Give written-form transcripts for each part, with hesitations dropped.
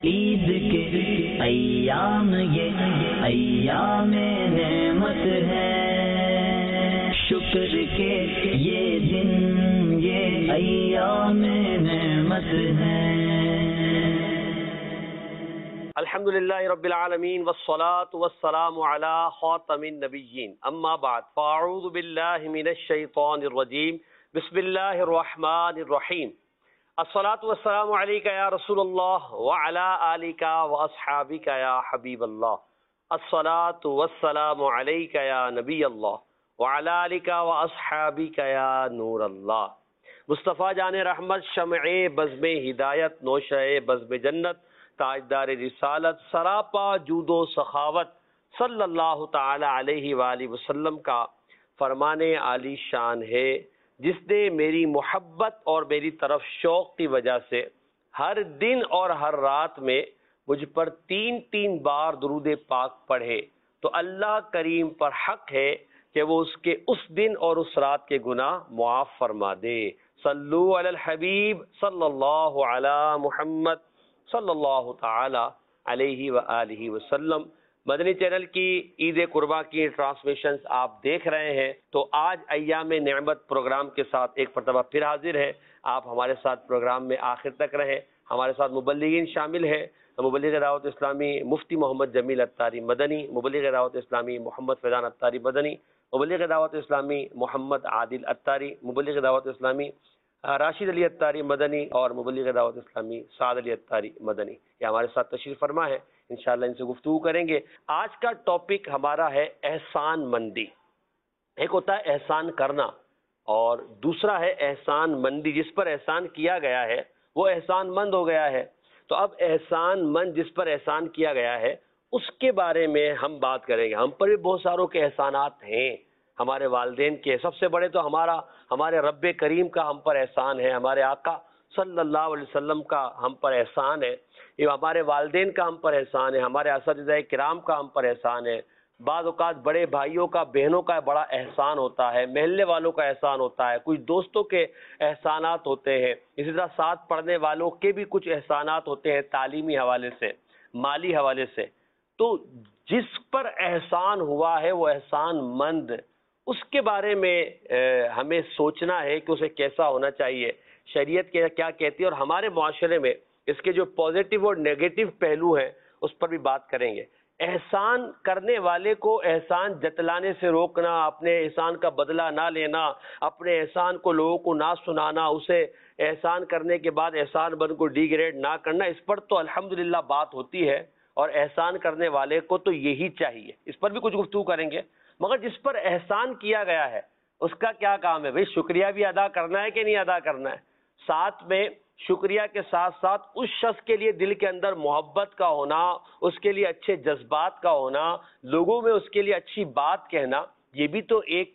عید کے ایام یہ ایام نعمت ہے، شکر کے یہ دن یہ ایام نعمت ہے۔ الحمدللہ رب العالمین والصلاة والسلام علی خاتم النبیین، اما بعد فاعوذ باللہ من الشیطان الرجیم، بسم اللہ الرحمن الرحیم۔ الصلاة والسلام علیکہ یا رسول اللہ وعلی آلکہ واصحابکہ یا حبیب اللہ۔ الصلاة والسلام علیکہ یا نبی اللہ وعلی آلکہ واصحابکہ یا نور اللہ۔ مصطفیٰ جان رحمت، شمع بزم ہدایت، نوشہ بزم جنت، تاجدار رسالت، سراپا جود و سخاوت، صلی اللہ تعالی علیہ وآلہ وسلم کا فرمان عالی شان ہے، جس نے میری محبت اور میری طرف شوق کی وجہ سے ہر دن اور ہر رات میں مجھ پر 3 بار درود پاک پڑھے، تو اللہ کریم پر حق ہے کہ وہ اس کے اس دن اور اس رات کے گناہ معاف فرما دے۔ صلو علی الحبیب صلی اللہ علی محمد صلی اللہ تعالی علیہ وآلہ وسلم۔ مدنی چینل کی عید قرباں کی ٹرانسمیشنز آپ دیکھ رہے ہیں، تو آج ایام نعمت پروگرام کے ساتھ ایک مرتبہ پھر حاضر ہے۔ آپ ہمارے ساتھ پروگرام میں آخر تک رہیں۔ ہمارے ساتھ مبلغین شامل ہیں، مبلغ دعوت اسلامی مفتی محمد جمیل عطاری مدنی، مبلغ دعوت اسلامی محمد فیضان عطاری مدنی، مبلغ دعوت اسلامی محمد عادل عطاری، مبلغ دعوت اسلامی راشد علی عطاری مدنی، اور مبلغ دعوت اسلامی سعد علی عطاری مدنی، یہ ہمارے ساتھ تشریف فرما ہے۔ انشاءاللہ ان سے گفتگو کریں گے۔ آج کا ٹاپک ہمارا ہے احسان مندی۔ ایک ہوتا ہے احسان کرنا، اور دوسرا ہے احسان مندی۔ جس پر احسان کیا گیا ہے وہ احسان مند ہو گیا ہے۔ تو اب احسان مند جس پر احسان کیا گیا ہے اس کے بارے میں ہم بات کریں گے۔ ہم پر بھی بہت ساروں کے احسانات ہیں، ہمارے والدین کے، سب سے بڑے تو ہمارے رب کریم کا ہم پر احسان ہے، ہمارے آقا صلی اللہ علیہ وسلم کا ہم پر احسان ہے، یہ ہمارے والدین کا ہم پر احسان ہے، ہمارے اساتذہ کرام کا ہم پر احسان ہے۔ بعض اوقات بڑے بھائیوں کا، بہنوں کا بڑا احسان ہوتا ہے، محلے والوں کا احسان ہوتا ہے، کچھ دوستوں کے احسانات ہوتے ہیں، اسی طرح ساتھ پڑھنے والوں کے بھی کچھ احسانات ہوتے ہیں، تعلیمی حوالے سے، مالی حوالے سے۔ تو جس پر احسان ہوا ہے وہ احسان مند، اس کے بارے میں ہمیں سوچنا ہے کہ اسے کیسا ہونا چاہیے، شریعت کیا کہتی ہے، اور ہمارے معاشرے میں اس کے جو پازیٹیو اور نیگیٹو پہلو ہیں اس پر بھی بات کریں گے۔ احسان کرنے والے کو احسان جتلانے سے روکنا، اپنے احسان کا بدلہ نہ لینا، اپنے احسان کو لوگوں کو نہ سنانا، اسے احسان کرنے کے بعد احسان بند کو ڈی گریڈ نہ کرنا، اس پر تو الحمدللہ بات ہوتی ہے، اور احسان کرنے والے کو تو یہی چاہیے۔ اس پر بھی کچھ گفتگو کریں گے۔ مگر جس پر احسان کیا گیا ہے اس کا کیا کام ہے؟ بھئی شکریہ بھی ادا کرنا ہے کہ نہیں ادا کرنا ہے؟ ساتھ میں شکریہ کے ساتھ ساتھ اس شخص کے لیے دل کے اندر محبت کا ہونا، اس کے لیے اچھے جذبات کا ہونا، لوگوں میں اس کے لیے اچھی بات کہنا، یہ بھی تو ایک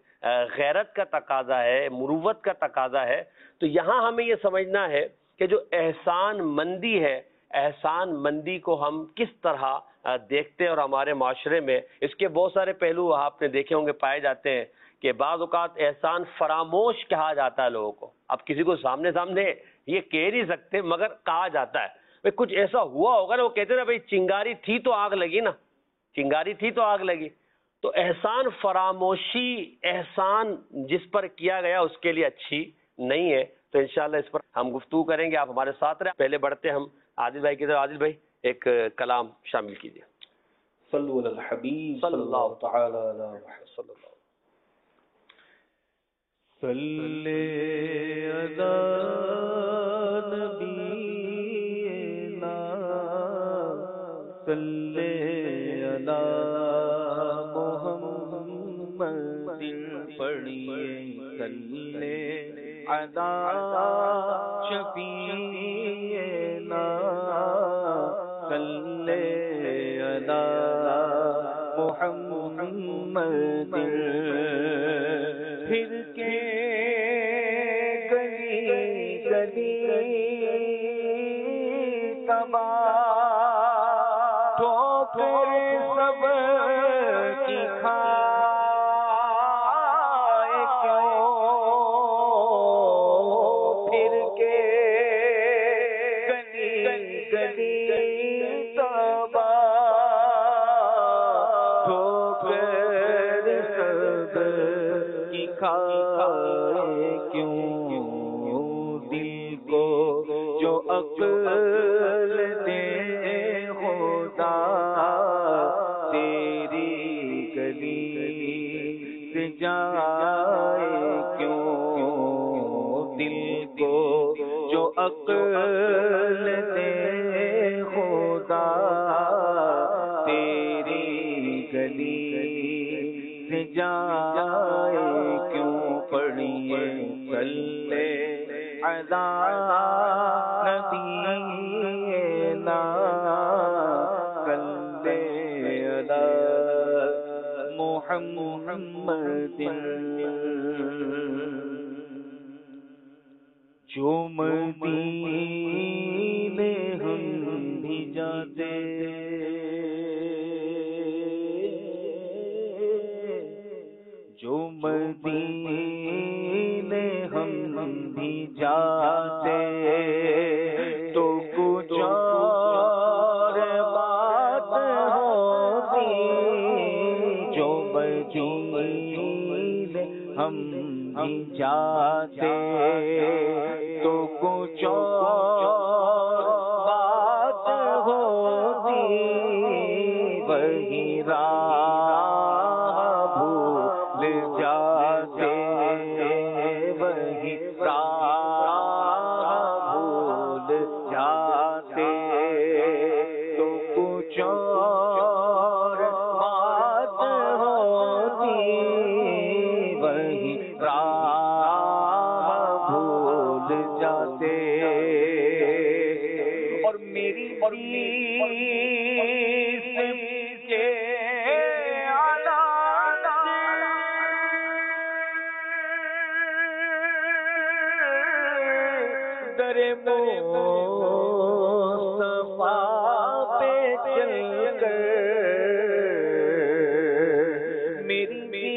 غیرت کا تقاضا ہے، مروت کا تقاضا ہے۔ تو یہاں ہمیں یہ سمجھنا ہے کہ جو احسان مندی ہے، احسان مندی کو ہم کس طرح دیکھتے ہیں، اور ہمارے معاشرے میں اس کے بہت سارے پہلو آپ نے دیکھے ہوں گے، پائے جاتے ہیں کہ بعض اوقات احسان فراموش کہا جاتا ہے لوگوں کو۔ اب کسی کو سامنے یہ کہہ نہیں سکتے، مگر کہا جاتا ہے بھئی کچھ ایسا ہوا ہوگا نا، وہ کہتے ہیں نا بھئی چنگاری تھی تو آگ لگی نا، چنگاری تھی تو آگ لگی۔ تو احسان فراموشی، احسان جس پر کیا گیا اس کے لیے اچھی نہیں ہے۔ تو انشاءاللہ اس پر ہم گفتگو کریں گے، آپ ہمارے ساتھ رہیں۔ پہلے بڑھتے ہم عادل بھائی کی طرف۔ عادل بھائی ایک کلام شامل کیجیے۔ صلو علی الحبیب صلی اللہ تعالی علی محمد صلی اللہ صلی علی نبینا صلی علی محمد پڑھیے، صلی علی شفیعنا صلی علی محمد، پھر کے گلی گلی تباہ ٹھوکر سب کی کھائے کیوں، پھر کے گلی گلی دکھائے کیوں دل کو جو عقل دے خدا تیری گلی سے جائے کیوں دل کو جو عقل دے خدا تیری گلی سے جائے کیوں پڑھیے صلی علی نبینا صلی علی محمد جو مدینے ہم بھی جاتے جو مدینے ہم بھی جاتے تو کچھ اور بات ہوتی جو مدینے ہم بھی جاتے تو کچھ اور بات ہوتی وہی راہ بھول جاتے وہی راہ بھول جاتے تو کچھ اور بات ہوتی وہی راہ بھول جاتے اور میری در مصطفیٰ پہ چل کر میری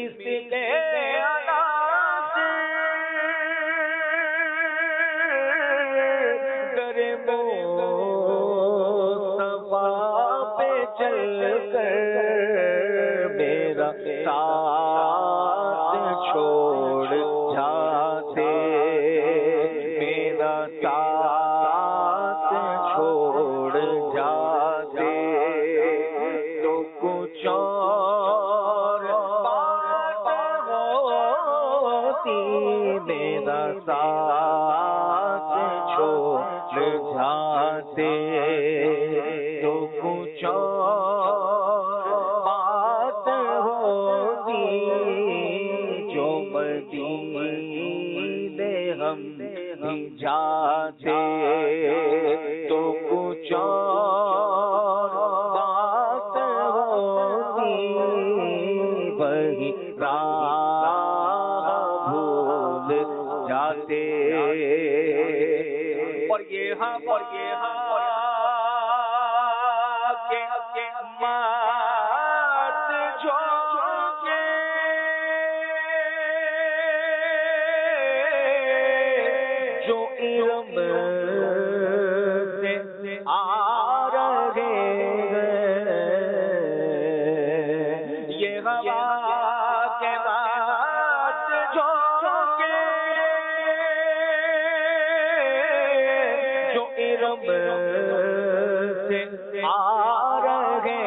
در مصطفیٰ پہ چل کر میرا ساتھ چھوڑ جاتے میرا ساتھ چھوڑ جاتے تو کچھ اور بات ہوتی میرا ساتھ چھوڑ جاتے تو کچھ اور بات ہوتی جو مدینے ہم بھی جاتے تو کچھ اور بات ہوتی وہی راہ بھول جاتے اور یہ مات جو علم سے آ رہے ہیں یہ ہوا کے بات جو علم سے آ رہے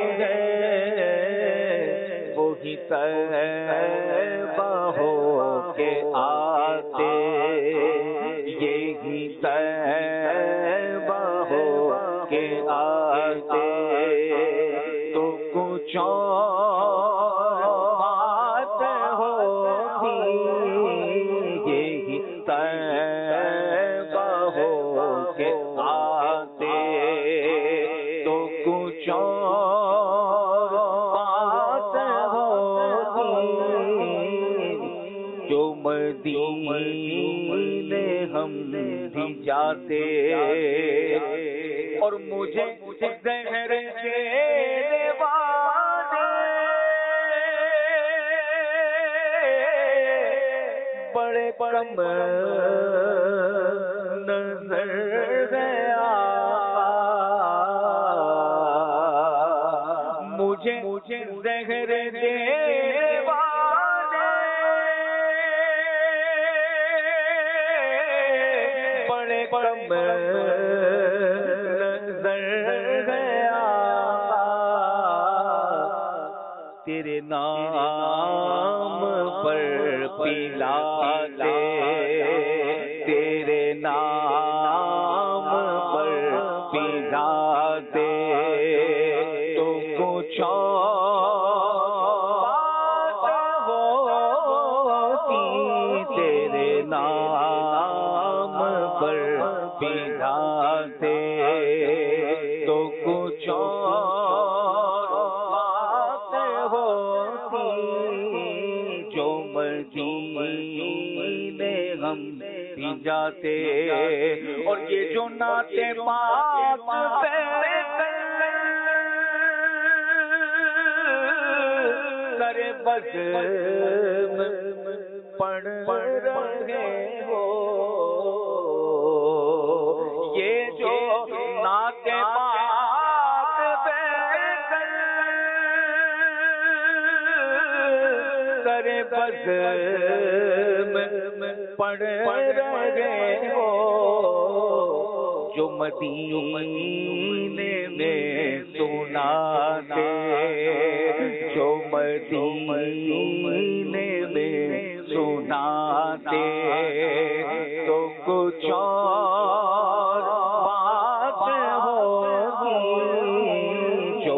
ہیں وہی طیبہ ہو کے آتے یہی طیبہ ہو کے آتے تو کچھ اور بات ہوتی یہی طیبہ ہو کے آتے تو کچھ اور بات ہوتی جو مدینے ہم بھی جاتے اور مجھے زہر کے دیوانے بڑے کم نظر گیا مجھے زہر دیوانے نظر گیا تیرے نام پر پلاتے تیرے نام پر پلاتے تو کچھ تیرے نام پر پلاتے تو کچھ بات ہوتی جو مدینے ہم بھی جاتے اور یہ جو نعتِ پاک کرے بزم پڑھ رہے ہو یہ جو نعتِ پاک کرے بزم پڑھ رہے ہو جو مدینے میں سناتے جو مدینے میں سناتے تو کچھ اور بات ہوگی جو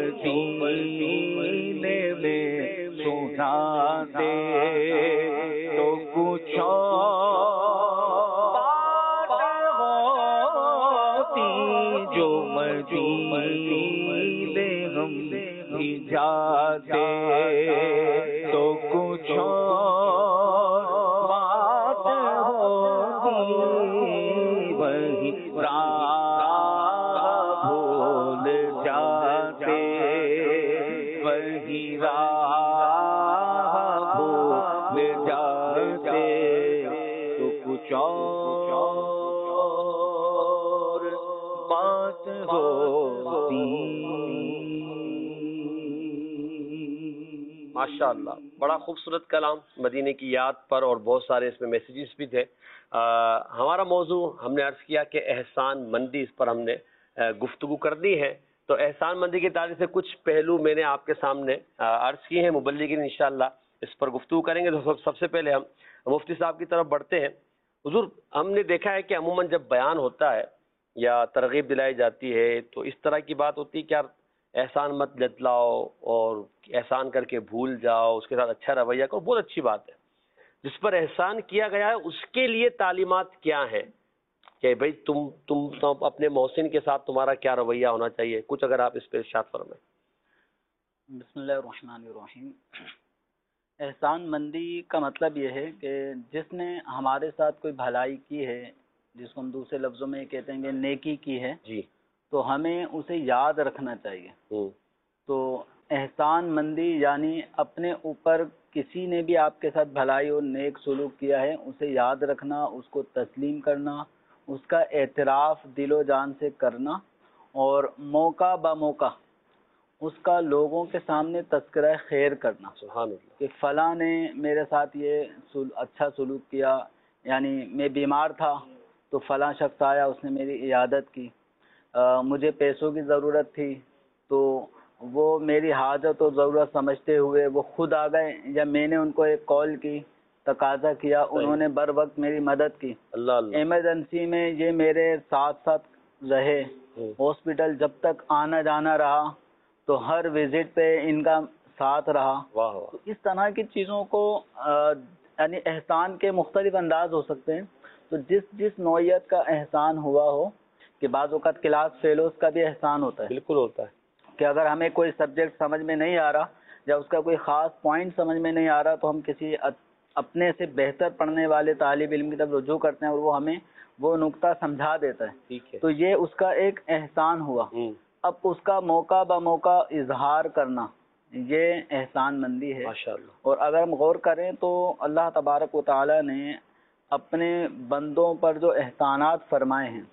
مدینے میں سناتے تو کچھ اور بات ہوتی جو مدینے ہم بھی جاتے تو کچھ اور بات ہوتی وہی راہ بھول جاتے وہی راہ بھول جاتے تو کچھ اور بات ہوتی. ماشاء اللہ، بڑا خوبصورت کلام مدینے کی یاد پر، اور بہت سارے اس میں میسیجز بھی تھے. ہمارا موضوع ہم نے عرض کیا کہ احسان مندی، اس پر ہم نے گفتگو کر دی ہے. تو احسان مندی کے تعلق سے کچھ پہلو میں نے آپ کے سامنے عرض کیے ہیں. مبلغین انشاءاللہ اس پر گفتگو کریں گے. تو سب سے پہلے ہم مفتی صاحب کی طرف بڑھتے ہیں. حضور، ہم نے دیکھا ہے کہ عموماً جب بیان ہوتا ہے یا ترغیب دلائی جاتی ہے تو اس طرح کی بات ہوتی ہے کہ یار احسان مت جتلاؤ اور احسان کر کے بھول جاؤ، اس کے ساتھ اچھا رویہ کرو. بہت اچھی بات ہے. جس پر احسان کیا گیا ہے اس کے لیے تعلیمات کیا ہیں کہ بھئی تم اپنے محسن کے ساتھ تمہارا کیا رویہ ہونا چاہیے؟ کچھ اگر آپ اس پہ ارشاد فرمائیں. بسم اللہ الرحمن الرحیم. احسان مندی کا مطلب یہ ہے کہ جس نے ہمارے ساتھ کوئی بھلائی کی ہے، جس کو ہم دوسرے لفظوں میں کہتے ہیں کہ نیکی کی ہے، جی، تو ہمیں اسے یاد رکھنا چاہیے. تو احسان مندی یعنی اپنے اوپر کسی نے بھی آپ کے ساتھ بھلائی اور نیک سلوک کیا ہے اسے یاد رکھنا، اس کو تسلیم کرنا، اس کا اعتراف دل و جان سے کرنا، اور موقع با موقع اس کا لوگوں کے سامنے تذکرہ خیر کرنا. سبحان اللہ. کہ فلاں نے میرے ساتھ یہ اچھا سلوک کیا. یعنی میں بیمار تھا تو فلاں شخص آیا، اس نے میری عیادت کی. مجھے پیسوں کی ضرورت تھی تو وہ میری حاجت اور ضرورت سمجھتے ہوئے وہ خود آ گئے، یا میں نے ان کو ایک کال کی، تقاضا کیا، انہوں نے بر وقت میری مدد کی. اللہ اللہ. ایمرجنسی میں یہ میرے ساتھ ساتھ رہے. ہاسپٹل جب تک آنا جانا رہا تو ہر وزٹ پہ ان کا ساتھ رہا. واہ واہ. تو اس طرح کی چیزوں کو یعنی احسان کے مختلف انداز ہو سکتے ہیں. تو جس نوعیت کا احسان ہوا ہو، کہ بعض اوقات کلاس فیلوز کا بھی احسان ہوتا ہے. بالکل ہوتا ہے کہ اگر ہمیں کوئی سبجیکٹ سمجھ میں نہیں آ رہا یا اس کا کوئی خاص پوائنٹ سمجھ میں نہیں آ رہا تو ہم کسی اپنے سے بہتر پڑھنے والے طالب علم کی طرف رجوع کرتے ہیں اور وہ ہمیں وہ نقطہ سمجھا دیتا ہے. ٹھیک ہے. تو یہ اس کا ایک احسان ہوا. اب اس کا موقع با موقع اظہار کرنا یہ احسان مندی ہے. ماشاءاللہ. اور اگر ہم غور کریں تو اللہ تبارک و تعالی نے اپنے بندوں پر جو احسانات فرمائے ہیں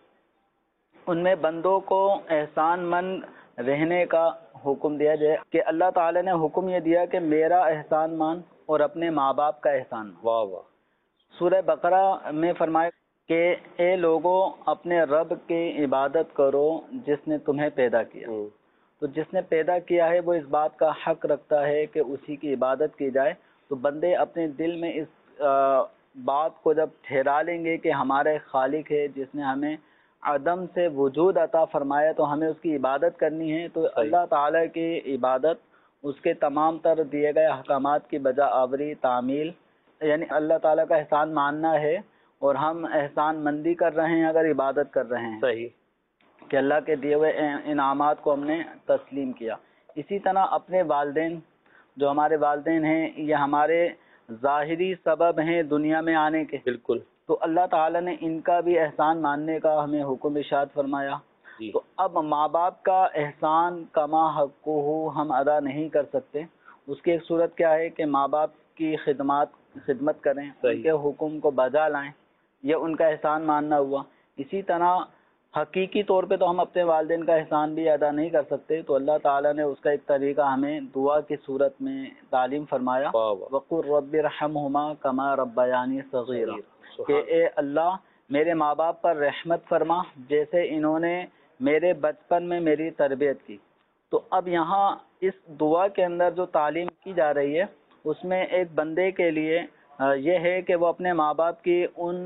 ان میں بندوں کو احسان مند رہنے کا حکم دیا جائے. کہ اللہ تعالی نے حکم یہ دیا کہ میرا احسان مان اور اپنے ماں باپ کا احسان مان. واہ واہ. سورہ بقرہ میں فرمایا کہ اے لوگوں اپنے رب کی عبادت کرو جس نے تمہیں پیدا کیا. تو جس نے پیدا کیا ہے وہ اس بات کا حق رکھتا ہے کہ اسی کی عبادت کی جائے. تو بندے اپنے دل میں اس بات کو جب ٹھہرا لیں گے کہ ہمارا ایک خالق ہے جس نے ہمیں عدم سے وجود عطا فرمایا تو ہمیں اس کی عبادت کرنی ہے، تو اللہ تعالیٰ کی عبادت اس کے تمام تر دیے گئے احکامات کی بجا آوری تعمیل، یعنی اللہ تعالیٰ کا احسان ماننا ہے اور ہم احسان مندی کر رہے ہیں اگر عبادت کر رہے ہیں. صحیح. کہ اللہ کے دیے ہوئے انعامات کو ہم نے تسلیم کیا. اسی طرح اپنے والدین، جو ہمارے والدین ہیں یہ ہمارے ظاہری سبب ہیں دنیا میں آنے کے. بالکل. تو اللہ تعالیٰ نے ان کا بھی احسان ماننے کا ہمیں حکم ارشاد فرمایا. تو اب ماں باپ کا احسان کما حق ہو ہم ادا نہیں کر سکتے. اس کی ایک صورت کیا ہے کہ ماں باپ کی خدمت کریں، ان کے حکم کو بجا لائیں، یہ ان کا احسان ماننا ہوا. اسی طرح حقیقی طور پہ تو ہم اپنے والدین کا احسان بھی ادا نہیں کر سکتے، تو اللہ تعالیٰ نے اس کا ایک طریقہ ہمیں دعا کی صورت میں تعلیم فرمایا. وَقُلْ رَبِّ ارْحَمْهُمَا كَمَا رَبَّيَانِي صَغِيرًا، کہ اے اللہ میرے ماں باپ پر رحمت فرما جیسے انہوں نے میرے بچپن میں میری تربیت کی. تو اب یہاں اس دعا کے اندر جو تعلیم کی جا رہی ہے اس میں ایک بندے کے لیے یہ ہے کہ وہ اپنے ماں باپ کی ان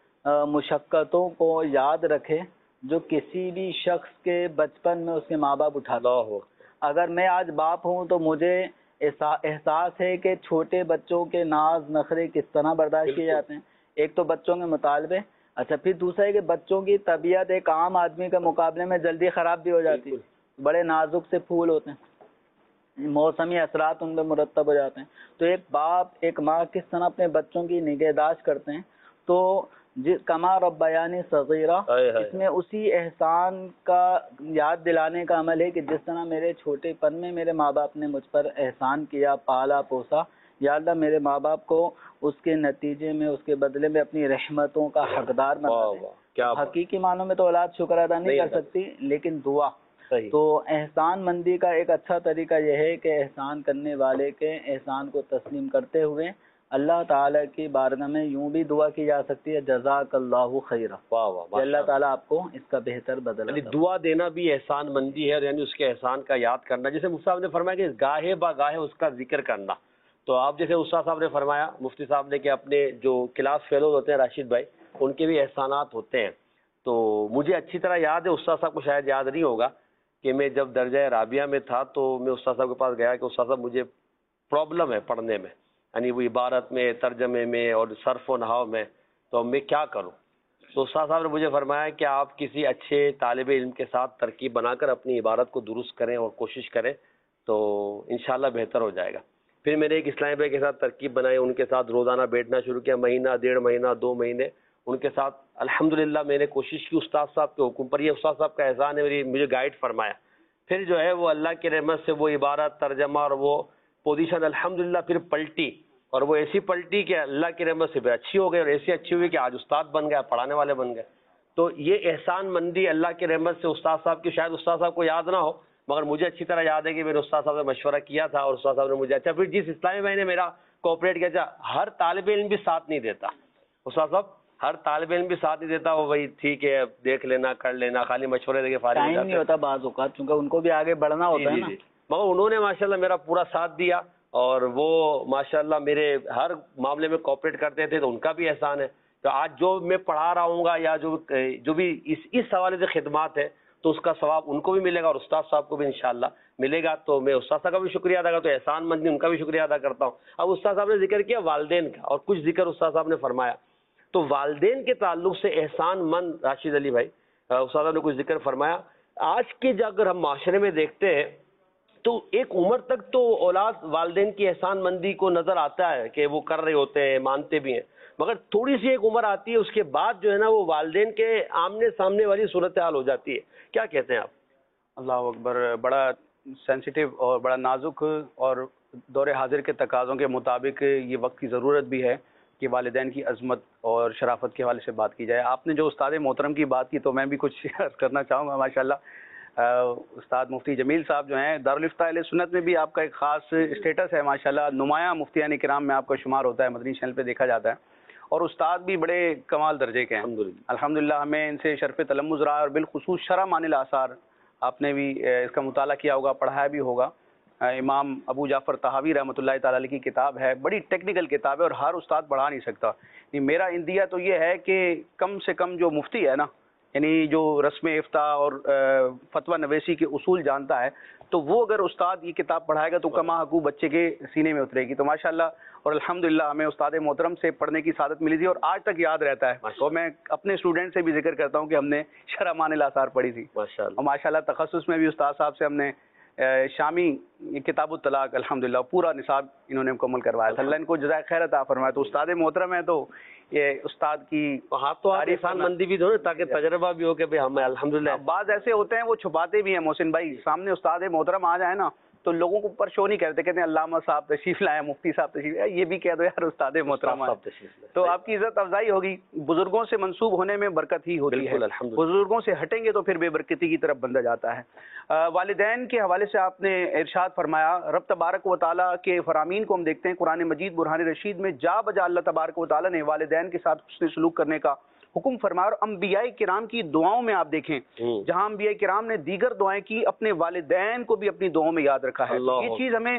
مشقتوں کو یاد رکھے جو کسی بھی شخص کے بچپن میں اس کے ماں باپ اٹھاتے ہیں. اگر میں آج باپ ہوں تو مجھے احساس ہے کہ چھوٹے بچوں کے ناز نخرے کس طرح برداشت کیے جاتے ہیں. ایک تو بچوں کے مطالبے، اچھا پھر دوسرا ہے کہ بچوں کی طبیعت ایک عام آدمی کے مقابلے میں جلدی خراب بھی ہو جاتی ہے. بڑے نازک سے پھول ہوتے ہیں، موسمی اثرات ان پہ مرتب ہو جاتے ہیں. تو ایک باپ ایک ماں کس طرح اپنے بچوں کی نگہداشت کرتے ہیں، تو کما ربیانی صغیرہ، اس میں اسی احسان کا یاد دلانے کا عمل ہے کہ جس طرح میرے چھوٹے پن میں میرے ماں باپ نے مجھ پر احسان کیا، پالا پوسا، یا اللہ میرے ماں باپ کو اس کے نتیجے میں اس کے بدلے میں اپنی رحمتوں کا حقدار بنا دے. حقیقی معنوں میں تو اولاد شکر ادا نہیں کر سکتی، لیکن دعا. تو احسان مندی کا ایک اچھا طریقہ یہ ہے کہ احسان کرنے والے کے احسان کو تسلیم کرتے ہوئے اللہ تعالیٰ کی بارگاہ میں یوں بھی دعا کی جا سکتی ہے، جزاک اللہ خیرہ، اللہ تعالیٰ آپ کو اس کا بہتر بدلہ. یعنی دعا دینا بھی احسان مندی ہے، یعنی اس کے احسان کا یاد کرنا. جیسے مفتی صاحب نے فرمایا کہ گاہے با گاہے اس کا ذکر کرنا. تو آپ جیسے استاد صاحب نے فرمایا، مفتی صاحب نے، کہ اپنے جو کلاس فیلوز ہوتے ہیں راشد بھائی، ان کے بھی احسانات ہوتے ہیں. تو مجھے اچھی طرح یاد ہے، استاد صاحب کو شاید یاد نہیں ہوگا، کہ میں جب درجہ رابعہ میں تھا تو میں استاد صاحب کے پاس گیا کہ استاد صاحب مجھے پرابلم ہے پڑھنے میں، یعنی وہ عبارت میں، ترجمے میں اور صرف و نحو میں، تو میں کیا کروں. تو استاد صاحب نے مجھے فرمایا کہ آپ کسی اچھے طالب علم کے ساتھ ترکیب بنا کر اپنی عبارت کو درست کریں اور کوشش کریں تو انشاءاللہ بہتر ہو جائے گا. پھر میں نے ایک اسلامی بھائی کے ساتھ ترکیب بنائی، ان کے ساتھ روزانہ بیٹھنا شروع کیا، مہینہ، 1.5 مہینہ، 2 مہینے ان کے ساتھ الحمدللہ میں نے کوشش کی استاد صاحب کے حکم پر. یہ استاد صاحب کا احسان ہے، مجھے گائیڈ فرمایا. پھر جو ہے وہ اللہ کی رحمت سے وہ عبارت، ترجمہ اور وہ پوزیشن الحمدللہ پھر پلٹی، اور وہ ایسی پلٹی کہ اللہ کی رحمت سے پھر اچھی ہو گئی، اور ایسی اچھی ہوئی کہ آج استاد بن گیا، پڑھانے والے بن گئے. تو یہ احسان مندی اللہ کی رحمت سے استاد صاحب کی، شاید استاد صاحب کو یاد نہ ہو مگر مجھے اچھی طرح یاد ہے کہ میں نے استاد صاحب سے مشورہ کیا تھا اور استاد صاحب نے مجھے اچھا. پھر جس اسلامی بھائی نے میرا کوآپریٹ کیا، اچھا ہر طالب علم بھی ساتھ نہیں دیتا استاد صاحب، ہر طالب علم بھی ساتھ نہیں دیتا، وہ بھائی ٹھیک ہے دیکھ لینا کر لینا، خالی مشورے دے کے فارغ ٹائم نہیں ہوتا بعض اوقات، چونکہ ان کو بھی آگے بڑھنا ہوتا ہے نا. مگر انہوں نے ماشاءاللہ میرا پورا ساتھ دیا اور وہ ماشاءاللہ میرے ہر معاملے میں کوآپریٹ کرتے تھے، تو ان کا بھی احسان ہے. تو آج جو میں پڑھا رہا ہوں گا یا جو بھی اس حوالے سے خدمات ہے تو اس کا ثواب ان کو بھی ملے گا اور استاد صاحب کو بھی انشاءاللہ ملے گا. تو میں استاد صاحب کا بھی شکریہ ادا کرتا ہوں، احسان مندی ان کا بھی شکریہ ادا کرتا ہوں. اب استاد صاحب نے ذکر کیا والدین کا، اور کچھ ذکر استاد صاحب نے فرمایا. تو والدین کے تعلق سے احسان مند راشد علی بھائی، استاد صاحب نے کچھ ذکر فرمایا. آج کے جو اگر ہم معاشرے میں دیکھتے ہیں تو ایک عمر تک تو اولاد والدین کی احسان مندی کو نظر آتا ہے کہ وہ کر رہے ہوتے ہیں، مانتے بھی ہیں، مگر تھوڑی سی ایک عمر آتی ہے اس کے بعد جو ہے نا وہ والدین کے آمنے سامنے والی صورتحال ہو جاتی ہے. کیا کہتے ہیں آپ؟ اللہ اکبر. بڑا سینسیٹیو اور بڑا نازک اور دور حاضر کے تقاضوں کے مطابق یہ وقت کی ضرورت بھی ہے کہ والدین کی عظمت اور شرافت کے حوالے سے بات کی جائے. آپ نے جو استاد محترم کی بات کی تو میں بھی کچھ عرض کرنا چاہوں گا. ماشاءاللہ استاد مفتی جمیل صاحب جو ہیں، دارالفتہ اہل سنت میں بھی آپ کا ایک خاص اسٹیٹس ہے ماشاءاللہ، نمایاں مفتیان کرام میں آپ کا شمار ہوتا ہے، مدنی چینل پہ دیکھا جاتا ہے. اور استاد بھی بڑے کمال درجے کے ہیں الحمدللہ. ہمیں ان سے شرف تلمذ رہا ہے، اور بالخصوص شرح معانی الاثار آپ نے بھی اس کا مطالعہ کیا ہوگا، پڑھایا بھی ہوگا. امام ابو جعفر طحاوی رحمۃ اللہ تعالی علیہ کی کتاب ہے، بڑی ٹیکنیکل کتاب ہے اور ہر استاد پڑھا نہیں سکتا. میرا اندیہ تو یہ ہے کہ کم سے کم جو مفتی ہے نا، یعنی جو رسم افتاء اور فتویٰ نویسی کے اصول جانتا ہے، تو وہ اگر استاد یہ کتاب پڑھائے گا تو کما حقوق بچے کے سینے میں اترے گی. تو ماشاءاللہ اور الحمدللہ ہمیں استاد محترم سے پڑھنے کی سعادت ملی تھی اور آج تک یاد رہتا ہے. اور میں اپنے اسٹوڈنٹ سے بھی ذکر کرتا ہوں کہ ہم نے شرح معانی الاثار پڑھی تھی، اور ماشاءاللہ تخصص میں بھی استاد صاحب سے ہم نے شامی کتاب الطلاق الحمدللہ پورا نصاب انہوں نے مکمل کروایا تھا. اللہ ان کو جزائے خیر عطا فرمائے. تو استاد محترم ہے تو یہ استاد کی ہاتھ تو آسان مندی بھی دو تاکہ تجربہ بھی ہو کہ ہمیں الحمدللہ. بعض ایسے ہوتے ہیں وہ چھپاتے بھی ہیں محسن بھائی، سامنے استاد محترم آ جائے نا تو لوگوں کو پر شو نہیں کرتے، کہتے ہیں علامہ صاحب تشریف لائے، مفتی صاحب تشریف لائے، یہ بھی کہہ دو یار استاد محترم تو آپ کی عزت افزائی ہوگی. بزرگوں سے منسوب ہونے میں برکت ہی ہوتی ہے، بزرگوں سے ہٹیں گے تو پھر بے برکتی کی طرف بندہ جاتا ہے. والدین کے حوالے سے آپ نے ارشاد فرمایا، رب تبارک و تعالیٰ کے فرامین کو ہم دیکھتے ہیں قرآن مجید برہان رشید میں جا بجا اللہ تبارک و تعالیٰ نے والدین کے ساتھ حسن سلوک کرنے کا حکم فرمایا. اور انبیاء کرام کی دعاؤں میں آپ دیکھیں، جہاں انبیاء کرام نے دیگر دعائیں کی، اپنے والدین کو بھی اپنی دعاؤں میں یاد رکھا ہے. یہ چیز ہمیں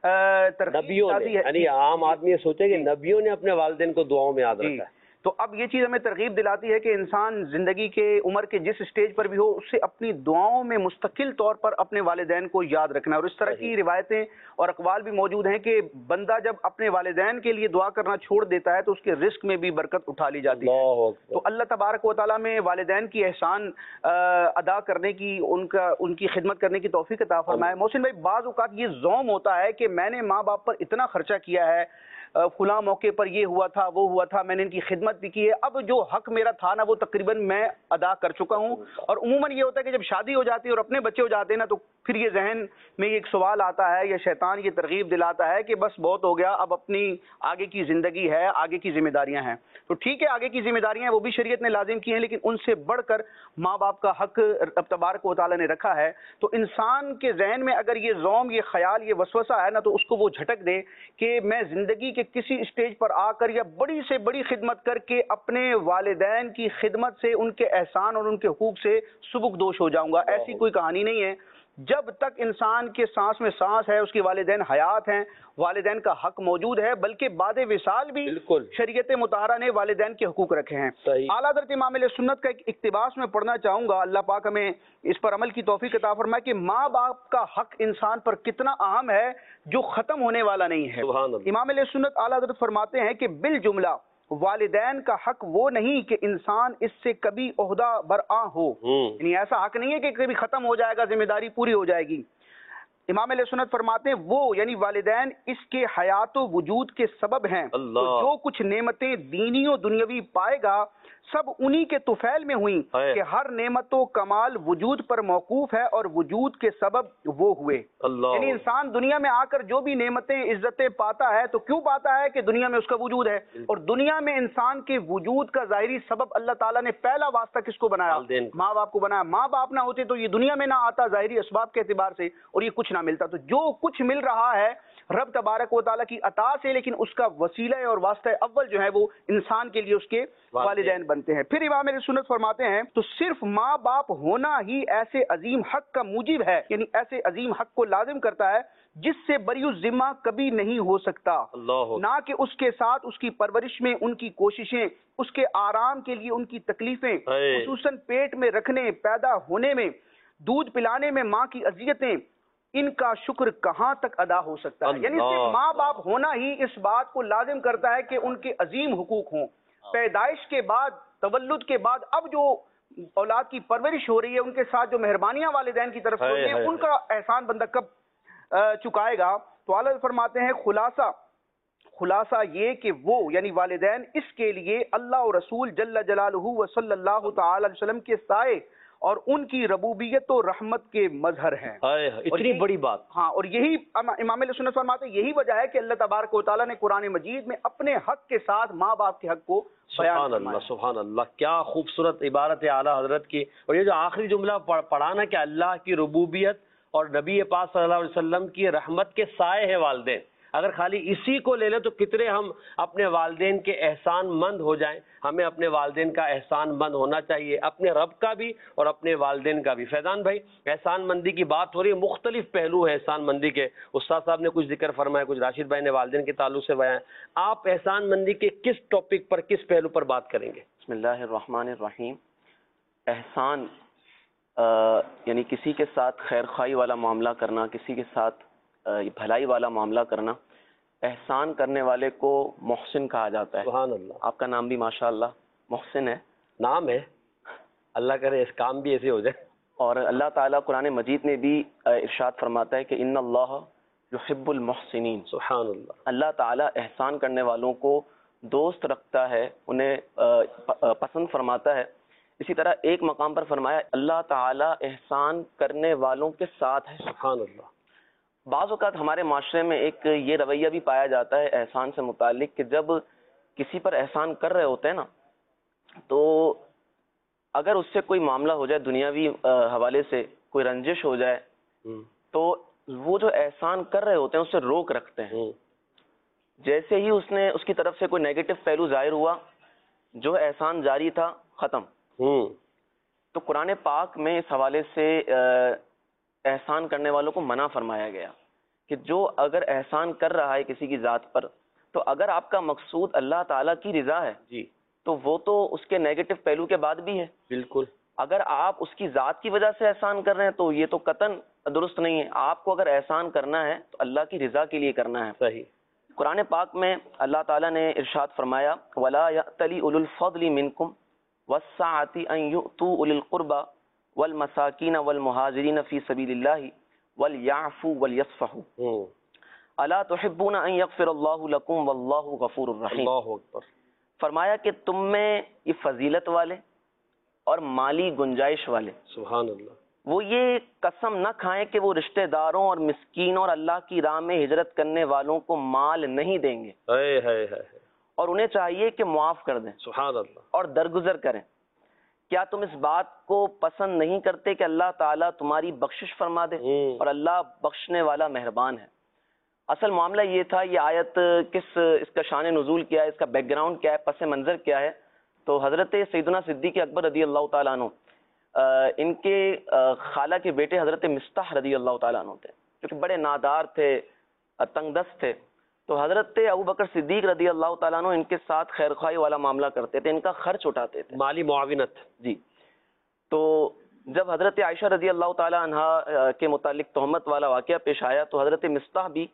نبیوں نے، یعنی عام آدمی یہ سوچے کہ نبیوں نے اپنے والدین کو دعاؤں میں یاد رکھا ہے. تو اب یہ چیز ہمیں ترغیب دلاتی ہے کہ انسان زندگی کے عمر کے جس اسٹیج پر بھی ہو، اس سے اپنی دعاؤں میں مستقل طور پر اپنے والدین کو یاد رکھنا. اور اس طرح کی روایتیں اور اقوال بھی موجود ہیں کہ بندہ جب اپنے والدین کے لیے دعا کرنا چھوڑ دیتا ہے تو اس کے رزق میں بھی برکت اٹھا لی جاتی ہے. تو اللہ تبارک و تعالیٰ میں والدین کی احسان ادا کرنے کی، ان کی خدمت کرنے کی توفیق عطا فرمائے. محسن بھائی، بعض اوقات یہ زوم ہوتا ہے کہ میں نے ماں باپ پر اتنا خرچہ کیا ہے، فلاں موقع پر یہ ہوا تھا وہ ہوا تھا، میں نے ان کی خدمت بھی کی ہے، اب جو حق میرا تھا نا وہ تقریباً میں ادا کر چکا ہوں. اور عموماً یہ ہوتا ہے کہ جب شادی ہو جاتی ہے اور اپنے بچے ہو جاتے ہیں نا تو پھر یہ ذہن میں ایک سوال آتا ہے یا شیطان یہ ترغیب دلاتا ہے کہ بس بہت ہو گیا، اب اپنی آگے کی زندگی ہے، آگے کی ذمہ داریاں ہیں. تو ٹھیک ہے، آگے کی ذمہ داریاں ہیں وہ بھی شریعت نے لازم کی ہیں، لیکن ان سے بڑھ کر ماں باپ کا حق رب تبارک و تعالیٰ نے رکھا ہے. تو انسان کے ذہن میں اگر یہ زوم، یہ خیال، یہ وسوسہ ہے نا تو اس کو وہ جھٹک دے کہ میں زندگی کے کسی اسٹیج پر آ کر یا بڑی سے بڑی خدمت کر کے اپنے والدین کی خدمت سے، ان کے احسان اور ان کے حقوق سے سبکدوش ہو جاؤں گا. ایسی کوئی کہانی نہیں ہے. جب تک انسان کے سانس میں سانس ہے، اس کی والدین حیات ہیں، والدین کا حق موجود ہے، بلکہ بعد وصال بھی شریعت مطہرہ نے والدین کے حقوق رکھے ہیں. اعلیٰ حضرت امام علیہ سنت کا ایک اقتباس میں پڑھنا چاہوں گا، اللہ پاک ہمیں اس پر عمل کی توفیق عطا فرمائے، کہ ماں باپ کا حق انسان پر کتنا اہم ہے جو ختم ہونے والا نہیں ہے. امام علیہ سنت اعلیٰ حضرت فرماتے ہیں کہ بالجملہ والدین کا حق وہ نہیں کہ انسان اس سے کبھی عہدہ برآں ہو، یعنی ایسا حق نہیں ہے کہ کبھی ختم ہو جائے گا، ذمہ داری پوری ہو جائے گی. امام علیہ سنت فرماتے ہیں وہ یعنی والدین اس کے حیات و وجود کے سبب ہیں. تو جو کچھ نعمتیں دینی و دنیاوی پائے گا سب انہی کے طفیل میں ہوئیں کہ ہر نعمت و کمال وجود پر موقوف ہے اور وجود کے سبب وہ ہوئے. یعنی انسان دنیا میں آ کر جو بھی نعمتیں عزتیں پاتا ہے تو کیوں پاتا ہے کہ دنیا میں اس کا وجود ہے، اور دنیا میں انسان کے وجود کا ظاہری سبب اللہ تعالیٰ نے پہلا واسطہ کس کو بنایا؟ ماں باپ کو بنایا. ماں باپ نہ ہوتے تو یہ دنیا میں نہ آتا ظاہری اسباب کے اعتبار سے، اور یہ کچھ نہ ملتا. تو جو کچھ مل رہا ہے رب تبارک و تعالیٰ کی عطا سے، لیکن اس کا وسیلہ اور واسطہ اول جو ہے وہ انسان کے لیے اس کے والدین بنتے ہیں. پھر امام علیہ سنت فرماتے ہیں تو صرف ماں باپ ہونا ہی ایسے عظیم حق کا موجب ہے، یعنی ایسے عظیم حق کو لازم کرتا ہے جس سے بری الذمہ کبھی نہیں ہو سکتا، نہ کہ اس کے ساتھ اس کی پرورش میں ان کی کوششیں، اس کے آرام کے لیے ان کی تکلیفیں، خصوصاً پیٹ میں رکھنے، پیدا ہونے میں، دودھ پلانے میں ماں کی اذیتیں، ان کا شکر کہاں تک ادا ہو سکتا ہے. یعنی صرف ماں باپ ہونا ہی اس بات کو لازم کرتا ہے کہ ان کے عظیم حقوق ہوں. پیدائش کے بعد، تولد کے بعد اب جو اولاد کی پرورش ہو رہی ہے، ان کے ساتھ جو مہربانیاں والدین کی طرف سے ہو رہی ہیں، ان کا احسان بندہ کب چکائے گا؟ تو اعلیٰ فرماتے ہیں خلاصہ یہ کہ وہ یعنی والدین اس کے لیے اللہ و رسول جل جلالہ و صلی اللہ تعالی علیہ وسلم کے سائے اور ان کی ربوبیت و رحمت کے مظہر ہیں. اتنی بڑی بات. ہاں، اور یہی امام علیہ سنت فرماتے ہیں یہی وجہ ہے کہ اللہ تبارک و تعالیٰ نے قرآن مجید میں اپنے حق کے ساتھ ماں باپ کے حق کو بیان فرمایا. سبحان اللہ، کیا خوبصورت عبارت ہے اعلیٰ حضرت کی. اور یہ جو آخری جملہ پڑھانا کہ اللہ کی ربوبیت اور نبی پاک صلی اللہ علیہ وسلم کی رحمت کے سائے ہے والدین. اگر خالی اسی کو لے لیں تو کتنے ہم اپنے والدین کے احسان مند ہو جائیں. ہمیں اپنے والدین کا احسان مند ہونا چاہیے, اپنے رب کا بھی اور اپنے والدین کا بھی. فیضان بھائی, احسان مندی کی بات ہو رہی ہے, مختلف پہلو ہے احسان مندی کے. استاد صاحب نے کچھ ذکر فرمایا, کچھ راشد بھائی نے والدین کے تعلق سے بیان. آپ احسان مندی کے کس ٹاپک پر, کس پہلو پر بات کریں گے؟ بسم اللہ الرحمن الرحیم. احسان یعنی کسی کے ساتھ خیر خواہی والا معاملہ کرنا, کسی کے ساتھ بھلائی والا معاملہ کرنا. احسان کرنے والے کو محسن کہا جاتا ہے. سبحان اللہ. آپ کا نام بھی ماشاءاللہ محسن ہے, نام ہے, اللہ کرے اس کام بھی ایسے ہو جائے. اور اللہ تعالیٰ قرآن مجید میں بھی ارشاد فرماتا ہے کہ ان اللہ یحب المحسنین. سبحان اللہ. اللہ تعالیٰ احسان کرنے والوں کو دوست رکھتا ہے, انہیں پسند فرماتا ہے. اسی طرح ایک مقام پر فرمایا اللہ تعالیٰ احسان کرنے والوں کے ساتھ ہے. سبحان اللہ. بعض اوقات ہمارے معاشرے میں ایک یہ رویہ بھی پایا جاتا ہے احسان سے متعلق کہ جب کسی پر احسان کر رہے ہوتے ہیں نا, تو اگر اس سے کوئی معاملہ ہو جائے دنیاوی حوالے سے, کوئی رنجش ہو جائے, تو وہ جو احسان کر رہے ہوتے ہیں اس سے روک رکھتے ہیں. جیسے ہی اس کی طرف سے کوئی نیگیٹو پہلو ظاہر ہوا, جو احسان جاری تھا ختم. تو قرآن پاک میں اس حوالے سے احسان کرنے والوں کو منع فرمایا گیا کہ جو اگر احسان کر رہا ہے کسی کی ذات پر, تو اگر آپ کا مقصود اللہ تعالیٰ کی رضا ہے جی, تو وہ تو اس کے نیگیٹو پہلو کے بعد بھی ہے. بالکل. اگر آپ اس کی ذات کی وجہ سے احسان کر رہے ہیں تو یہ تو قطعاً درست نہیں ہے. آپ کو اگر احسان کرنا ہے تو اللہ کی رضا کے لیے کرنا ہے. صحیح. قرآن پاک میں اللہ تعالیٰ نے ارشاد فرمایا وَلَا يَأْتَلِ أُولُو الْفَضْلِ مِنْكُمْ وَالسَّعَةِ أَنْ يُؤْتُوا أُولِي الْقُرْبَى وَالْمَسَاكِينَ وَالْمُهَاجِرِينَ فِي سَبِيلِ اللَّهِ وَلْيَعْفُوا وَلْيَصْفَحُوا أَلَا تُحِبُّونَ أَنْ يَغْفِرَ اللَّهُ لَكُمْ وَاللَّهُ غَفُورٌ رَحِيمٌ. اللہ اکبر. فرمایا کہ تم میں یہ فضیلت والے اور مالی گنجائش والے, سبحان اللہ, وہ یہ قسم نہ کھائیں کہ وہ رشتہ داروں اور مسکینوں اور اللہ کی راہ میں ہجرت کرنے والوں کو مال نہیں دیں گے, اور انہیں چاہیے کہ معاف کر دیں. سبحان اللہ. اور درگزر کریں. کیا تم اس بات کو پسند نہیں کرتے کہ اللہ تعالیٰ تمہاری بخشش فرما دے, اور اللہ بخشنے والا مہربان ہے. اصل معاملہ یہ تھا, یہ آیت اس کا شان نزول کیا ہے, اس کا بیک گراؤنڈ کیا ہے, پس منظر کیا ہے. تو حضرت سیدنا صدیق اکبر رضی اللہ تعالیٰ عنہ, ان کے خالہ کے بیٹے حضرت مصطح رضی اللہ تعالیٰ عنہ تھے, جو کہ بڑے نادار تھے, تنگ دست تھے. تو حضرت ابوبکر صدیق رضی اللہ تعالیٰ عنہ ان کے ساتھ خیر خواہی والا معاملہ کرتے تھے, ان کا خرچ اٹھاتے تھے, مالی معاونت. جی. تو جب حضرت عائشہ رضی اللہ تعالیٰ عنہا کے متعلق تہمت والا واقعہ پیش آیا, تو حضرت مصطح بھی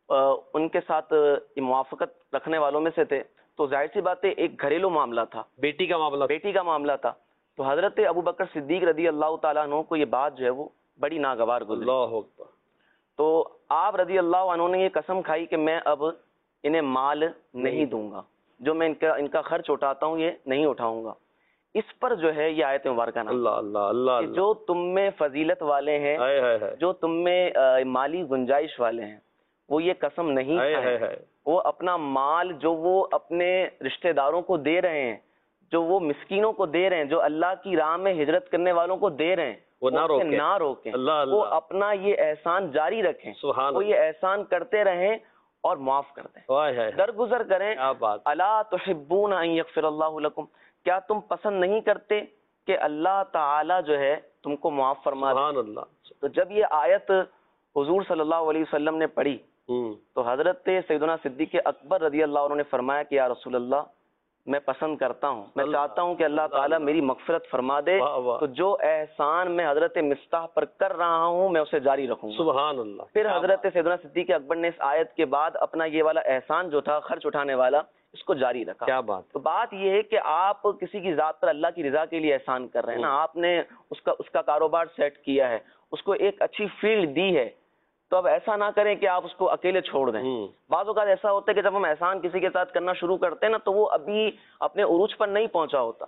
ان کے ساتھ موافقت رکھنے والوں میں سے تھے. تو ظاہر سی بات ہے ایک گھریلو معاملہ تھا, بیٹی کا معاملہ تھا. تو حضرت ابوبکر صدیق رضی اللہ تعالیٰ عنہ کو یہ بات جو ہے وہ بڑی ناگوار گزری. اللہ اکبر. تو آپ رضی اللہ عنہ نے یہ قسم کھائی کہ میں اب انہیں مال نہیں دوں گا, جو میں ان کا خرچ اٹھاتا ہوں یہ نہیں اٹھاؤں گا. اس پر جو ہے یہ آیت مبارکہ نازل, اللہ اللہ اللہ, کہ جو تم میں فضیلت والے ہیں, جو تم میں مالی گنجائش والے ہیں, وہ یہ قسم نہیں کھائیں, وہ اپنا مال جو وہ اپنے رشتہ داروں کو دے رہے ہیں, جو وہ مسکینوں کو دے رہے ہیں, جو اللہ کی راہ میں ہجرت کرنے والوں کو دے رہے ہیں, وہ نہ روکیں. وہ اپنا یہ احسان جاری رکھیں, وہ یہ احسان کرتے رہیں اور معاف کر دیں, درگزر کریں. الا تحبون ان یغفر اللہ لکم, کیا تم پسند نہیں کرتے کہ اللہ تعالی جو ہے تم کو معاف فرما دے. سبحان اللہ. تو جب یہ آیت حضور صلی اللہ علیہ وسلم نے پڑھی, تو حضرت سیدنا صدیق اکبر رضی اللہ عنہ نے فرمایا کہ یا رسول اللہ, میں پسند کرتا ہوں, میں چاہتا ہوں کہ اللہ تعالیٰ میری مغفرت فرما دے, تو جو احسان میں حضرت مصطح پر کر رہا ہوں میں اسے جاری رکھوں گا. سبحان اللہ. پھر حضرت سیدنا صدیق اکبر نے اس آیت کے بعد اپنا یہ والا احسان جو تھا خرچ اٹھانے والا, اس کو جاری رکھا. کیا بات. تو بات یہ ہے کہ آپ کسی کی ذات پر اللہ کی رضا کے لیے احسان کر رہے ہیں نا, آپ نے اس کا کاروبار سیٹ کیا ہے, اس کو ایک اچھی فیلڈ دی ہے, تو اب ایسا نہ کریں کہ آپ اس کو اکیلے چھوڑ دیں. بعض اوقات ایسا ہوتا ہے کہ جب ہم احسان کسی کے ساتھ کرنا شروع کرتے ہیں نا, تو وہ ابھی اپنے عروج پر نہیں پہنچا ہوتا,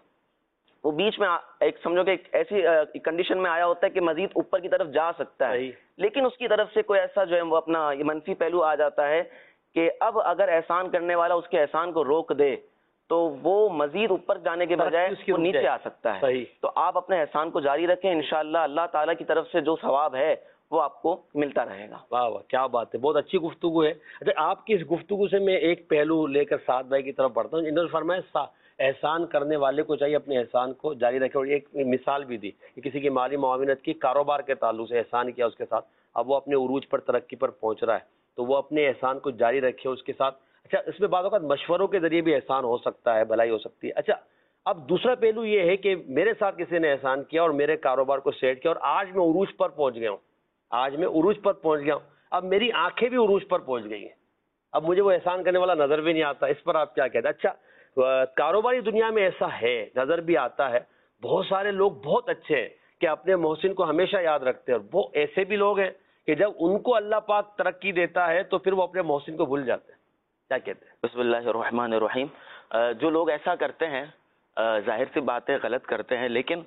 وہ بیچ میں ایک سمجھو کہ ایک ایسی کنڈیشن میں آیا ہوتا ہے کہ مزید اوپر کی طرف جا سکتا ہے, لیکن اس کی طرف سے کوئی ایسا جو ہے وہ اپنا منفی پہلو آ جاتا ہے کہ اب اگر احسان کرنے والا اس کے احسان کو روک دے تو وہ مزید اوپر جانے کے بجائے وہ نیچے آ سکتا ہے. تو آپ اپنے احسان کو جاری رکھیں, انشاءاللہ اللہ تعالیٰ کی طرف سے جو ثواب ہے وہ آپ کو ملتا رہے گا. واہ واہ کیا بات ہے, بہت اچھی گفتگو ہے. اچھا آپ کی اس گفتگو سے میں ایک پہلو لے کر سعد بھائی کی طرف بڑھتا ہوں. انہوں نے فرمایا احسان کرنے والے کو چاہیے اپنے احسان کو جاری رکھے, اور ایک مثال بھی دی کہ کسی کی مالی معاونت کی, کاروبار کے تعلق سے احسان کیا اس کے ساتھ, اب وہ اپنے عروج پر ترقی پر پہنچ رہا ہے, تو وہ اپنے احسان کو جاری رکھے اس کے ساتھ. اچھا اس میں بعض اوقات مشوروں کے ذریعے بھی احسان ہو سکتا ہے, بھلائی ہو سکتی ہے. اچھا اب دوسرا پہلو یہ ہے کہ میرے ساتھ کسی نے احسان کیا اور میرے کاروبار کو سیٹ کیا, اور آج میں عروج پر پہنچ گیا ہوں, اب میری آنکھیں بھی عروج پر پہنچ گئی ہیں, اب مجھے وہ احسان کرنے والا نظر بھی نہیں آتا. اس پر آپ کیا کہتے ہیں؟ اچھا کاروباری دنیا میں ایسا ہے, نظر بھی آتا ہے, بہت سارے لوگ بہت اچھے ہیں کہ اپنے محسن کو ہمیشہ یاد رکھتے ہیں, اور وہ ایسے بھی لوگ ہیں کہ جب ان کو اللہ پاک ترقی دیتا ہے تو پھر وہ اپنے محسن کو بھول جاتے ہیں. کیا کہتے ہیں؟ بسم اللہ الرحمن الرحیم. جو لوگ ایسا کرتے ہیں ظاہر سی بات ہے غلط کرتے ہیں, لیکن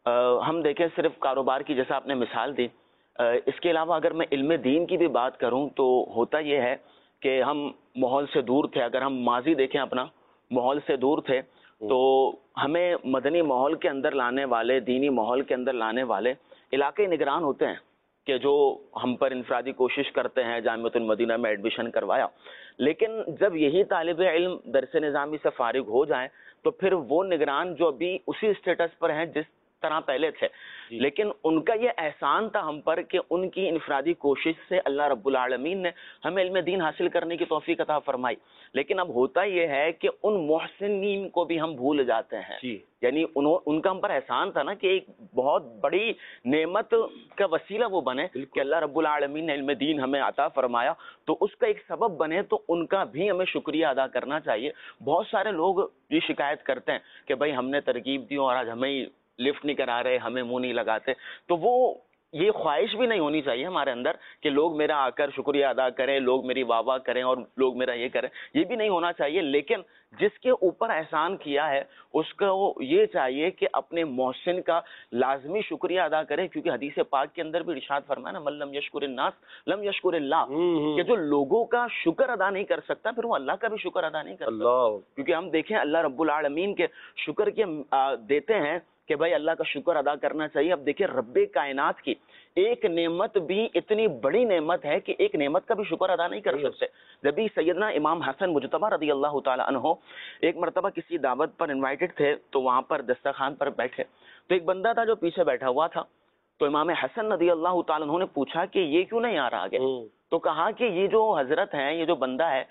ہم دیکھیں صرف کاروبار کی جیسا آپ نے مثال دی, اس کے علاوہ اگر میں علم دین کی بھی بات کروں تو ہوتا یہ ہے کہ ہم ماحول سے دور تھے. اگر ہم ماضی دیکھیں اپنا, ماحول سے دور تھے تو ہمیں مدنی ماحول کے اندر لانے والے, دینی ماحول کے اندر لانے والے علاقائی نگران ہوتے ہیں کہ جو ہم پر انفرادی کوشش کرتے ہیں. جامعۃ المدینہ میں ایڈمیشن کروایا, لیکن جب یہی طالب علم درس نظامی سے فارغ ہو جائیں تو پھر وہ نگران جو ابھی اسی اسٹیٹس پر ہیں جس طرح پہلے تھے, لیکن ان کا یہ احسان تھا ہم پر کہ ان کی انفرادی کوشش سے اللہ رب العالمین نے ہمیں علم دین حاصل کرنے کی توفیق عطا فرمائی. لیکن اب ہوتا یہ ہے کہ ان محسنین کو بھی ہم بھول جاتے ہیں. یعنی ان کا ہم پر احسان تھا نا کہ ایک بہت بڑی نعمت کا وسیلہ وہ بنے کہ اللہ رب العالمین نے علم دین ہمیں عطا فرمایا, تو اس کا ایک سبب بنے, تو ان کا بھی ہمیں شکریہ ادا کرنا چاہیے. بہت سارے لوگ یہ شکایت کرتے ہیں کہ بھائی ہم نے ترغیب دی اور آج ہمیں لفٹ نہیں کرا رہے, ہمیں منہ نہیں لگاتے. تو وہ یہ خواہش بھی نہیں ہونی چاہیے ہمارے اندر کہ لوگ میرا آ کر شکریہ ادا کریں, لوگ میری واہ واہ کریں اور لوگ میرا یہ کریں, یہ بھی نہیں ہونا چاہیے. لیکن جس کے اوپر احسان کیا ہے اس کو یہ چاہیے کہ اپنے محسن کا لازمی شکریہ ادا کرے, کیونکہ حدیث پاک کے اندر بھی ارشاد فرمایا نا, من لم یشکر الناس لم یشکر اللہ, کہ جو لوگوں کا شکر ادا نہیں کر سکتا پھر وہ اللہ کا بھی شکر ادا نہیں کر سکتا. کیونکہ ہم دیکھیں اللہ رب العالمین کے شکر کے دیتے ہیں کہ بھائی اللہ کا شکر ادا کرنا چاہیے. اب دیکھیں رب کائنات کی ایک نعمت بھی اتنی بڑی نعمت ہے کہ ایک نعمت کا بھی شکر ادا نہیں کر سکتے. جبھی سیدنا امام حسن مجتبی رضی اللہ تعالی عنہ ایک مرتبہ کسی دعوت پر انوائٹڈ تھے, تو وہاں پر دسترخوان پر بیٹھے تو ایک بندہ تھا جو پیچھے بیٹھا ہوا تھا. تو امام حسن رضی اللہ تعالی عنہ نے پوچھا کہ یہ کیوں نہیں آ رہا آگے؟ تو کہا کہ یہ جو حضرت ہیں, یہ جو بندہ ہے,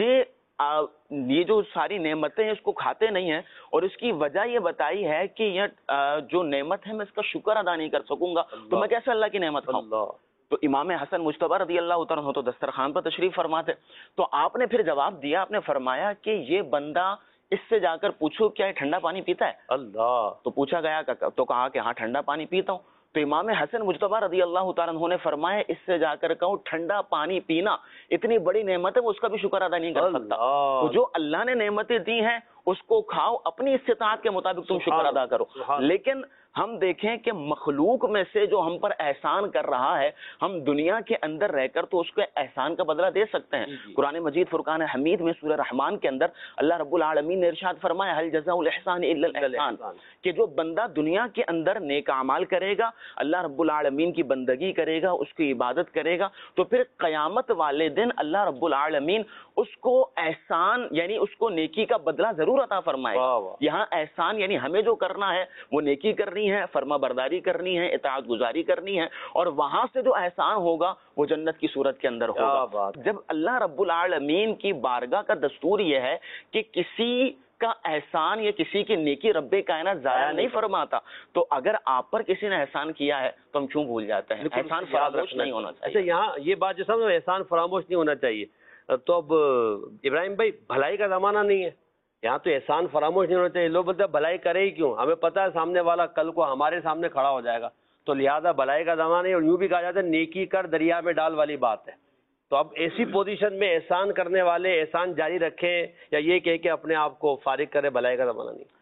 یہ جو ساری نعمتیں اس کو کھاتے نہیں ہیں, اور اس کی وجہ یہ بتائی ہے کہ یہ جو نعمت ہے میں اس کا شکر ادا نہیں کر سکوں گا, تو میں کیسے اللہ کی نعمت کھاؤں؟ تو امام حسن مجتبی رضی اللہ تعالیٰ عنہ تو دسترخوان پر تشریف فرماتے. تو آپ نے پھر جواب دیا, آپ نے فرمایا کہ یہ بندہ, اس سے جا کر پوچھو کیا یہ ٹھنڈا پانی پیتا ہے؟ اللہ. تو پوچھا گیا تو کہا کہ ہاں ٹھنڈا پانی پیتا ہوں. تو امام حسن مجتبی رضی اللہ تعالیٰ عنہ نے فرمایا اس سے جا کر کہوں ٹھنڈا پانی پینا اتنی بڑی نعمت ہے, وہ اس کا بھی شکر ادا نہیں کر سکتا. تو جو اللہ نے نعمتیں دی ہیں اس کو کھاؤ, اپنی استطاعت کے مطابق تم شکر ادا کرو. لیکن ہم دیکھیں کہ مخلوق میں سے جو ہم پر احسان کر رہا ہے, ہم دنیا کے اندر رہ کر تو اس کے احسان کا بدلہ دے سکتے ہیں. قرآن مجید فرقان حمید میں سورہ رحمان کے اندر اللہ رب العالمین نے ارشاد فرمایا هل جزاء الاحسان الا الاحسان, کہ جو بندہ دنیا کے اندر نیک اعمال کرے گا, اللہ رب العالمین کی بندگی کرے گا, اس کی عبادت کرے گا, تو پھر قیامت والے دن اللہ رب العالمین اس کو احسان یعنی اس کو نیکی کا بدلہ ضرور عطا فرمائے. یہاں احسان یعنی ہمیں جو کرنا ہے وہ نیکی کرنی ہے, فرما برداری کرنی ہے, اطاعت گزاری کرنی ہے, اور وہاں سے جو احسان ہوگا وہ جنت کی صورت کے اندر ہوگا. جب اللہ رب العالمین کی بارگاہ کا دستور یہ ہے کہ کسی کا احسان یا کسی کی نیکی رب کائنات ضائع نہیں فرماتا, تو اگر آپ پر کسی نے احسان کیا ہے تو ہم کیوں بھول جاتے ہیں؟ احسان فراموش نہیں ہونا چاہیے. اچھا یہاں یہ بات جو سمجھو احسان فراموش نہیں ہونا چاہیے, تو اب ابراہیم بھائی بھلائی کا زمانہ نہیں ہے, یہاں تو احسان فراموش نہیں ہونا چاہیے. لوگ بولتے ہیں بھلائی کرے ہی کیوں, ہمیں پتہ ہے سامنے والا کل کو ہمارے سامنے کھڑا ہو جائے گا, تو لہذا بھلائی کا زمانہ ہے. اور یوں بھی کہا جاتا ہے نیکی کر دریا میں ڈال والی بات ہے. تو اب ایسی پوزیشن میں احسان کرنے والے احسان جاری رکھیں یا یہ کہہ کے اپنے آپ کو فارغ کرے, بھلائی کا زمانہ نہیں.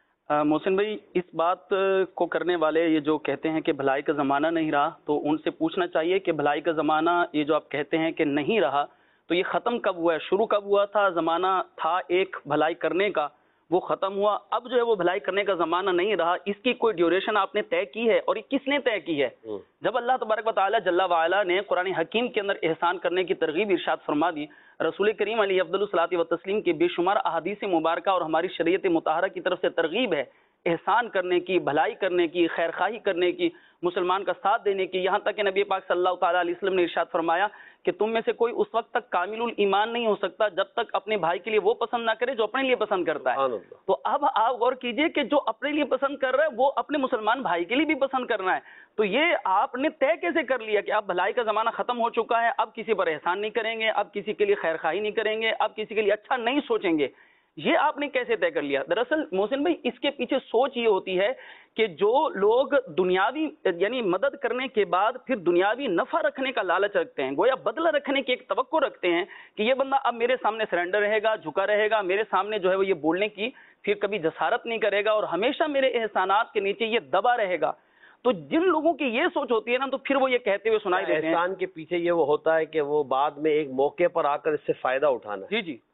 محسن بھائی اس بات کو کرنے والے یہ جو کہتے ہیں کہ بھلائی کا زمانہ نہیں رہا, تو ان سے پوچھنا چاہیے کہ بھلائی کا زمانہ یہ جو آپ کہتے ہیں کہ نہیں رہا, تو یہ ختم کب ہوا ہے, شروع کب ہوا تھا؟ زمانہ تھا ایک بھلائی کرنے کا, وہ ختم ہوا، اب جو ہے وہ بھلائی کرنے کا زمانہ نہیں رہا. اس کی کوئی ڈیوریشن آپ نے طے کی ہے؟ اور یہ کس نے طے کی ہے؟ جب اللہ تبارک و تعالیٰ جل وعلا نے قرآن حکیم کے اندر احسان کرنے کی ترغیب ارشاد فرما دی، رسول کریم علیہ افضل الصلاۃ و تسلیم کی بے شمار احادیث مبارکہ اور ہماری شریعت مطہرہ کی طرف سے ترغیب ہے احسان کرنے کی، بھلائی کرنے کی، خیر خواہی کرنے کی، مسلمان کا ساتھ دینے کی. یہاں تک کہ نبی پاک صلی اللہ تعالیٰ علیہ وسلم نے ارشاد فرمایا کہ تم میں سے کوئی اس وقت تک کامل الایمان نہیں ہو سکتا جب تک اپنے بھائی کے لیے وہ پسند نہ کرے جو اپنے لیے پسند کرتا ہے. تو اب آپ غور کیجئے کہ جو اپنے لیے پسند کر رہا ہے وہ اپنے مسلمان بھائی کے لیے بھی پسند کرنا ہے. تو یہ آپ نے طے کیسے کر لیا کہ اب بھلائی کا زمانہ ختم ہو چکا ہے، اب کسی پر احسان نہیں کریں گے، اب کسی کے لیے خیر خواہی نہیں کریں گے، اب کسی کے لیے اچھا نہیں سوچیں گے؟ یہ آپ نے کیسے طے کر لیا؟ دراصل محسن بھائی اس کے پیچھے سوچ یہ ہوتی ہے کہ جو لوگ دنیاوی یعنی مدد کرنے کے بعد پھر دنیاوی نفع رکھنے کا لالچ رکھتے ہیں، گویا بدلہ رکھنے کی ایک توقع رکھتے ہیں کہ یہ بندہ اب میرے سامنے سرنڈر رہے گا، جھکا رہے گا، میرے سامنے جو ہے وہ یہ بولنے کی پھر کبھی جسارت نہیں کرے گا اور ہمیشہ میرے احسانات کے نیچے یہ دبا رہے گا. تو جن لوگوں کی یہ سوچ ہوتی ہے نا تو پھر وہ یہ کہتے ہوئے سنائی دیتے ہیں. احسان کے پیچھے یہ وہ ہوتا ہے کہ وہ بعد میں ایک موقع پر آ کر اس سے فائدہ اٹھانا. جی جی،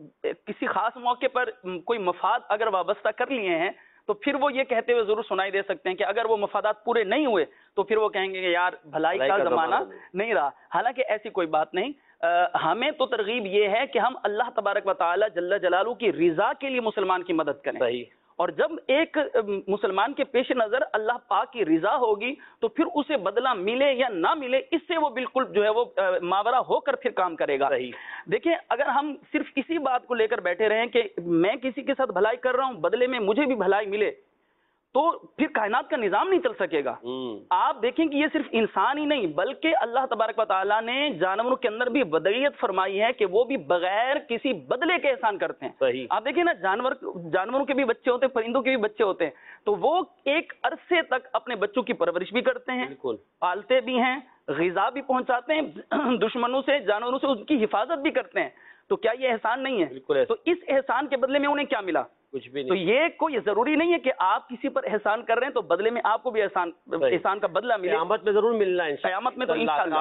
کسی خاص موقع پر کوئی مفاد اگر وابستہ کر لیے ہیں تو پھر وہ یہ کہتے ہوئے ضرور سنائی دے سکتے ہیں کہ اگر وہ مفادات پورے نہیں ہوئے تو پھر وہ کہیں گے کہ یار بھلائی کا زمانہ نہیں رہا. حالانکہ ایسی کوئی بات نہیں. ہمیں تو ترغیب یہ ہے کہ ہم اللہ تبارک و تعالی جل جلالہ کی رضا کے لیے مسلمان کی مدد کریں. صحیح. اور جب ایک مسلمان کے پیش نظر اللہ پاک کی رضا ہوگی تو پھر اسے بدلہ ملے یا نہ ملے اس سے وہ بالکل جو ہے وہ ماورا ہو کر پھر کام کرے گا. دیکھیں اگر ہم صرف اسی بات کو لے کر بیٹھے رہیں کہ میں کسی کے ساتھ بھلائی کر رہا ہوں بدلے میں مجھے بھی بھلائی ملے تو پھر کائنات کا نظام نہیں چل سکے گا. آپ دیکھیں کہ یہ صرف انسان ہی نہیں بلکہ اللہ تبارک و تعالیٰ نے جانوروں کے اندر بھی بدعیت فرمائی ہے کہ وہ بھی بغیر کسی بدلے کے احسان کرتے ہیں. صحیح. آپ دیکھیں نا جانوروں کے بھی بچے ہوتے ہیں، پرندوں کے بھی بچے ہوتے ہیں، تو وہ ایک عرصے تک اپنے بچوں کی پرورش بھی کرتے ہیں، پالتے بھی ہیں، غذا بھی پہنچاتے ہیں، دشمنوں سے جانوروں سے ان کی حفاظت بھی کرتے ہیں. تو کیا یہ احسان نہیں ہے؟ تو اس احسان کے بدلے میں انہیں کیا ملا؟ کچھ بھی نہیں. تو یہ کوئی ضروری نہیں ہے کہ آپ کسی پر احسان کر رہے ہیں تو بدلے میں آپ کو بھی احسان کا بدلہ ملے. قیامت میں ضرور ملنا ہے. قیامت میں تو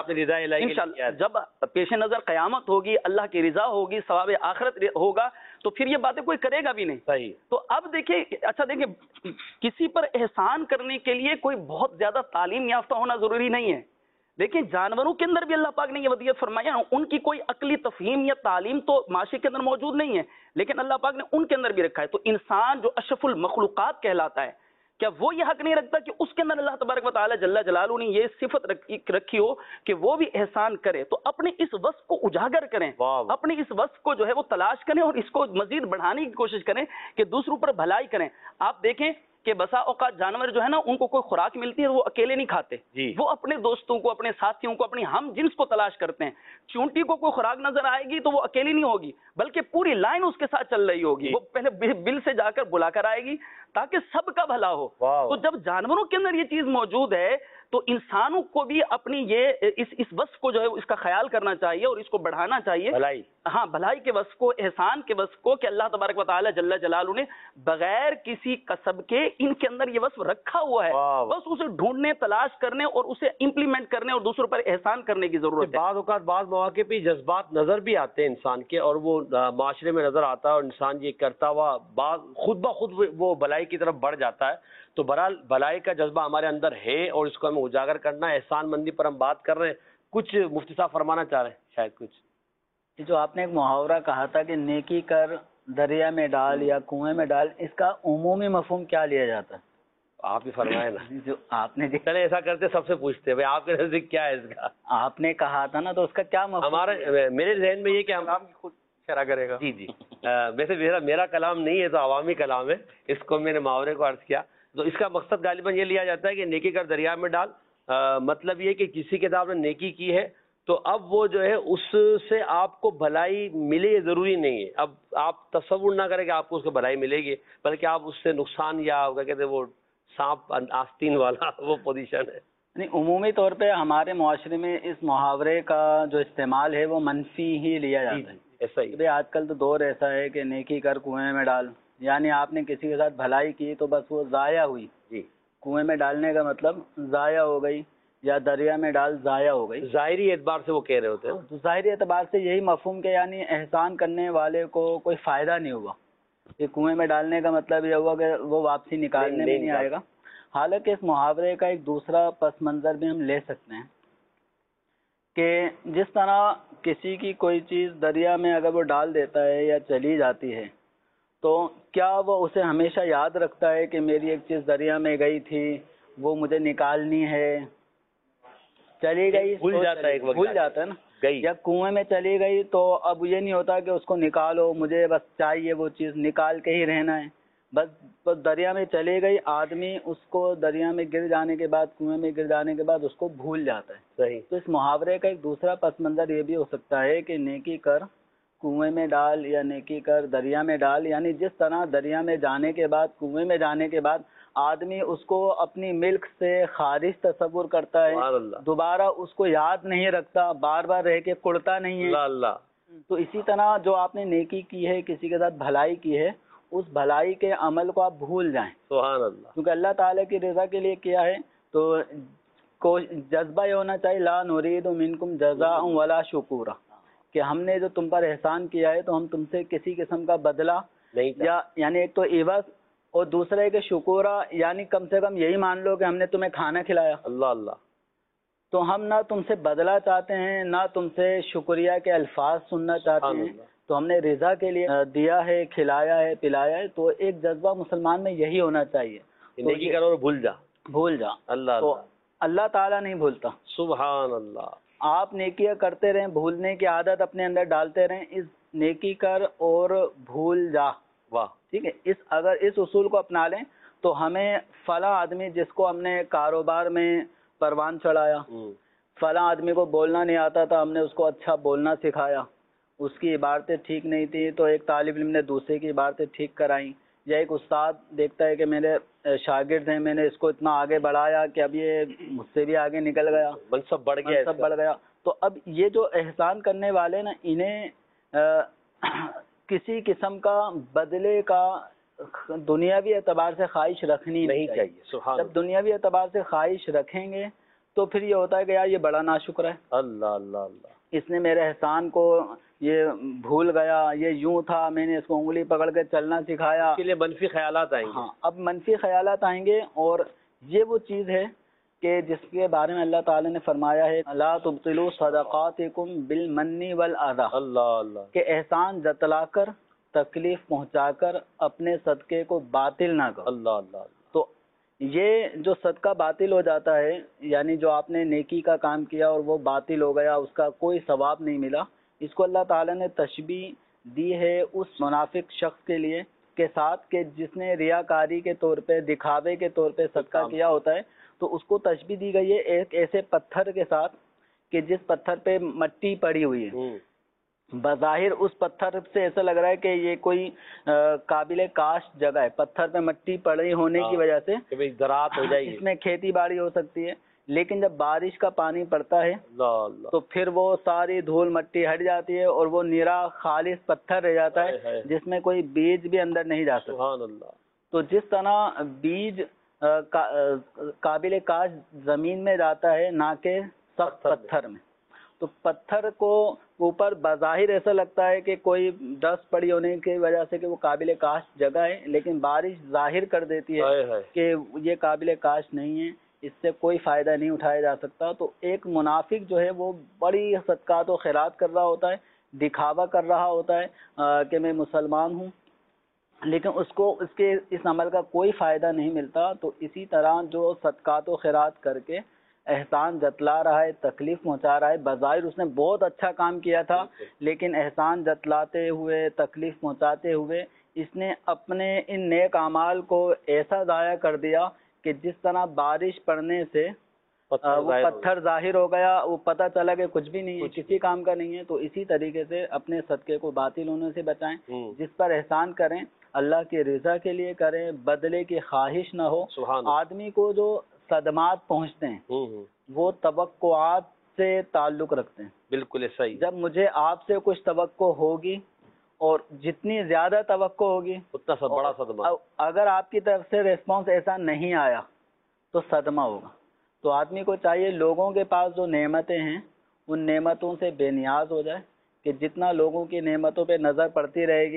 انشاءاللہ جب پیش نظر قیامت ہوگی، اللہ کی رضا ہوگی، ثواب آخرت ہوگا تو پھر یہ باتیں کوئی کرے گا بھی نہیں. صحیح. تو اب دیکھیں اچھا دیکھیں کسی پر احسان کرنے کے لیے کوئی بہت زیادہ تعلیم یافتہ ہونا ضروری نہیں ہے. دیکھیں جانوروں کے اندر بھی اللہ پاک نے یہ وصیت فرمایا، ان کی کوئی عقلی تفہیم یا تعلیم تو معاشرے کے اندر موجود نہیں ہے لیکن اللہ پاک نے ان کے اندر بھی رکھا ہے. تو انسان جو اشرف المخلوقات کہلاتا ہے کیا وہ یہ حق نہیں رکھتا کہ اس کے اندر اللہ تبارک و تعالی جل جلالہ نے یہ صفت رکھی ہو کہ وہ بھی احسان کرے؟ تو اپنے اس وصف کو اجاگر کریں، اپنے اس وصف کو جو ہے وہ تلاش کریں اور اس کو مزید بڑھانے کی کوشش کریں کہ دوسروں پر بھلائی کریں. آپ دیکھیں کہ بسا اوقات جانور جو ہے نا ان کو کوئی خوراک ملتی ہے وہ اکیلے نہیں کھاتے. وہ اپنے دوستوں کو، اپنے ساتھیوں کو، اپنی ہم جنس کو تلاش کرتے ہیں. چونٹی کو کوئی خوراک نظر آئے گی تو وہ اکیلی نہیں ہوگی بلکہ پوری لائن اس کے ساتھ چل رہی ہوگی. وہ پہلے بل سے جا کر بلا کر آئے گی تاکہ سب کا بھلا ہو. تو جب جانوروں کے اندر یہ چیز موجود ہے تو انسانوں کو بھی اپنی یہ اس وصف کو جو ہے اس کا خیال کرنا چاہیے اور اس کو بڑھانا چاہیے. بھلائی کے وصف کو، احسان کے وصف کو کہ اللہ تبارک و تعالی جل جلالہ نے بغیر کسی کسب کے ان کے اندر یہ وصف رکھا ہوا ہے. بس اسے ڈھونڈنے، تلاش کرنے اور اسے امپلیمنٹ کرنے اور دوسروں پر احسان کرنے کی ضرورت ہے. بعض اوقات بعض مواقع پہ جذبات نظر بھی آتے ہیں انسان کے اور وہ معاشرے میں نظر آتا ہے اور انسان یہ کرتا ہوا خود بخود وہ بھلائی کی طرف بڑھ جاتا ہے. تو بہرحال بھلائی کا جذبہ ہمارے اندر ہے اور اس کو ہمیں اجاگر کرنا ہے. احسان مندی پر ہم بات کر رہے ہیں، کچھ مفتی صاحب فرمانا چاہ رہے ہیں شاید کچھ. جو آپ نے ایک محاورہ کہا تھا کہ نیکی کر دریا میں ڈال یا کنویں میں ڈال، اس کا عمومی مفہوم کیا لیا جاتا ہے؟ آپ ہی فرمائے نا. جو آپ نے چلے ایسا کرتے سب سے پوچھتے ہیں آپ کے نزدیک کیا ہے اس کا؟ آپ نے کہا تھا نا تو اس کا کیا مفہوم؟ میرے ذہن میں یہ کہ ہم خود شرح کرے گا. جی ویسے میرا کلام نہیں ہے تو عوامی کلام ہے، اس کو میں نے محاورے کو عرض کیا. تو اس کا مقصد غالباً یہ لیا جاتا ہے کہ نیکی کر دریا میں ڈال. مطلب یہ کہ کسی کے ساتھ آپ نے نیکی کی ہے تو اب وہ جو ہے اس سے آپ کو بھلائی ملے یہ ضروری نہیں ہے. اب آپ تصور نہ کریں کہ آپ کو اس کو بھلائی ملے گی بلکہ آپ اس سے نقصان یا کیا کہتے ہیں وہ سانپ آستین والا وہ پوزیشن ہے. نہیں، عمومی طور پہ ہمارے معاشرے میں اس محاورے کا جو استعمال ہے وہ منفی ہی لیا جاتا ہے. ایسا ہی آج کل تو دور ایسا ہے کہ نیکی کر کنویں میں ڈال، یعنی آپ نے کسی کے ساتھ بھلائی کی تو بس وہ ضائع ہوئی. کنویں میں ڈالنے کا مطلب ضائع ہو گئی یا دریا میں ڈال ضائع ہو گئی. ظاہری اعتبار سے وہ کہہ رہے ہوتے ہیں. تو ظاہری اعتبار سے یہی مفہوم کہ یعنی احسان کرنے والے کو کوئی فائدہ نہیں ہوا. یہ کنویں میں ڈالنے کا مطلب یہ ہوا کہ وہ واپسی نکالنے میں نہیں آئے گا. حالانکہ اس محاورے کا ایک دوسرا پس منظر بھی ہم لے سکتے ہیں کہ جس طرح کسی کی کوئی چیز دریا میں اگر وہ ڈال دیتا ہے یا چلی جاتی ہے تو کیا وہ اسے ہمیشہ یاد رکھتا ہے کہ میری ایک چیز دریا میں گئی تھی وہ مجھے نکالنی ہے؟ چلی گئی بھول جاتا ہے، ایک وقت بھول جاتا ہے نا. گئی یا کنویں میں چلی گئی تو اب یہ نہیں ہوتا کہ اس کو نکالو، مجھے بس چاہیے وہ چیز نکال کے ہی رہنا ہے. بس دریا میں چلی گئی، آدمی اس کو دریا میں گر جانے کے بعد، کنویں میں گر جانے کے بعد اس کو بھول جاتا ہے. صحیح. تو اس محاورے کا ایک دوسرا پس منظر یہ بھی ہو سکتا ہے کہ نیکی کر کنویں میں ڈال یا نیکی کر دریا میں ڈال، یعنی جس طرح دریا میں جانے کے بعد، کنویں میں جانے کے بعد آدمی اس کو اپنی ملک سے خارج تصور کرتا ہے، سبحان اللہ. دوبارہ اس کو یاد نہیں رکھتا، بار بار رہ کے کڑتا نہیں ہے. اللہ اللہ. تو اسی طرح جو آپ نے نیکی کی ہے، کسی کے ساتھ بھلائی کی ہے، اس بھلائی کے عمل کو آپ بھول جائیں، سبحان اللہ. کیونکہ اللہ تعالیٰ کی رضا کے لیے کیا ہے. تو جذبہ یہ ہونا چاہیے لا نرید منکم جزاء ولا شکورا، کہ ہم نے جو تم پر احسان کیا ہے تو ہم تم سے کسی قسم کا بدلہ نہیں چاہیے. یا یعنی ایک تو عوض، اور دوسرا ہے کہ شکورا یعنی کم سے کم یہی مان لو کہ ہم نے تمہیں کھانا کھلایا. اللہ اللہ. تو ہم نہ تم سے بدلہ چاہتے ہیں، نہ تم سے شکریہ کے الفاظ سننا چاہتے ہیں. تو ہم نے رضا کے لیے دیا ہے، کھلایا ہے، پلایا ہے. تو ایک جذبہ مسلمان میں یہی ہونا چاہیے. نیکی کرو اور بھول جا. بھول جا. اللہ تو اللہ. اللہ تعالیٰ نہیں بھولتا. سبحان اللہ. آپ نیکیاں کرتے رہیں، بھولنے کی عادت اپنے اندر ڈالتے رہیں. اس نیکی کر اور بھول جا. واہ. ٹھیک ہے. اگر اس اصول کو اپنا لیں تو ہمیں فلاں آدمی جس کو ہم نے کاروبار میں پروان چڑھایا، فلاں آدمی کو بولنا نہیں آتا تھا، ہم نے اس کو اچھا بولنا سکھایا، اس کی عبارتیں ٹھیک نہیں تھی تو ایک طالب علم نے دوسرے کی عبارتیں ٹھیک کرائیں. یا ایک استاد دیکھتا ہے کہ میرے شاگرد ہیں، میں نے اس کو اتنا آگے بڑھایا کہ اب یہ مجھ سے بھی آگے نکل گیا، منصب بڑھ گیا، منصب بڑھ گیا. تو اب یہ جو احسان کرنے والے نا، انہیں کسی قسم کا بدلے کا دنیاوی اعتبار سے خواہش رکھنی نہیں چاہیے. سبحان. جب دنیاوی اعتبار سے خواہش رکھیں گے تو پھر یہ ہوتا ہے کہ یار یہ بڑا ناشکر ہے، اللہ اللہ اللہ. اس نے میرے احسان کو یہ بھول گیا، یہ یوں تھا، میں نے اس کو انگلی پکڑ کے چلنا سکھایا. اس کے لیے منفی خیالات آئیں گے. ہاں، اب منفی خیالات آئیں گے. اور یہ وہ چیز ہے کہ جس کے بارے میں اللہ تعالی نے فرمایا ہے لا تبطلوا صدقاتکم بالمن والاذى. اللہ اللہ. کہ احسان جتلا کر، تکلیف پہنچا کر اپنے صدقے کو باطل نہ کرو. اللہ اللہ. تو یہ جو صدقہ باطل ہو جاتا ہے، یعنی جو آپ نے نیکی کا کام کیا اور وہ باطل ہو گیا، اس کا کوئی ثواب نہیں ملا، اس کو اللہ تعالیٰ نے تشبیہ دی ہے اس منافق شخص کے لیے کے ساتھ کہ جس نے ریاکاری کے طور پہ، دکھاوے کے طور پہ صدقہ کیا ہوتا ہے. تو اس کو تشبیہ دی گئی ہے ایک ایسے پتھر کے ساتھ کہ جس پتھر پہ مٹی پڑی ہوئی ہے. بظاہر اس پتھر سے ایسا لگ رہا ہے کہ یہ کوئی قابل کاشت جگہ ہے، پتھر پہ مٹی پڑی ہونے کی وجہ سے زراعت ہو جائے گی، اس میں کھیتی باڑی ہو سکتی ہے. لیکن جب بارش کا پانی پڑتا ہے تو پھر وہ ساری دھول مٹی ہٹ جاتی ہے اور وہ نیرا خالص پتھر رہ جاتا ہے جس میں کوئی بیج بھی اندر نہیں جا سکتا. سبحان اللہ. تو جس طرح بیج قابل کاش زمین میں جاتا ہے، نہ کہ سخت پتھر میں. تو پتھر کو اوپر بظاہر ایسا لگتا ہے کہ کوئی ڈسٹ پڑی ہونے کی وجہ سے کہ وہ قابل کاشت جگہ ہے، لیکن بارش ظاہر کر دیتی ہے کہ یہ قابل کاشت نہیں ہے، اس سے کوئی فائدہ نہیں اٹھایا جا سکتا. تو ایک منافق جو ہے وہ بڑی صدقات و خیرات کر رہا ہوتا ہے، دکھاوا کر رہا ہوتا ہے کہ میں مسلمان ہوں، لیکن اس کو اس کے اس عمل کا کوئی فائدہ نہیں ملتا. تو اسی طرح جو صدقات و خیرات کر کے احسان جتلا رہا ہے، تکلیف پہنچا رہا ہے، بظاہر اس نے بہت اچھا کام کیا تھا، لیکن احسان جتلاتے ہوئے، تکلیف پہنچاتے ہوئے اس نے اپنے ان نیک اعمال کو ایسا ضائع کر دیا کہ جس طرح بارش پڑنے سے وہ پتھر ظاہر ہو گیا، وہ پتہ چلا کہ کچھ بھی نہیں ہے، کسی کام کا نہیں ہے. تو اسی طریقے سے اپنے صدقے کو باطل ہونے سے بچائیں. جس پر احسان کریں اللہ کی رضا کے لیے کریں، بدلے کی خواہش نہ ہو. آدمی کو جو صدمات پہنچتے ہیں وہ توقعات سے تعلق رکھتے ہیں. بالکل صحیح. جب مجھے آپ سے کچھ توقع ہوگی اور جتنی زیادہ توقع ہوگی اتنا سب بڑا صدمہ، اگر آپ کی طرف سے ریسپانس ایسا نہیں آیا تو صدمہ ہوگا. تو آدمی کو چاہیے لوگوں کے پاس جو نعمتیں ہیں ان نعمتوں سے بے نیاز ہو جائے، کہ جتنا لوگوں کی نعمتوں پہ نظر پڑتی رہے گی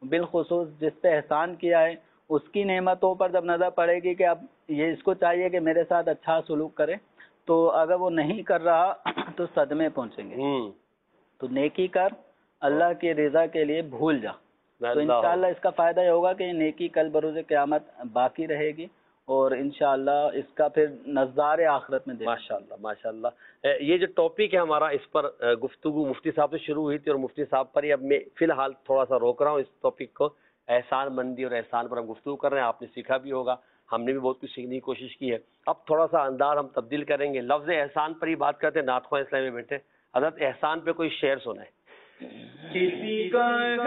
بالخصوص جس پہ احسان کیا ہے اس کی نعمتوں پر جب نظر پڑے گی کہ اب یہ اس کو چاہیے کہ میرے ساتھ اچھا سلوک کرے، تو اگر وہ نہیں کر رہا تو صدمے پہنچیں گے. تو نیکی کر، اللہ کی رضا کے لیے بھول جا، تو انشاءاللہ اس کا فائدہ یہ ہوگا کہ یہ نیکی کل بروز قیامت باقی رہے گی، اور انشاءاللہ اس کا پھر نظارے آخرت میں دیکھیں. ماشاءاللہ ماشاءاللہ. یہ جو ٹاپک ہے ہمارا، اس پر گفتگو مفتی صاحب سے شروع ہوئی تھی، اور مفتی صاحب پر ہی اب میں فی الحال تھوڑا سا روک رہا ہوں اس ٹاپک کو. احسان مندی اور احسان پر ہم گفتگو کر رہے ہیں، آپ نے سیکھا بھی ہوگا، ہم نے بھی بہت کچھ سیکھنے کی کوشش کی ہے. اب تھوڑا سا انداز ہم تبدیل کریں گے، لفظ احسان پر ہی بات کرتے ہیں. نعت خواہ اسلام میں بیٹھے حضرت احسان پہ کوئی شعر سنائے. کسی کا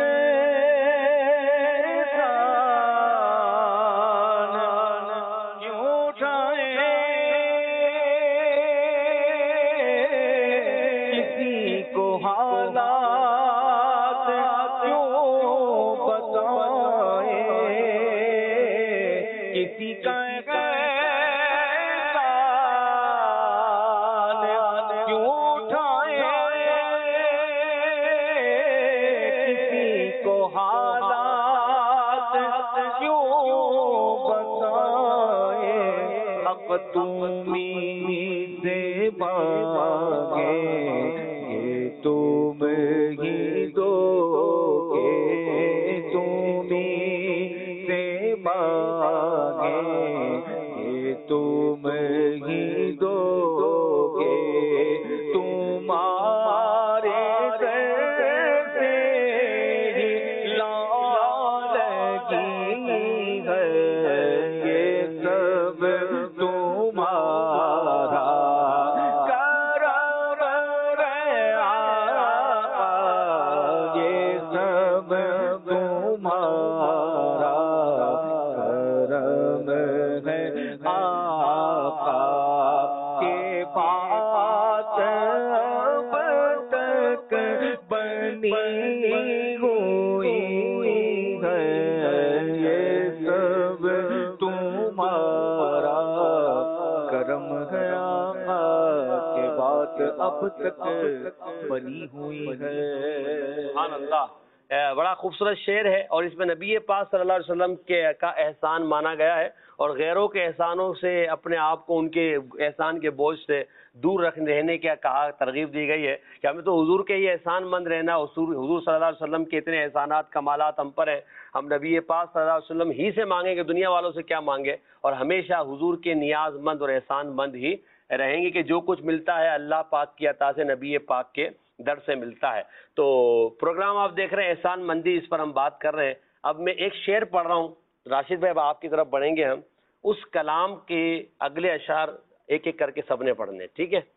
بنی ہوئی ہے. سبحان اللہ. بڑا خوبصورت شعر ہے، اور اس میں نبی پاک صلی اللہ علیہ وسلم کا احسان مانا گیا ہے، اور غیروں کے احسانوں سے اپنے آپ کو ان کے احسان کے بوجھ سے دور رہنے کا کہا، ترغیب دی گئی ہے کہ ہمیں تو حضور کے ہی احسان مند رہنا. حضور صلی اللہ علیہ وسلم کے اتنے احسانات کمالات ہم پر ہیں، ہم نبی پاک صلی اللہ علیہ وسلم ہی سے مانگیں کہ دنیا والوں سے کیا مانگے، اور ہمیشہ حضور کے نیاز مند اور احسان مند ہی رہیں گے کہ جو کچھ ملتا ہے اللہ پاک کی عطا سے، نبی پاک کے در سے ملتا ہے. تو پروگرام آپ دیکھ رہے ہیں احسان مندی، اس پر ہم بات کر رہے ہیں. اب میں ایک شعر پڑھ رہا ہوں، راشد بھائی اب آپ کی طرف بڑھیں گے ہم، اس کلام کے اگلے اشعار ایک ایک کر کے سب نے پڑھنے، ٹھیک ہے؟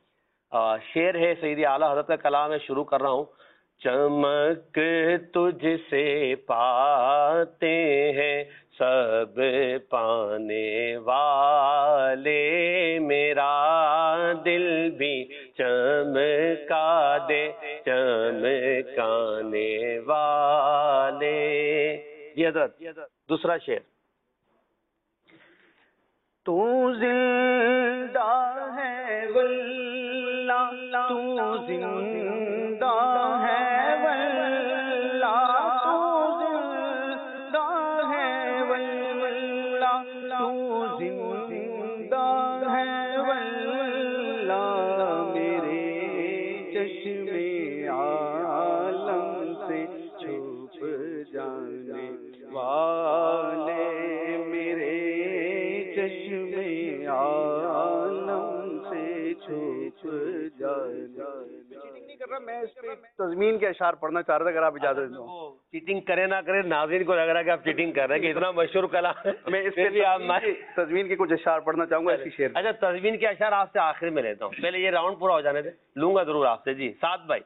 شعر ہے سیدی اعلیٰ حضرت کا کلام ہے، شروع کر رہا ہوں. چمک تجھ سے پاتے ہیں سب پانے والے، میرا دل بھی چمکا دے چمکانے والے. جی حضرت دوسرا شعر. تو زندہ ہے واللہ، تو زندہ ہے واللہ، تو زندہ ہے واللہ، تو زندہ ہے واللہ، میرے چشم عالم سے چھپ جانے والے، میرے چشم عالم سے چھپ جانے. چیٹنگ نہیں کر رہا میں، اس پہ تضمین کے اشعار پڑھنا چاہ رہا تھا، اگر آپ اجازت دیں. چیٹنگ کرے نہ کرے، ناظرین کو لگ رہا ہے کہ آپ چیٹنگ کر رہے ہیں کہ اتنا مشہور کلام ہے. میں اس کے لیے تضمین کے کچھ اشعار پڑھنا چاہوں گا اسی شعر. اچھا تضمین کے اشعار آپ سے آخر میں لیتا ہوں، پہلے یہ راؤنڈ پورا ہو جانے دیں، لوں گا ضرور آپ سے. جی سعد بھائی.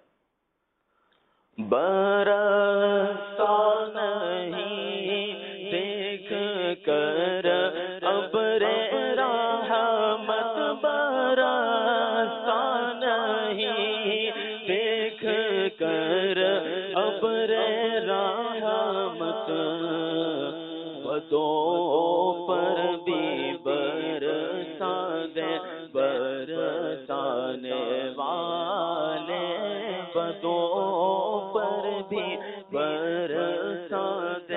برستا نہیں دیکھ کر ابر رحمت، برستا نہیں دیکھ کر ابر رحمت، بدوں پر بھی برسا دے برسانے والے، بدوں پر بھی برسا دے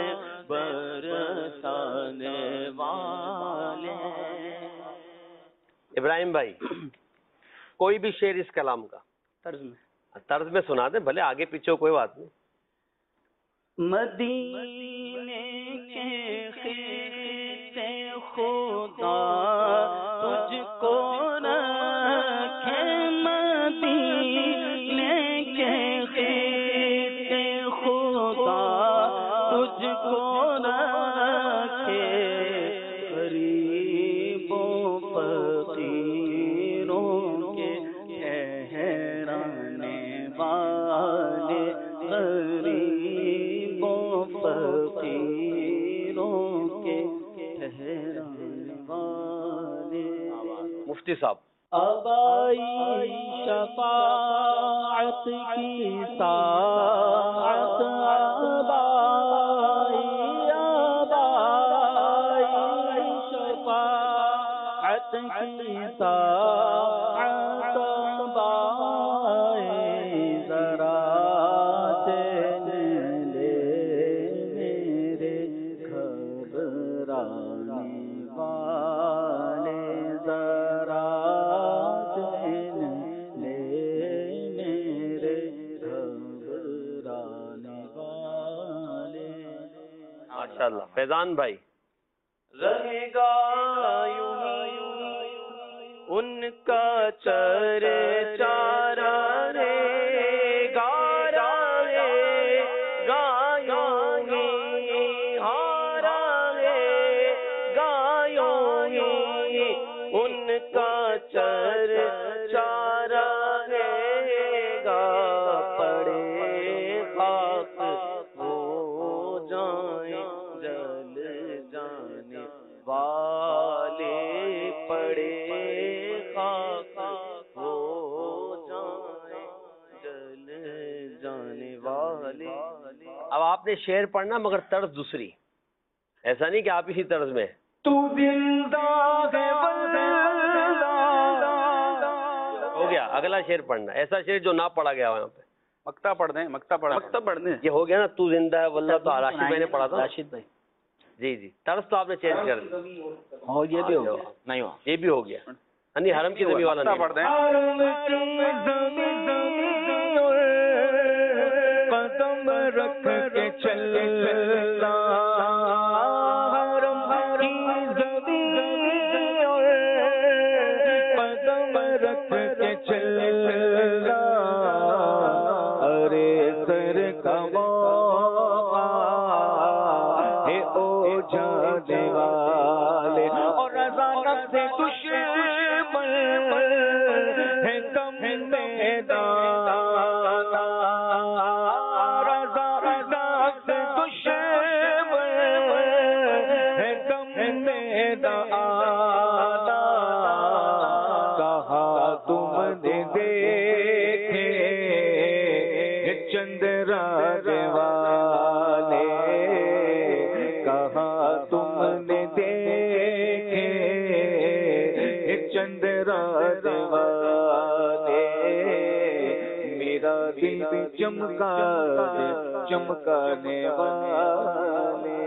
ابراہیم بھائی کوئی بھی شعر اس کلام کا طرز میں سنا دیں، بھلے آگے پیچھے کوئی بات نہیں. مدینے کے خطے خدا تجھ کو رکھے، مدینے کے خطے خدا تجھ کو رکھے، غریبوں فقیروں کے ٹھہرانے والے، غریبوں فقیروں کے ٹھہرانے والے. مفتی صاحب اب آئی شفاعت کی ساعت، اب آئی شفاعت کی ساعت، اب آئی ذرا دین لے میرے گھبرانے والے، ذرا دین لے میرے گھبرانے والے. ماشاءاللہ. فیضان بھائی رہے گا یوں ان کا چرچا رہے گا، رہے گا یوں ہی، ہاں رہے گا یوں ہی ان کا چرچا رہے گا. پڑے خاک ہو جائیں جل جانے والے، پڑے خاک ہو جائیں جل جانے والے. اب آپ نے شعر پڑھنا مگر طرز دوسری، ایسا نہیں کہ آپ اسی طرز میں. تو زندہ ہے ہو گیا. اگلا شعر پڑھنا ایسا شعر جو نہ پڑھا گیا یہاں پہ. مکتا پڑھ دیں، مکتا پڑھ دیں. یہ ہو گیا نا، تو زندہ ہے واللہ. تو راشد میں نے پڑھا تھا. راشد بھائی جی جی. طرز تو آپ نے چینج کر دی. ہو یہ بھی ہو گیا. نہیں ہوا، یہ بھی ہو گیا. نہیں حرم کی زمین والا نہیں. پڑھ دیں. قدم رکھ کے چلنا، حرم کی زمین اور قدم رکھ کے چلنا، ارے سر کا موقع ہے او جانے والے، اور رضا نفس دشمن ہے کم میدان، رضا نفس دشمن ہے کم میدان. کہا تم نے دیکھے چند راز والے، کہا تم نے دیکھے چند راز والے، میرا دل بھی چمکا چمکانے والے.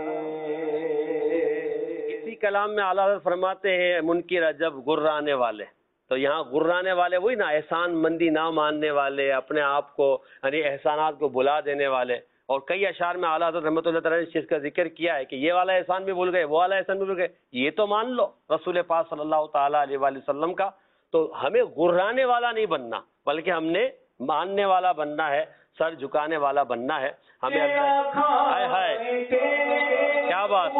اسی کلام میں اعلیٰ حضرت فرماتے ہیں منکر عجب گرانے والے. تو یہاں گرانے والے وہی نا، احسان مندی نہ ماننے والے، اپنے آپ کو یعنی احسانات کو بھلا دینے والے. اور کئی اشعار میں اعلیٰ حضرت رحمۃ اللہ تعالیٰ نے اس چیز کا ذکر کیا ہے کہ یہ والا احسان بھی بھول گئے، وہ والا احسان بھی بھول گئے. یہ تو مان لو رسول پاک صلی اللہ تعالیٰ علیہ وآلہ وسلم کا. تو ہمیں گرانے والا نہیں بننا، بلکہ ہم نے ماننے والا بننا ہے، سر جھکانے والا بننا ہے. ہمیں ہائے ہائے کیا بات.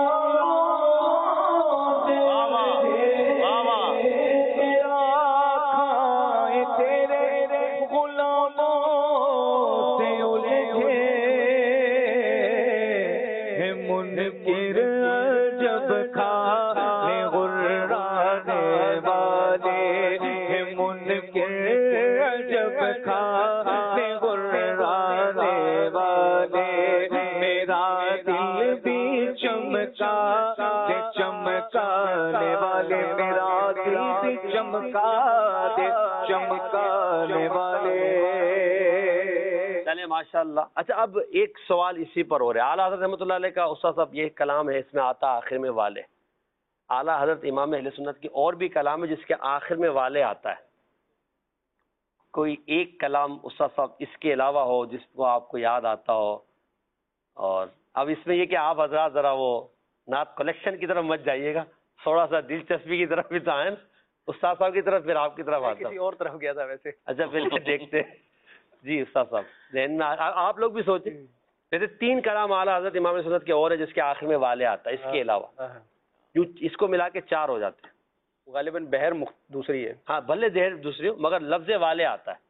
چمکانے والے، میرا دل بھی چمکا دے چمکانے والے. چلے ماشاء اللہ. اچھا اب ایک سوال اسی پر ہو رہا ہے. اعلیٰ حضرت رحمۃ اللہ علیہ کا استاد صاحب یہ کلام ہے، اس میں آتا آخر میں والے. اعلیٰ حضرت امام اہل سنت کی اور بھی کلام ہے جس کے آخر میں والے آتا ہے. کوئی ایک کلام استاد صاحب اس کے علاوہ ہو جس کو آپ کو یاد آتا ہو؟ اور اب اس میں یہ کہ آپ حضرات ذرا وہ نعت کلیکشن کی طرف مت جائیے گا، تھوڑا سا دلچسپی کی طرف بھی تو آئیں، استاد صاحب کی طرف پھر آپ کی طرف آتا کسی اور طرف گیا تھا ویسے. اچھا پہلے دیکھتے ہیں. جی استاد صاحب ذہن میں آپ لوگ بھی سوچیں. جیسے 3 کلام اعلیٰ حضرت امام سنت کے اور ہے جس کے آخر میں والے آتا ہے، اس کے علاوہ جو اس کو ملا کے 4 ہو جاتے ہیں. غالباً بہر دوسری ہے. ہاں بھلے زہر دوسری ہو مگر لفظ والے آتا ہے.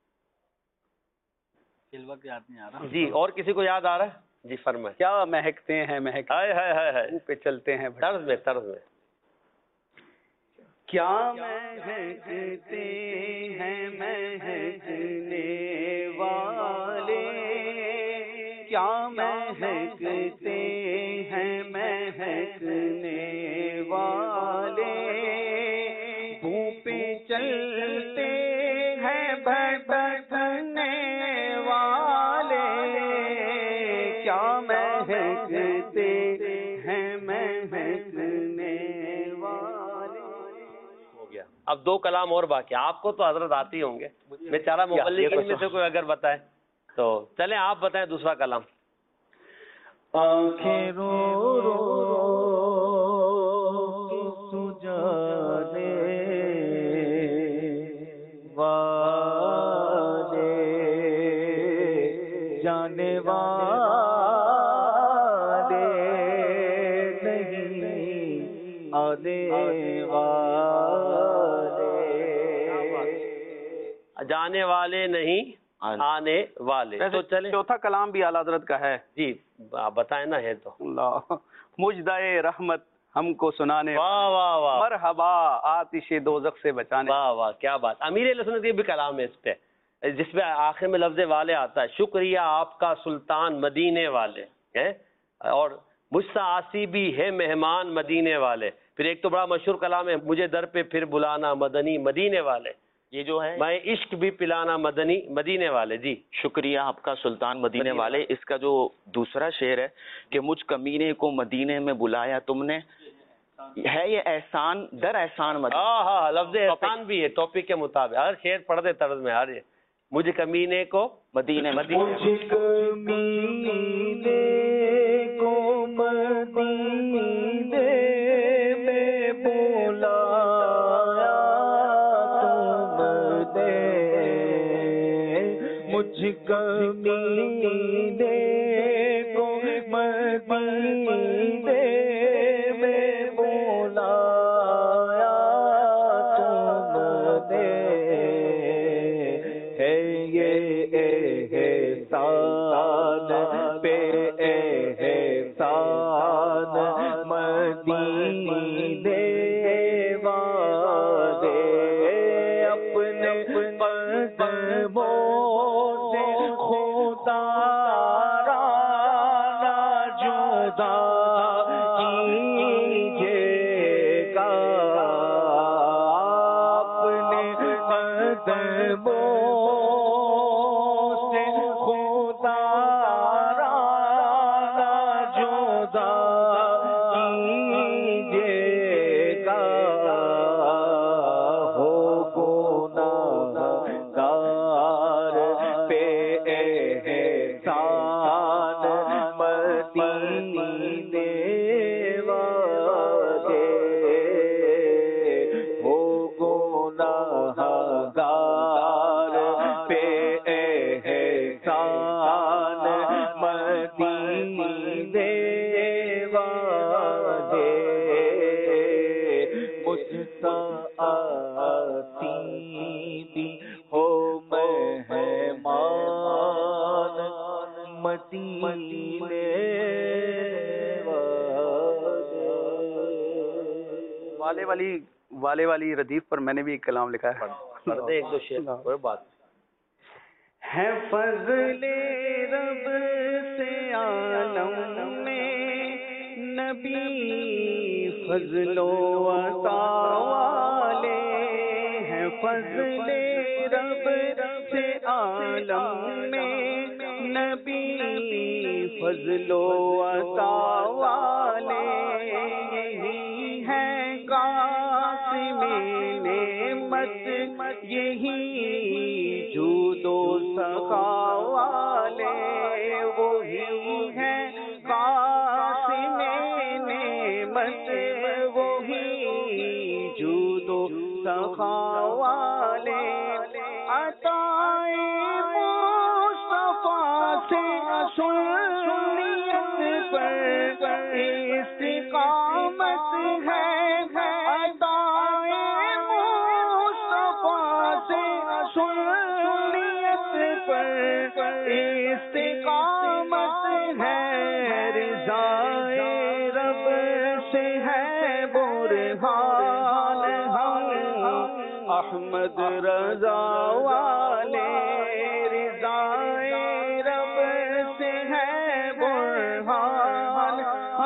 سلوا کے یاد نہیں آ رہا. جی اور کسی کو یاد آ رہا ہے؟ جی فرمائیں. کیا مہکتے ہیں مہک منہ پہ چلتے ہیں. طرز میں کیا مہکتے ہیں مہکنے والے، کیا مہکتے ہیں مہکنے والے، منہ پہ چلتے ہیں بھٹکنے والے، کیا مہکتے ہیں مہکنے والے. ہو گیا. اب 2 کلام اور باقی. آپ کو تو حضرت آتی ہوں گے، بیچارہ مبلغین میں سے کوئی اگر بتائے تو چلیں آپ بتائیں دوسرا کلام. آنکھیں رو رو سجانے والے، جانے والے نہیں آنے والے، جانے والے نہیں آنے والے. تو چلیں چوتھا کلام بھی اعلیٰ حضرت کا ہے. جی بتائیں نا. ہے تو اللہ مجدائے رحمت ہم کو سنانے، واہ واہ واہ مرحبا آتش دوزخ سے بچانے. واہ واہ کیا بات. امیر اہل سنت کے بھی کلام ہے اس پہ جس پہ آخر میں لفظ والے آتا ہے. شکریہ آپ کا سلطان مدینے والے ہیں، اور مجھ سے آسی بھی ہے مہمان مدینے والے. پھر ایک تو بڑا مشہور کلام ہے، مجھے در پہ پھر بلانا مدنی مدینے والے. یہ جو ہے میں عشق بھی پلانا مدنی مدینے والے. جی شکریہ آپ کا سلطان مدینے والے. اس کا جو دوسرا شعر ہے کہ مجھ کمینے کو مدینے میں بلایا تم نے، ہے یہ احسان در احسان مدینے. ہاں لفظ احسان بھی ہے ٹاپک کے مطابق. ہر شعر پڑھ دے طرز میں. ہر مجھ کمینے کو مدینے مجھ کمینے کو مدینے میں بلایا تم نے، مجھ کمینے کو مدینے میں بلایا تم نے، ہے یہ احسان پہ احسان مدینے والے، اپنے قدموں سے خدا را نہ جدا کیجیے گا، اپنے قدموں والے والی ردیف پر میں نے بھی ایک کلام لکھا ہے. پڑھ دے ایک دو شعر. کوئی بات ہے فضل رب سے عالم میں نبی فضل و عطا والے، ہے فضل رب سے عالم میں نبی فضل و عطا والے، یہی ہے یہی جود و سخا والے وہی ہیں قاسم نعمت، وہی جود و سخا والے عطائے مصطفیٰ سے سنیت پر استقامت ہے، عطائے مصطفیٰ سے سنیت پر استقامت ہے، رضائے رب سے ہے برہان ہم احمد رضا والے، رضائے رب سے ہے برہان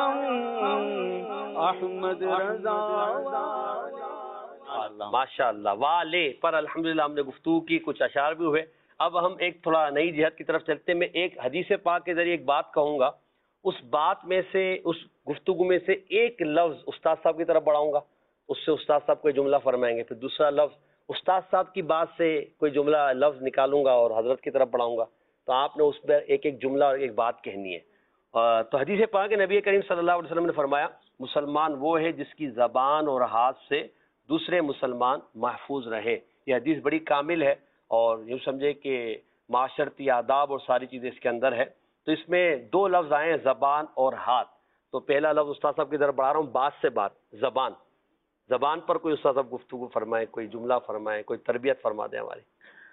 ہم احمد رضا والے۔ ماشاء اللہ، والے پر الحمدللہ ہم نے گفتگو کی، کچھ اشعار بھی ہوئے۔ اب ہم ایک تھوڑا نئی جہت کی طرف چلتے ہیں۔ میں ایک حدیث پاک کے ذریعے ایک بات کہوں گا، اس بات میں سے، اس گفتگو میں سے ایک لفظ استاد صاحب کی طرف بڑھاؤں گا، اس سے استاد صاحب کوئی جملہ فرمائیں گے، پھر دوسرا لفظ استاد صاحب کی بات سے کوئی جملہ لفظ نکالوں گا اور حضرت کی طرف بڑھاؤں گا، تو آپ نے اس پر ایک ایک جملہ اور ایک بات کہنی ہے۔ تو حدیث پاک نبی کریم صلی اللہ علیہ وسلم نے فرمایا، مسلمان وہ ہے جس کی زبان اور ہاتھ سے دوسرے مسلمان محفوظ رہے۔ یہ حدیث بڑی کامل ہے اور یوں سمجھے کہ معاشرتی آداب اور ساری چیزیں اس کے اندر ہے۔ تو اس میں دو لفظ آئے ہیں، زبان اور ہاتھ۔ تو پہلا لفظ استاد صاحب کی طرف بڑھا رہا ہوں، بات سے بات، زبان۔ زبان پر کوئی استاد صاحب گفتگو فرمائے، کوئی جملہ فرمائے، کوئی تربیت فرما دیں ہماری۔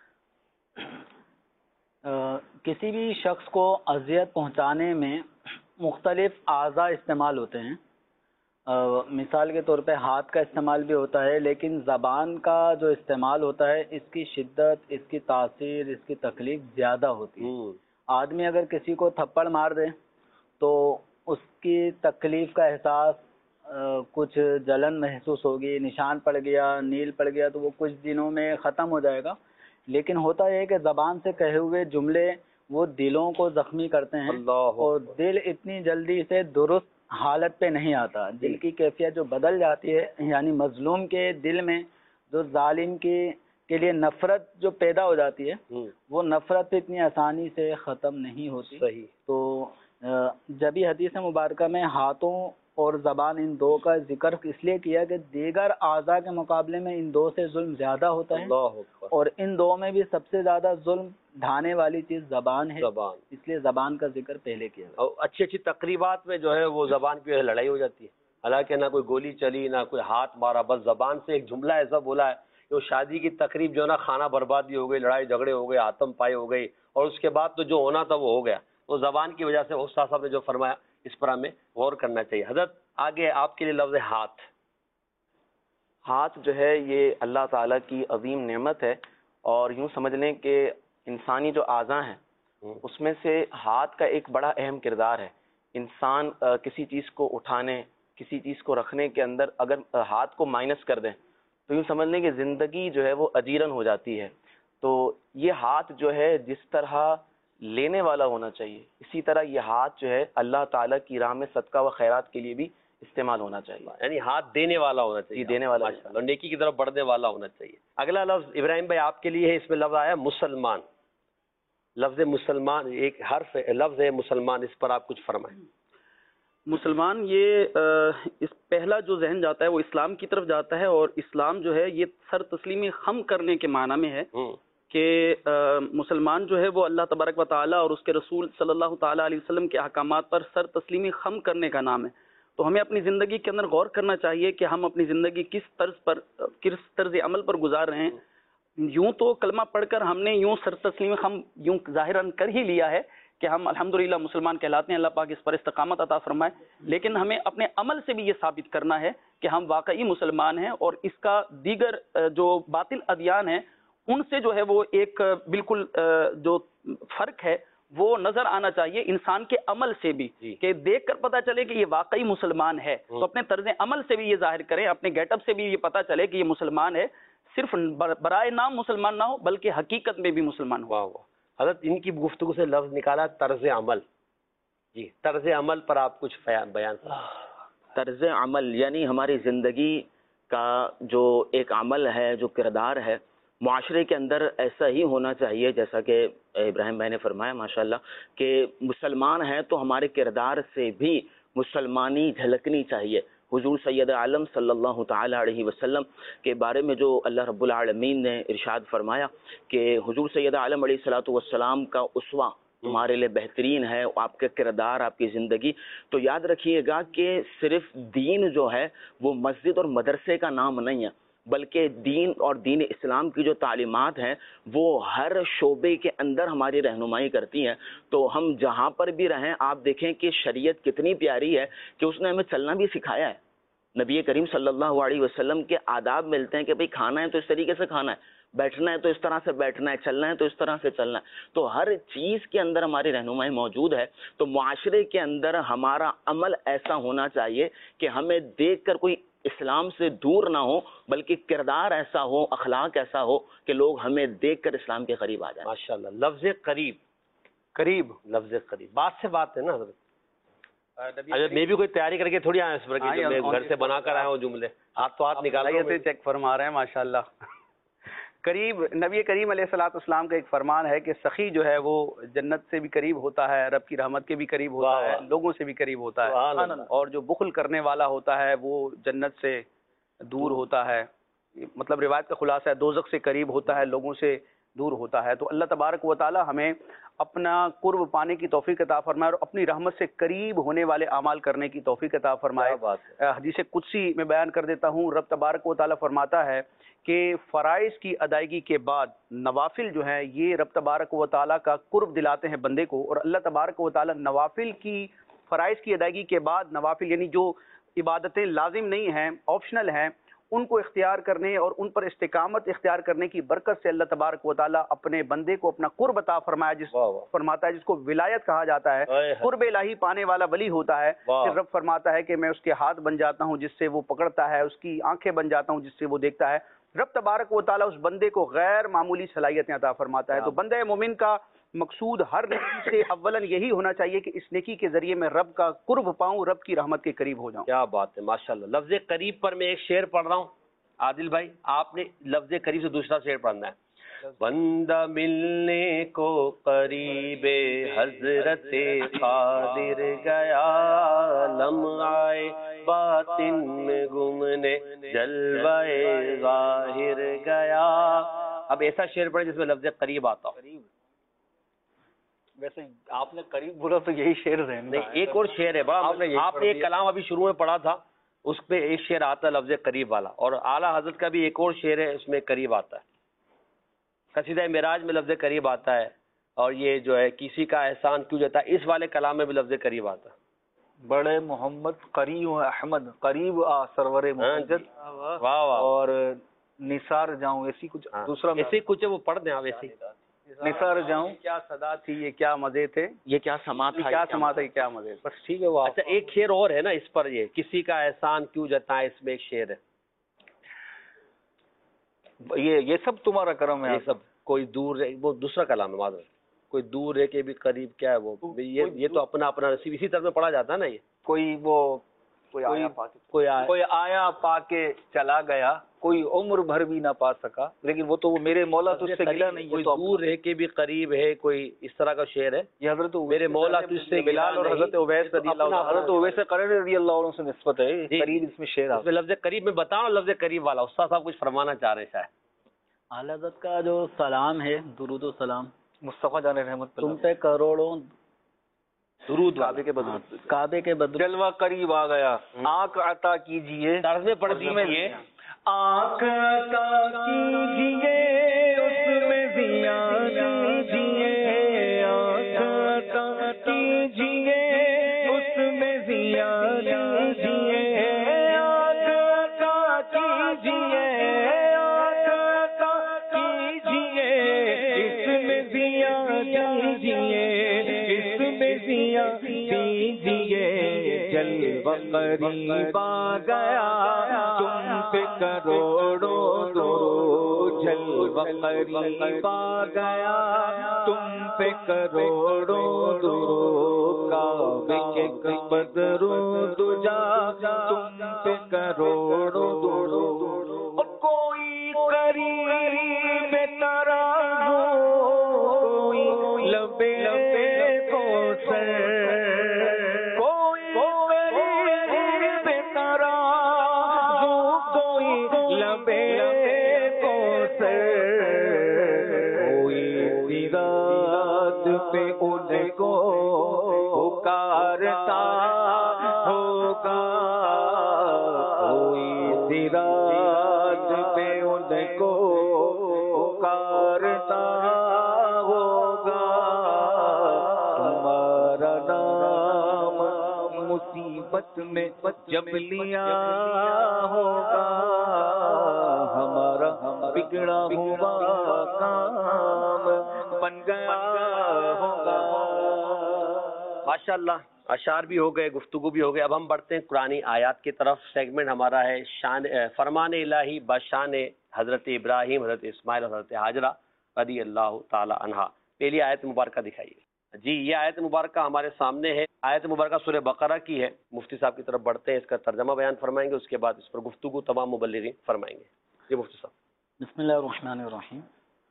کسی بھی شخص کو اذیت پہنچانے میں مختلف اعضاء استعمال ہوتے ہیں، مثال کے طور پہ ہاتھ کا استعمال بھی ہوتا ہے، لیکن زبان کا جو استعمال ہوتا ہے اس کی شدت، اس کی تاثیر، اس کی تکلیف زیادہ ہوتی ہے۔ آدمی اگر کسی کو تھپڑ مار دے تو اس کی تکلیف کا احساس، کچھ جلن محسوس ہوگی، نشان پڑ گیا، نیل پڑ گیا تو وہ کچھ دنوں میں ختم ہو جائے گا، لیکن ہوتا یہ ہے کہ زبان سے کہے ہوئے جملے وہ دلوں کو زخمی کرتے ہیں، اور دل اتنی جلدی سے درست حالت پہ نہیں آتا، دل کی کیفیت جو بدل جاتی ہے، یعنی مظلوم کے دل میں جو ظالم کے لیے نفرت جو پیدا ہو جاتی ہے، وہ نفرت اتنی آسانی سے ختم نہیں ہوتی۔ صحیح۔ تو جب یہ حدیث مبارکہ میں ہاتھوں اور زبان ان دو کا ذکر اس لیے کیا کہ دیگر اعضاء کے مقابلے میں ان دو سے ظلم زیادہ ہوتا ہے، اور ان دو میں بھی سب سے زیادہ ظلم ڈھانے والی چیز زبان ہے، اس لیے زبان کا ذکر پہلے کیا گیا۔ اور اچھی اچھی تقریبات میں جو ہے وہ زبان کی لڑائی ہو جاتی ہے، حالانکہ نہ کوئی گولی چلی، نہ کوئی ہاتھ مارا، بس زبان سے ایک جملہ ایسا بولا ہے کہ وہ شادی کی تقریب جو ہے نا کھانا بربادی ہو گئی، لڑائی جھگڑے ہو گئے، آتم پائی ہو گئی، اور اس کے بعد تو جو ہونا تھا وہ ہو گیا۔ وہ زبان کی وجہ سے استاد صاحب نے جو فرمایا اس پر ہمیں غور کرنا چاہیے۔ حضرت آگے آپ کے لیے لفظ ہاتھ۔ ہاتھ جو ہے یہ اللہ تعالیٰ کی عظیم نعمت ہے، اور یوں سمجھ لیں کہ انسانی جو اعضاء ہیں اس میں سے ہاتھ کا ایک بڑا اہم کردار ہے۔ انسان کسی چیز کو اٹھانے، کسی چیز کو رکھنے کے اندر اگر ہاتھ کو مائنس کر دیں تو یوں سمجھ لیں کہ زندگی جو ہے وہ اجیرن ہو جاتی ہے۔ تو یہ ہاتھ جو ہے جس طرح لینے والا ہونا چاہیے، اسی طرح یہ ہاتھ جو ہے اللہ تعالیٰ کی راہ میں صدقہ و خیرات کے لیے بھی استعمال ہونا چاہیے، یعنی ہاتھ دینے والا ہونا چاہیے، دینے والا، اور نیکی کی طرف بڑھنے والا ہونا چاہیے۔ اگلا لفظ ابراہیم بھائی آپ کے لیے ہے، اس میں لفظ آیا مسلمان۔ لفظ مسلمان ایک حرف ہے، لفظ ہے مسلمان، اس پر آپ کچھ فرمائیں۔ مسلمان، یہ اس پہلا جو ذہن جاتا ہے وہ اسلام کی طرف جاتا ہے، اور اسلام جو ہے یہ سر تسلیمی خم کرنے کے معنی میں ہے کہ مسلمان جو ہے وہ اللہ تبارک و تعالیٰ اور اس کے رسول صلی اللہ تعالیٰ علیہ وسلم کے احکامات پر سر تسلیمی خم کرنے کا نام ہے۔ تو ہمیں اپنی زندگی کے اندر غور کرنا چاہیے کہ ہم اپنی زندگی کس طرز عمل پر گزار رہے ہیں۔ یوں تو کلمہ پڑھ کر ہم نے یوں سر تسلیم خم یوں ظاہراً کر ہی لیا ہے کہ ہم الحمدللہ مسلمان کہلاتے ہیں، اللہ پاک اس پر استقامت عطا فرمائے، لیکن ہمیں اپنے عمل سے بھی یہ ثابت کرنا ہے کہ ہم واقعی مسلمان ہیں، اور اس کا دیگر جو باطل ادیان ہیں ان سے جو ہے وہ ایک بالکل جو فرق ہے وہ نظر آنا چاہیے انسان کے عمل سے بھی، کہ دیکھ کر پتہ چلے کہ یہ واقعی مسلمان ہے، تو اپنے طرز عمل سے بھی یہ ظاہر کریں، اپنے گیٹ اپ سے بھی یہ پتہ چلے کہ یہ مسلمان ہے، صرف برائے نام مسلمان نہ ہو بلکہ حقیقت میں بھی مسلمان ہو۔ واہ واہ، حضرت ان کی گفتگو سے لفظ نکالا طرز عمل۔ جی، طرز عمل پر آپ کچھ بیان۔ طرز عمل یعنی ہماری زندگی کا جو ایک عمل ہے، جو کردار ہے، معاشرے کے اندر ایسا ہی ہونا چاہیے جیسا کہ ابراہیم بھائی نے فرمایا ماشاءاللہ کہ مسلمان ہیں تو ہمارے کردار سے بھی مسلمانی جھلکنی چاہیے. حضور سید عالم صلی اللہ تعالی علیہ وسلم کے بارے میں جو اللہ رب العالمین نے ارشاد فرمایا کہ حضور سید عالم علیہ الصلوۃ والسلام کا اسوہ تمہارے لیے بہترین ہے، آپ کا کردار، آپ کی زندگی. تو یاد رکھیے گا کہ صرف دین جو ہے وہ مسجد اور مدرسے کا نام نہیں ہے، بلکہ دین اور دین اسلام کی جو تعلیمات ہیں وہ ہر شعبے کے اندر ہماری رہنمائی کرتی ہیں. تو ہم جہاں پر بھی رہیں آپ دیکھیں کہ شریعت کتنی پیاری ہے کہ اس نے ہمیں چلنا بھی سکھایا ہے. نبی کریم صلی اللہ علیہ وسلم کے آداب ملتے ہیں کہ بھئی کھانا ہے تو اس طریقے سے کھانا ہے، بیٹھنا ہے تو اس طرح سے بیٹھنا ہے، چلنا ہے تو اس طرح سے چلنا ہے. تو ہر چیز کے اندر ہماری رہنمائی موجود ہے. تو معاشرے کے اندر ہمارا عمل ایسا ہونا چاہیے کہ ہمیں دیکھ کر کوئی اسلام سے دور نہ ہو، بلکہ کردار ایسا ہو، اخلاق ایسا ہو کہ لوگ ہمیں دیکھ کر اسلام کے قریب آ جائیں. ماشاءاللہ. لفظ قریب، قریب، لفظ قریب بات سے بات ہے نا حضرت. اچھا میں بھی کوئی تیاری کر کے تھوڑی آیا اس پر کہ میں گھر سے بنا کر آیا ہوں جملے، آپ تو ہاتھ نکال چیک فرما رہے ہیں ماشاءاللہ. قریب نبی کریم علیہ الصلوۃ والسلام کا ایک فرمان ہے کہ سخی جو ہے وہ جنت سے بھی قریب ہوتا ہے، رب کی رحمت کے بھی قریب ہوتا ہے، لوگوں سے بھی قریب ہوتا ہے، اور جو بخل کرنے والا ہوتا ہے وہ جنت سے دور ہوتا ہے. مطلب روایت کا خلاصہ ہے دوزخ سے قریب ہوتا ہے، لوگوں سے دور ہوتا ہے. تو اللہ تبارک و تعالی ہمیں اپنا قرب پانے کی توفیق عطا فرمائے اور اپنی رحمت سے قریب ہونے والے اعمال کرنے کی توفیق عطا فرمائے. حدیث قدسی میں بیان کر دیتا ہوں، رب تبارک و تعالی فرماتا ہے کہ فرائض کی ادائیگی کے بعد نوافل جو ہیں یہ رب تبارک و تعالی کا قرب دلاتے ہیں بندے کو. اور اللہ تبارک و تعالی نوافل کی فرائض کی ادائیگی کے بعد نوافل یعنی جو عبادتیں لازم نہیں ہیں، آپشنل ہیں، ان کو اختیار کرنے اور ان پر استقامت اختیار کرنے کی برکت سے اللہ تبارک و تعالیٰ اپنے بندے کو اپنا قرب عطا فرماتا ہے جس کو ولایت کہا جاتا ہے. قرب الہی پانے والا ولی ہوتا ہے. پھر رب فرماتا ہے کہ میں اس کے ہاتھ بن جاتا ہوں جس سے وہ پکڑتا ہے، اس کی آنکھیں بن جاتا ہوں جس سے وہ دیکھتا ہے. رب تبارک و تعالیٰ اس بندے کو غیر معمولی صلاحیتیں عطا فرماتا ہے. تو بندہ مومن کا مقصود ہر نیکی سے اولاً یہی ہونا چاہیے کہ اس نیکی کے ذریعے میں رب کا قرب پاؤں، رب کی رحمت کے قریب ہو جاؤں. کیا بات ہے ماشاءاللہ. لفظ قریب پر میں ایک شعر پڑھ رہا ہوں. عادل بھائی آپ نے لفظ قریب سے دوسرا شعر پڑھنا ہے. بندہ ملنے کو قریب حضرت قادر گیا، لمعائے باطن میں گمنے جلوہ ظاہر گیا. اب ایسا شعر پڑھیں جس میں لفظ قریب آتا ہو. ویسے آپ نے قریب بولا تو یہی شعر ہے. نہیں ایک اور شعر ہے بڑا. آپ نے ایک کلام ابھی شروع میں پڑھا تھا اس پہ ایک شعر آتا ہے لفظ قریب والا، اور اعلیٰ حضرت کا بھی ایک اور شعر ہے اس میں قریب آتا ہے. قصیدہ معراج میں لفظ قریب آتا ہے، اور یہ جو ہے کسی کا احسان کیوں جاتا ہے اس والے کلام میں بھی لفظ قریب آتا ہے. بڑے محمد قریب احمد قریب آ سرور ممجد، واہ واہ. اور نثار جاؤں ایسی کچھ دوسرا ایسے کچھ ہے وہ پڑھ دیں آپ ایسے ہی. نثار جاؤں. کیا صدا تھی، یہ کیا مزے تھے، یہ کیا سما تھا، کیا سما تھا، کیا مزے. بس ٹھیک ہے وہ. اچھا ایک شعر اور ہے نا اس پر، یہ کسی کا احسان کیوں جتائیں، اس میں ایک شعر ہے. یہ سب تمہارا کرم ہے. یہ سب کوئی دور ہے، وہ دوسرا کلام ہے معذرت. کوئی دور ہے کہ بھی قریب کیا ہے وہ، یہ تو اپنا اپنا نصیب اسی طرح میں پڑھا جاتا ہے نا. یہ کوئی آیا پا کے چلا گیا، کوئی عمر بھر بھی نہ پا سکا، لیکن وہ تو میرے مولا تجھ سے گلا نہیں. کوئی دور ہے کہ بھی قریب ہے، کوئی اس طرح کا شعر ہے. یہ حضرت میرے مولا تجھ سے بلال اور حضرت اویس رضی اللہ عنہ، حضرت اویس قرنی رضی اللہ عنہ سے نسبت ہے. قریب اس میں شعر ہے. لفظ قریب میں بتاؤ لفظ قریب والا استاد صاحب کچھ فرمانا چاہ رہے ہیں شاید. اعلیٰ حضرت کا جو سلام ہے، درود و سلام مصطفیٰ جان رحمت تم پہ کروڑوں درود. کعبے کے بدر جلوہ قریب آ گیا. آنکھ عطا کیجیے، طرز میں پڑھ دیجیے. آنکھ عطا کیجیے اس میں ضیا دیجیے، آنکھ عطا کیجیے اس میں ضیا دیجیے، آنکھ عطا کیجیے، آنکھ عطا کیجیے اس میں ضیا دیجیے، اس میں ضیا دیجیے. جلوہ قریب آ گیا تم پہ کروڑوں درود، جلوہ قریب آ گیا تم پہ کروڑوں درود، کعبے کے بدرود جا تم پہ کروڑوں درود. کوئی قریب رات پہ ان کو پکارتا ہوگا، کوئی سی رات پہ ان کو پکارتا ہوگا، تمہارا نام مصیبت میں جب لیا ہوگا، ہمارا بگڑا ہوا کام بن گیا ہوگا۔ ماشاءاللہ، اشعار بھی ہو گئے، گفتگو بھی ہو گئے۔ اب ہم بڑھتے ہیں قرآنی آیات کی طرف۔ سیگمنٹ ہمارا ہے فرمان الہی بشان حضرت ابراہیم، حضرت اسماعیل اور حضرت ہاجرہ رضی اللہ تعالی عنہا۔ پہلی آیت مبارکہ دکھائیے جی۔ یہ آیت مبارکہ ہمارے سامنے ہے، آیت مبارکہ سورہ بقرہ کی ہے۔ مفتی صاحب کی طرف بڑھتے ہیں، اس کا ترجمہ بیان فرمائیں گے، اس کے بعد اس پر گفتگو تمام مبلغین فرمائیں گے۔ جی مفتی صاحب۔ بسم اللہ الرحمن الرحیم۔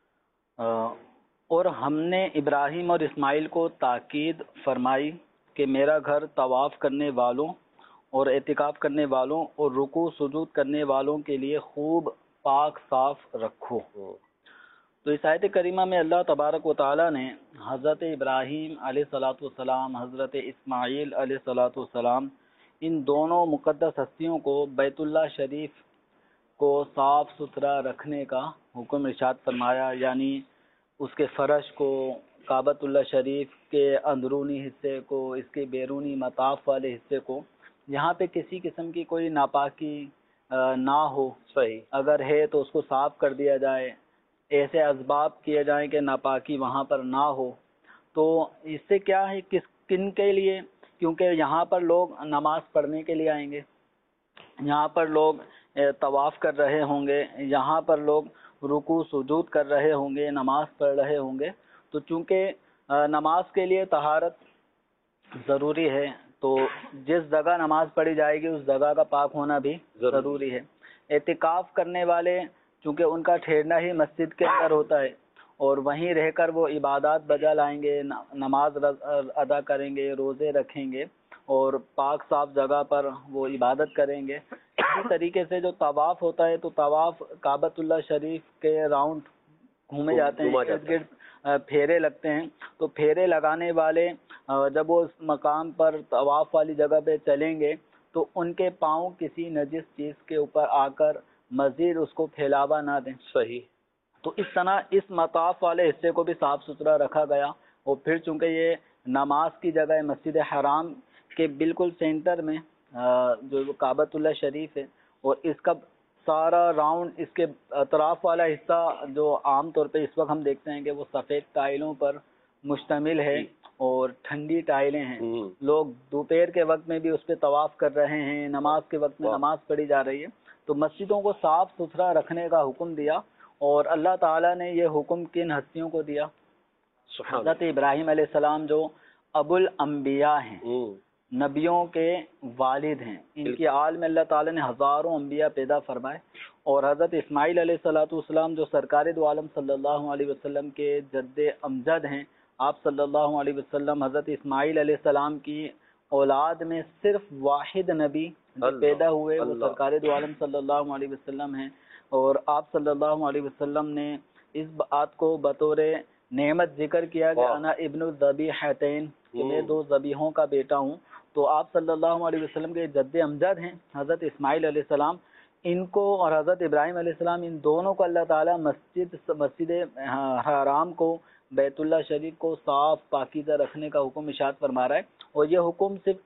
اور ہم نے ابراہیم اور اسماعیل کو تاکید فرمائی کہ میرا گھر طواف کرنے والوں اور اعتکاف کرنے والوں اور رکوع سجود کرنے والوں کے لیے خوب پاک صاف رکھو۔ تو اس آیت کریمہ میں اللہ تبارک و تعالی نے حضرت ابراہیم علیہ الصلاۃ والسلام، حضرت اسماعیل علیہ الصلاۃ والسلام، ان دونوں مقدس ہستیوں کو بیت اللہ شریف کو صاف ستھرا رکھنے کا حکم ارشاد فرمایا، یعنی اس کے فرش کو، کعبۃ اللہ شریف کے اندرونی حصے کو، اس کے بیرونی مطاف والے حصے کو، یہاں پہ کسی قسم کی کوئی ناپاکی نہ ہو، صحیح، اگر ہے تو اس کو صاف کر دیا جائے، ایسے اسباب کیے جائیں کہ ناپاکی وہاں پر نہ ہو۔ تو اس سے کیا ہے، کن کے لیے؟ کیونکہ یہاں پر لوگ نماز پڑھنے کے لیے آئیں گے، یہاں پر لوگ طواف کر رہے ہوں گے، یہاں پر لوگ رکوع سجود کر رہے ہوں گے، نماز پڑھ رہے ہوں گے۔ تو چونکہ نماز کے لیے طہارت ضروری ہے، تو جس جگہ نماز پڑھی جائے گی اس جگہ کا پاک ہونا بھی ضروری ہے۔ اعتکاف کرنے والے چونکہ ان کا ٹھہرنا ہی مسجد کے اندر ہوتا ہے، اور وہیں رہ کر وہ عبادات بجا لائیں گے، نماز ادا کریں گے، روزے رکھیں گے، اور پاک صاف جگہ پر وہ عبادت کریں گے۔ اسی طریقے سے جو طواف ہوتا ہے، تو طواف کعبۃ اللہ شریف کے راؤنڈ گھومے جاتے ہیں، ارد گرد پھیرے لگتے ہیں۔ تو پھیرے لگانے والے جب وہ اس مقام پر طواف والی جگہ پہ چلیں گے تو ان کے پاؤں کسی نجس چیز کے اوپر آ کر مزید اس کو پھیلاوا نہ دیں۔ صحیح۔ تو اس طرح اس مطاف والے حصے کو بھی صاف ستھرا رکھا گیا، اور پھر چونکہ یہ نماز کی جگہ ہے، مسجد حرام کے بالکل سینٹر میں جو کعبۃ اللہ شریف ہے، اور اس کا سارا راؤنڈ، اس کے اطراف والا حصہ جو عام طور پہ اس وقت ہم دیکھتے ہیں کہ وہ سفید ٹائلوں پر مشتمل ہے اور ٹھنڈی ٹائلیں ہیں، لوگ دوپہر کے وقت میں بھی اس پہ طواف کر رہے ہیں، نماز کے وقت میں نماز پڑھی جا رہی ہے۔ تو مسجدوں کو صاف ستھرا رکھنے کا حکم دیا، اور اللہ تعالیٰ نے یہ حکم کن ہستیوں کو دیا؟ حضرت ابراہیم علیہ السلام جو ابو الانبیاء ہیں، نبیوں کے والد ہیں، ان کی آل میں اللہ تعالیٰ نے ہزاروں انبیاء پیدا فرمائے، اور حضرت اسماعیل علیہ السلام جو سرکار دو عالم صلی اللہ علیہ وسلم کے جد امجد ہیں، آپ صلی اللہ علیہ وسلم حضرت اسماعیل علیہ السلام کی اولاد میں صرف واحد نبی جو پیدا ہوئے وہ سرکار دو عالم صلی اللہ علیہ وسلم ہیں، اور آپ صلی اللہ علیہ وسلم نے اس بات کو بطور نعمت ذکر کیا کہ انا ابن الذبیحتین، کہ میں دو ذبیحوں کا بیٹا ہوں۔ تو آپ صلی اللہ علیہ وسلم کے جد امجد ہیں حضرت اسماعیل علیہ السلام، ان کو اور حضرت ابراہیم علیہ السلام، ان دونوں کو اللہ تعالیٰ مسجد حرام کو، بیت اللہ شریف کو صاف پاکیزہ رکھنے کا حکم ارشاد فرما رہا ہے، اور یہ حکم صرف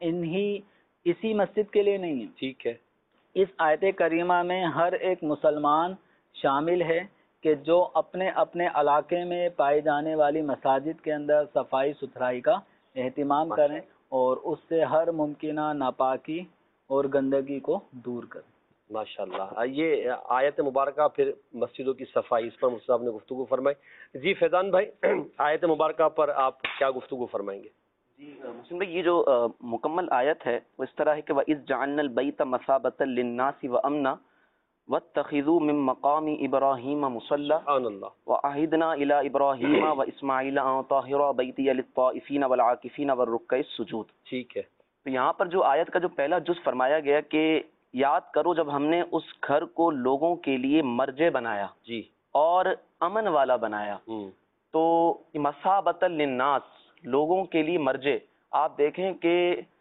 اسی مسجد کے لیے نہیں ہے، ٹھیک ہے، اس آیت کریمہ میں ہر ایک مسلمان شامل ہے کہ جو اپنے اپنے علاقے میں پائی جانے والی مساجد کے اندر صفائی ستھرائی کا اہتمام کریں، اور اس سے ہر ممکنہ ناپاکی اور گندگی کو دور کریں۔ ماشاءاللہ۔ یہ آیت مبارکہ پھر مسجدوں کی صفائی، اس پر مفتی صاحب نے گفتگو فرمائی۔ جی فیضان بھائی، آیت مبارکہ پر آپ کیا گفتگو فرمائیں گے؟ جی مسلم بھائی، یہ جو مکمل آیت ہے وہ اس طرح ہے کہ وَإِذْ جَعَلْنَا الْبَيْتَ مَثَابَةً لِلنَّاسِ وَأَمْنًا وَاتَّخِذُوا مِن مَّقَامِ إِبْرَاهِيمَ مُصَلًّى وَعَهِدْنَا إِلَىٰ إِبْرَاهِيمَ وَإِسْمَاعِيلَ أَن طَهِّرَا بَيْتِيَ لِلطَّائِفِينَ وَالْعَاكِفِينَ وَالرُّكَّعِ السُّجُودِ۔ ٹھیک ہے۔ تو یہاں پر جو آیت کا جو پہلا جز فرمایا گیا کہ یاد کرو جب ہم نے اس گھر کو لوگوں کے لیے مرجع بنایا، جی، اور امن والا بنایا، تو مثابۃ للناس، لوگوں کے لیے مرجع. آپ دیکھیں کہ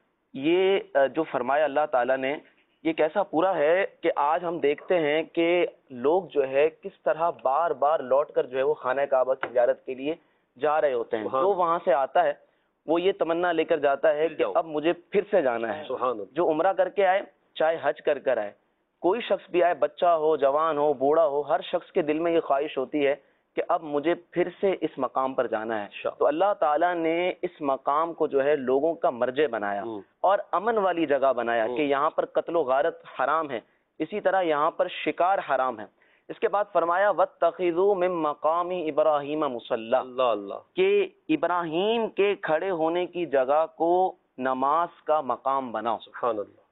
یہ جو فرمایا اللہ تعالیٰ نے یہ کیسا پورا ہے کہ آج ہم دیکھتے ہیں کہ لوگ جو ہے کس طرح بار بار لوٹ کر جو ہے وہ خانہ کعبہ کی زیارت کے لیے جا رہے ہوتے ہیں. جو وہاں سے آتا ہے وہ یہ تمنا لے کر جاتا ہے کہ اب مجھے پھر سے جانا ہے. جو عمرہ کر کے آئے چاہے حج کر کر آئے، کوئی شخص بھی آئے، بچہ ہو، جوان ہو، بوڑھا ہو، ہر شخص کے دل میں یہ خواہش ہوتی ہے کہ اب مجھے پھر سے اس مقام پر جانا ہے. تو اللہ تعالیٰ نے اس مقام کو جو ہے لوگوں کا مرجع بنایا اور امن والی جگہ بنایا کہ یہاں پر قتل و غارت حرام ہے، اسی طرح یہاں پر شکار حرام ہے. اس کے بعد فرمایا وَاتَّخِذُوا مِن مَّقَامِ إِبْرَاهِيمَ مُصَلًّى، اللہ اللہ، کہ ابراہیم کے کھڑے ہونے کی جگہ کو نماز کا مقام بناؤ. سبحان اللہ.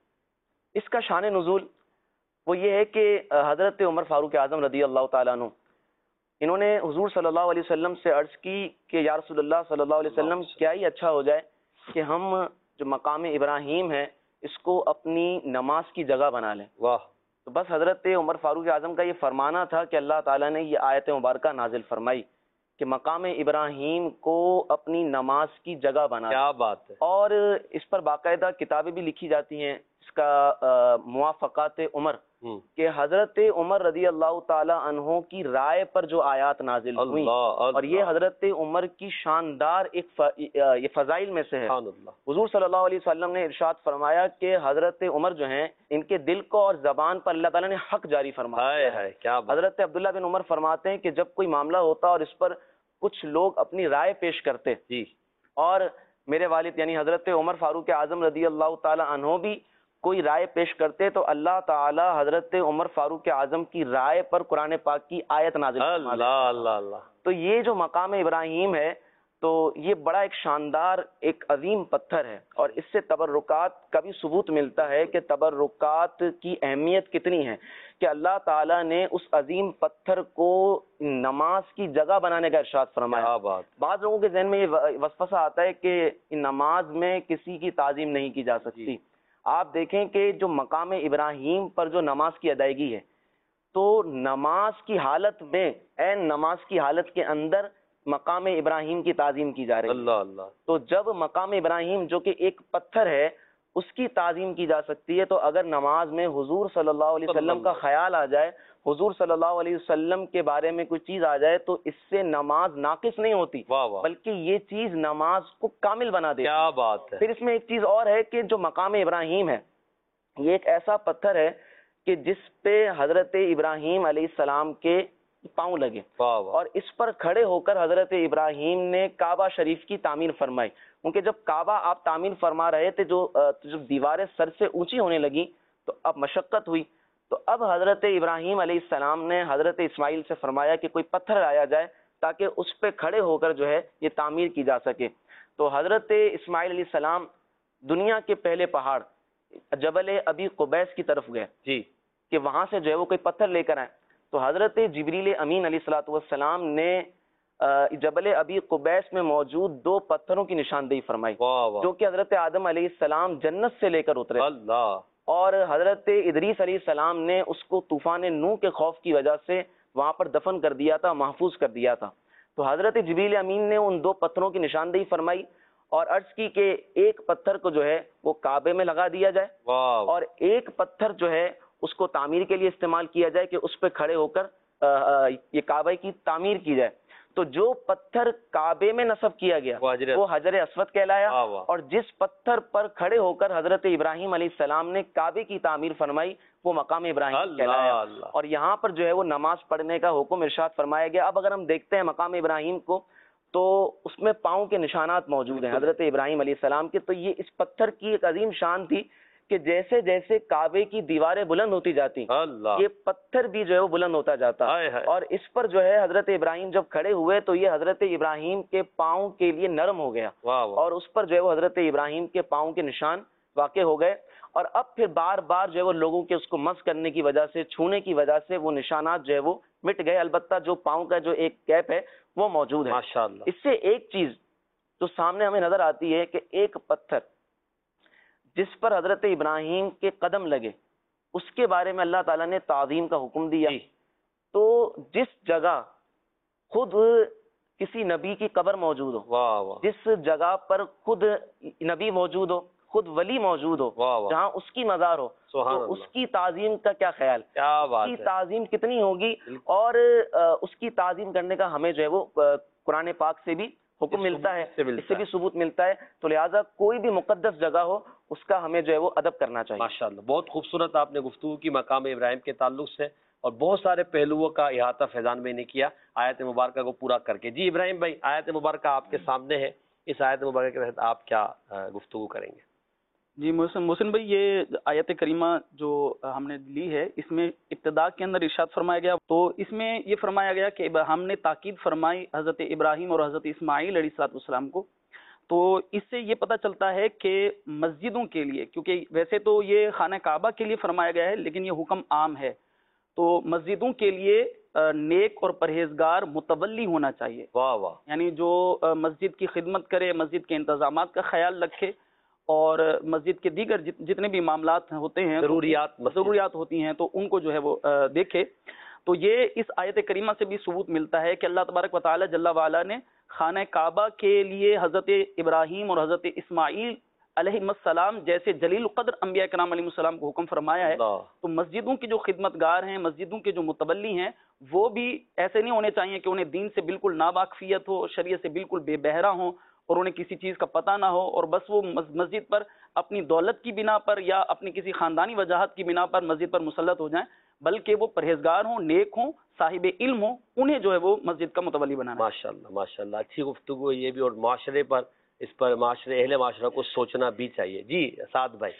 اس کا شان نزول وہ یہ ہے کہ حضرت عمر فاروق اعظم رضی اللہ تعالیٰ عنہ، انہوں نے حضور صلی اللہ علیہ وسلم سے عرض کی کہ یا رسول اللہ صلی اللہ علیہ وسلم، کیا ہی اچھا ہو جائے کہ ہم جو مقام ابراہیم ہے اس کو اپنی نماز کی جگہ بنا لیں. واہ. تو بس حضرت عمر فاروق اعظم کا یہ فرمانا تھا کہ اللہ تعالیٰ نے یہ آیت مبارکہ نازل فرمائی کہ مقام ابراہیم کو اپنی نماز کی جگہ بنا. کیا بات ہے. اور اس پر باقاعدہ کتابیں بھی لکھی جاتی ہیں، اس کا موافقات عمر، کہ حضرت عمر رضی اللہ تعالی عنہ کی رائے پر جو آیات نازل ہوئی، اور یہ حضرت عمر کی شاندار ایک یہ فضائل میں سے ہے. حضور صلی اللہ علیہ وسلم نے ارشاد فرمایا کہ حضرت عمر جو ہیں ان کے دل کو اور زبان پر اللہ تعالیٰ نے حق جاری فرمایا. حضرت عبداللہ بن عمر فرماتے ہیں کہ جب کوئی معاملہ ہوتا اور اس پر کچھ لوگ اپنی رائے پیش کرتے جی، اور میرے والد یعنی حضرت عمر فاروق اعظم رضی اللہ تعالی عنہ بھی کوئی رائے پیش کرتے تو اللہ تعالی حضرت عمر فاروق اعظم کی رائے پر قرآن پاک کی آیت نازل فرماتے. اللہ اللہ اللہ. تو یہ جو مقام ابراہیم ہے تو یہ بڑا ایک شاندار ایک عظیم پتھر ہے، اور اس سے تبرکات کا بھی ثبوت ملتا ہے کہ تبرکات کی اہمیت کتنی ہے کہ اللہ تعالیٰ نے اس عظیم پتھر کو نماز کی جگہ بنانے کا ارشاد فرمایا. بعض لوگوں کے ذہن میں یہ وسوسہ آتا ہے کہ نماز میں کسی کی تعظیم نہیں کی جا سکتی. آپ دیکھیں کہ جو مقام ابراہیم پر جو نماز کی ادائیگی ہے تو نماز کی حالت میں عین نماز کی حالت کے اندر مقام ابراہیم کی تعظیم کی جا رہی ہے. اللہ اللہ. تو جب مقام ابراہیم جو کہ ایک پتھر ہے اس کی تعظیم کی جا سکتی ہے، تو اگر نماز میں حضور صلی اللہ علیہ وسلم کا خیال آ جائے، حضور صلی اللہ علیہ وسلم کے بارے میں کوئی چیز آ جائے تو اس سے نماز ناقص نہیں ہوتی، بلکہ یہ چیز نماز کو کامل بنا دیتی. کیا بات ہے. پھر اس میں ایک چیز اور ہے کہ جو مقام ابراہیم ہے یہ ایک ایسا پتھر ہے کہ جس پہ حضرت ابراہیم علیہ السلام کے پاؤں لگے، اور اس پر کھڑے ہو کر حضرت ابراہیم نے کعبہ شریف کی تعمیر فرمائی. کیونکہ جب کعبہ آپ تعمیر فرما رہے تھے جب دیواریں سر سے اونچی ہونے لگی تو اب مشقت ہوئی، تو اب حضرت ابراہیم علیہ السلام نے حضرت اسماعیل سے فرمایا کہ کوئی پتھر لایا جائے تاکہ اس پہ کھڑے ہو کر جو ہے یہ تعمیر کی جا سکے. تو حضرت اسماعیل علیہ السلام دنیا کے پہلے پہاڑ جبل ابی قبیس کی طرف گئے جی، کہ وہاں سے جو ہے وہ کوئی پتھر لے کر آئے. تو حضرت جبریل امین علیہ الصلوۃ والسلام نے جبل ابی قبیس میں موجود 2 پتھروں کی نشاندہی فرمائی جو کہ حضرت آدم علیہ السلام جنت سے لے کر اترے. اللہ. اور حضرت ادریس علیہ السلام نے اس کو طوفان نوح کے خوف کی وجہ سے وہاں پر دفن کر دیا تھا، محفوظ کر دیا تھا. تو حضرت جبریل امین نے ان 2 پتھروں کی نشاندہی فرمائی اور عرض کی کہ ایک پتھر کو جو ہے وہ کعبے میں لگا دیا جائے اور ایک پتھر جو ہے اس کو تعمیر کے لیے استعمال کیا جائے کہ اس پہ کھڑے ہو کر یہ کعبہ کی تعمیر کی جائے. تو جو پتھر کعبے میں نصب کیا گیا وہ حجر اسود کہلایا، اور جس پتھر پر کھڑے ہو کر حضرت ابراہیم علیہ السلام نے کعبے کی تعمیر فرمائی وہ مقام ابراہیم کہلایا. اور یہاں پر جو ہے وہ نماز پڑھنے کا حکم ارشاد فرمایا گیا. اب اگر ہم دیکھتے ہیں مقام ابراہیم کو تو اس میں پاؤں کے نشانات موجود ہیں حضرت ابراہیم علیہ السلام کے. تو یہ اس پتھر کی ایک عظیم شان تھی کہ جیسے جیسے کعبے کی دیواریں بلند ہوتی جاتی یہ پتھر بھی جو ہے وہ بلند ہوتا جاتا. اور اس پر جو ہے حضرت ابراہیم جب کھڑے ہوئے تو یہ حضرت ابراہیم کے پاؤں کے لیے نرم ہو گیا اور اس پر جو ہے وہ حضرت ابراہیم کے پاؤں کے نشان واقع ہو گئے. اور اب پھر بار بار جو ہے وہ لوگوں کے اس کو مس کرنے کی وجہ سے، چھونے کی وجہ سے وہ نشانات جو ہے وہ مٹ گئے. البتہ جو پاؤں کا جو ایک کیپ ہے وہ موجود ہے. ماشاءاللہ. اس سے ایک چیز جو سامنے ہمیں نظر آتی ہے کہ ایک پتھر جس پر حضرت ابراہیم کے قدم لگے اس کے بارے میں اللہ تعالیٰ نے تعظیم کا حکم دیا. تو جس جگہ خود کسی نبی کی قبر موجود ہو، واہ واہ، جس جگہ پر خود نبی موجود ہو، خود ولی موجود ہو، واہ واہ، جہاں اس کی مزار ہو، سبحان تو اللہ، اس کی تعظیم کا کیا خیال، کیا اس بات کی ہے، تعظیم کتنی ہوگی، اور اس کی تعظیم کرنے کا ہمیں جو ہے وہ قرآن پاک سے بھی حکم ملتا ہے، اس سے بھی ثبوت ملتا ہے. تو لہٰذا کوئی بھی مقدس جگہ ہو اس کا ہمیں جو ہے وہ ادب کرنا چاہیے. ماشاءاللہ، بہت خوبصورت آپ نے گفتگو کی مقام ابراہیم کے تعلق سے، اور بہت سارے پہلوؤں کا احاطہ فیضان بھائی نے کیا آیت مبارکہ کو پورا کر کے. جی ابراہیم بھائی، آیت مبارکہ آپ کے سامنے ہے، اس آیت مبارکہ کے تحت آپ کیا گفتگو کریں گے؟ جی محسن بھائی، یہ آیت کریمہ جو ہم نے لی ہے، اس میں ابتدا کے اندر ارشاد فرمایا گیا، تو اس میں یہ فرمایا گیا کہ ہم نے تاکید فرمائی حضرت ابراہیم اور حضرت اسماعیل علیہ السلام کو. تو اس سے یہ پتہ چلتا ہے کہ مسجدوں کے لیے، کیونکہ ویسے تو یہ خانہ کعبہ کے لیے فرمایا گیا ہے لیکن یہ حکم عام ہے، تو مسجدوں کے لیے نیک اور پرہیزگار متولی ہونا چاہیے. واہ واہ، یعنی جو مسجد کی خدمت کرے، مسجد کے انتظامات کا خیال رکھے، اور مسجد کے دیگر جتنے بھی معاملات ہوتے ہیں، ضروریات ہوتی ہیں، تو ان کو جو ہے وہ دیکھے. تو یہ اس آیت کریمہ سے بھی ثبوت ملتا ہے کہ اللہ تبارک و تعالی جل وعلا نے خانہ کعبہ کے لیے حضرت ابراہیم اور حضرت اسماعیل علیہ السلام جیسے جلیل القدر انبیاء کرام علیہ السلام کو حکم فرمایا ہے. تو مسجدوں کی جو خدمت گار ہیں، مسجدوں کے جو متولی ہیں، وہ بھی ایسے نہیں ہونے چاہیے کہ انہیں دین سے بالکل ناواقفیت ہو، شریعت سے بالکل بے بہرا ہوں، اور انہیں کسی چیز کا پتہ نہ ہو، اور بس وہ مسجد پر اپنی دولت کی بنا پر یا اپنی کسی خاندانی وجاہت کی بنا پر مسجد پر مسلط ہو جائیں، بلکہ وہ پرہیزگار ہوں، نیک ہوں، صاحب علم ہوں، انہیں جو ہے وہ مسجد کا متولی بنانا. ماشاءاللہ ماشاءاللہ، اچھی گفتگو ہے یہ بھی، اور معاشرے پر، اس پر اہل معاشرہ کو سوچنا بھی چاہیے. جی سعد بھائی،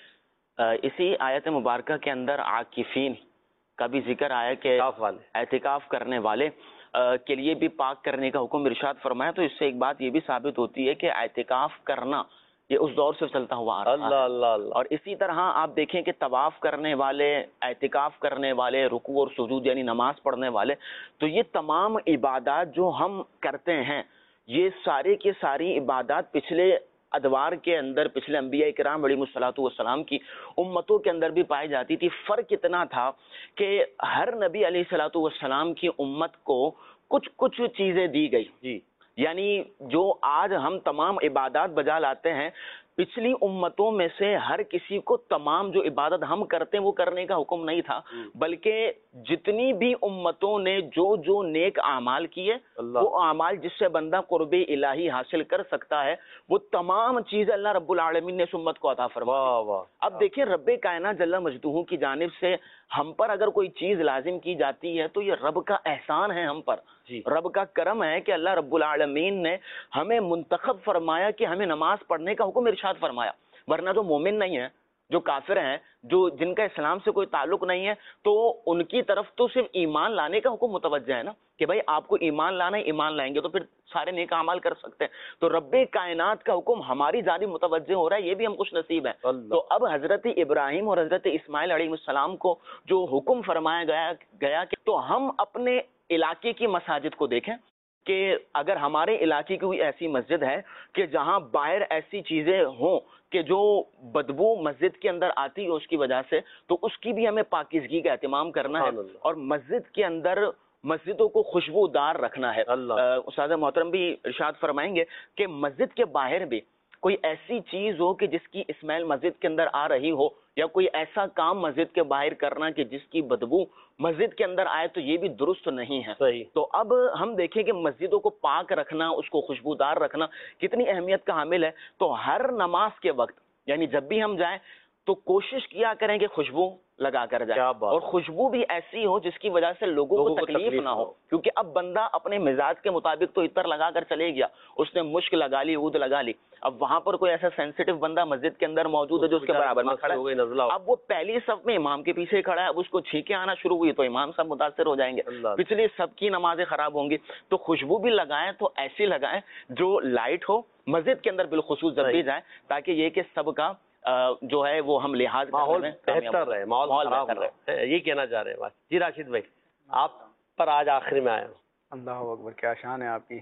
اسی آیت مبارکہ کے اندر عاکفین کا بھی ذکر آیا کہ اعتکاف کرنے والے کے لیے بھی پاک کرنے کا حکم ارشاد فرمایا. تو اس سے ایک بات یہ بھی ثابت ہوتی ہے کہ اعتکاف کرنا یہ اس دور سے چلتا ہوا آ رہا ہے. اللہ اللہ اللہ. اور اسی طرح آپ دیکھیں کہ طواف کرنے والے، اعتکاف کرنے والے، رکوع اور سجود یعنی نماز پڑھنے والے، تو یہ تمام عبادات جو ہم کرتے ہیں، یہ سارے کی ساری عبادات پچھلے ادوار کے اندر، پچھلے انبیاء کرام علیہ الصلوۃ والسلام کی امتوں کے اندر بھی پائی جاتی تھی. فرق اتنا تھا کہ ہر نبی علیہ الصلوۃ والسلام کی امت کو کچھ چیزیں دی گئی. جی، یعنی جو آج ہم تمام عبادات بجا لاتے ہیں، پچھلی امتوں میں سے ہر کسی کو تمام جو عبادت ہم کرتے ہیں وہ کرنے کا حکم نہیں تھا، بلکہ جتنی بھی امتوں نے جو نیک اعمال کیے، وہ اعمال جس سے بندہ قرب الہی حاصل کر سکتا ہے، وہ تمام چیزیں اللہ رب العالمین نے اس امت کو عطا فرمائی. اب دیکھیں، رب کائنات جل مجدہ کی جانب سے ہم پر اگر کوئی چیز لازم کی جاتی ہے تو یہ رب کا احسان ہے ہم پر، رب کا کرم ہے کہ اللہ رب العالمین نے ہمیں منتخب فرمایا کہ ہمیں نماز پڑھنے کا حکم ارشاد فرمایا. ورنہ جو مومن نہیں ہے، جو کافر ہیں، جن کا اسلام سے کوئی تعلق نہیں ہے، تو ان کی طرف تو صرف ایمان لانے کا حکم متوجہ ہے نا، کہ بھائی آپ کو ایمان لانا ہے، ایمان لائیں گے تو پھر سارے نیک اعمال کر سکتے ہیں. تو رب کائنات کا حکم ہماری جانب متوجہ ہو رہا ہے، یہ بھی ہم خوش نصیب ہیں. تو اب حضرت ابراہیم اور حضرت اسماعیل علیہ السلام کو جو حکم فرمایا گیا کہ تو ہم اپنے علاقے کی مساجد کو دیکھیں کہ اگر ہمارے علاقے کی کوئی ایسی مسجد ہے کہ جہاں باہر ایسی چیزیں ہوں کہ جو بدبو مسجد کے اندر آتی ہے اس کی وجہ سے، تو اس کی بھی ہمیں پاکیزگی کا اہتمام کرنا ہے، اور مسجد کے اندر مسجدوں کو خوشبودار رکھنا ہے. استاد محترم بھی ارشاد فرمائیں گے کہ مسجد کے باہر بھی کوئی ایسی چیز ہو کہ جس کی اسمیل مسجد کے اندر آ رہی ہو، یا کوئی ایسا کام مسجد کے باہر کرنا کہ جس کی بدبو مسجد کے اندر آئے، تو یہ بھی درست نہیں ہے. تو اب ہم دیکھیں کہ مسجدوں کو پاک رکھنا، اس کو خوشبودار رکھنا کتنی اہمیت کا حامل ہے. تو ہر نماز کے وقت، یعنی جب بھی ہم جائیں تو کوشش کیا کریں کہ خوشبو لگا کر جائے، اور خوشبو بھی ایسی ہو جس کی وجہ سے لوگوں کو تکلیف نہ ہو. کیونکہ اب بندہ اپنے مزاج کے مطابق تو عطر لگا کر چلے گیا، اس نے مشک لگا لی، عود لگا لی. اب وہاں پر کوئی ایسا سینسیٹیو بندہ مسجد کے اندر موجود ہے جو اس کے برابر میں کھڑا ہے، اب وہ پہلی صف میں امام کے پیچھے کھڑا ہے، اب اس کو چھینکیں آنا شروع ہوئی تو امام صاحب متاثر ہو جائیں گے، پچھلی سب کی نمازیں خراب ہوں گی. تو خوشبو بھی لگائیں تو ایسی لگائیں جو لائٹ ہو مسجد کے اندر بالخصوص جب بھی جائیں، تاکہ یہ کہ سب کا جو ہے وہ ہم لحاظ ماحول بہتر رہے، ماحول بہتر رہے، یہ کہنا چاہ رہے ہیں بات. جی راشد بھائی، آپ پر آج آخر میں آیا ہوں. اللہ اکبر، کیا شان ہے آپ کی.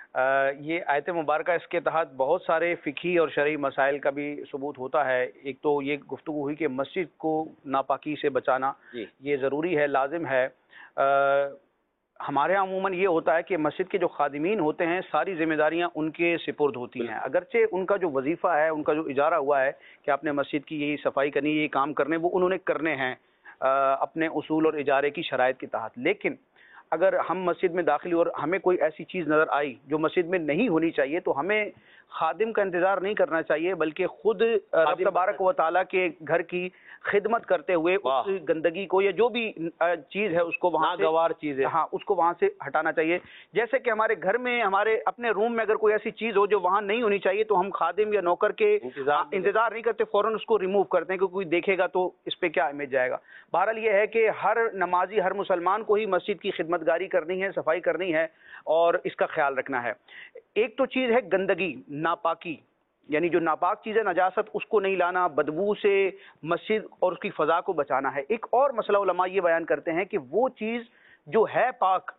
یہ آیت مبارکہ، اس کے تحت بہت سارے فقہی اور شرعی مسائل کا بھی ثبوت ہوتا ہے. ایک تو یہ گفتگو ہوئی کہ مسجد کو ناپاکی سے بچانا یہ ضروری ہے، لازم ہے. ہمارے یہاں عموماً یہ ہوتا ہے کہ مسجد کے جو خادمین ہوتے ہیں ساری ذمہ داریاں ان کے سپرد ہوتی ہیں، اگرچہ ان کا جو وظیفہ ہے، ان کا جو اجارہ ہوا ہے کہ آپ نے مسجد کی یہی صفائی کرنی، یہی کام کرنے، وہ انہوں نے کرنے ہیں اپنے اصول اور اجارے کی شرائط کے تحت. لیکن اگر ہم مسجد میں داخل اور ہمیں کوئی ایسی چیز نظر آئی جو مسجد میں نہیں ہونی چاہیے تو ہمیں خادم کا انتظار نہیں کرنا چاہیے، بلکہ خود رب تبارک و تعالیٰ کے گھر کی خدمت کرتے ہوئے اس گندگی کو یا جو بھی چیز ہے اس کو وہاں ناگوار چیز ہے، ہاں اس کو وہاں سے ہٹانا چاہیے. جیسے کہ ہمارے گھر میں، ہمارے اپنے روم میں اگر کوئی ایسی چیز ہو جو وہاں نہیں ہونی چاہیے تو ہم خادم یا نوکر کے انتظار نہیں کرتے، فوراً اس کو ریموو کرتے ہیں، کیونکہ کوئی دیکھے گا تو اس پہ کیا امیج جائے گا. بہرحال یہ ہے کہ ہر نمازی، ہر مسلمان کو ہی مسجد کی خدمت گاری کرنی ہے، صفائی کرنی ہے اور اس کا خیال رکھنا ہے. ایک تو چیز ہے گندگی، ناپاکی، یعنی جو ناپاک چیز ہے، نجاست، اس کو نہیں لانا، بدبو سے مسجد اور اس کی فضا کو بچانا ہے. ایک اور مسئلہ علماء یہ بیان کرتے ہیں کہ وہ چیز جو ہے پاک،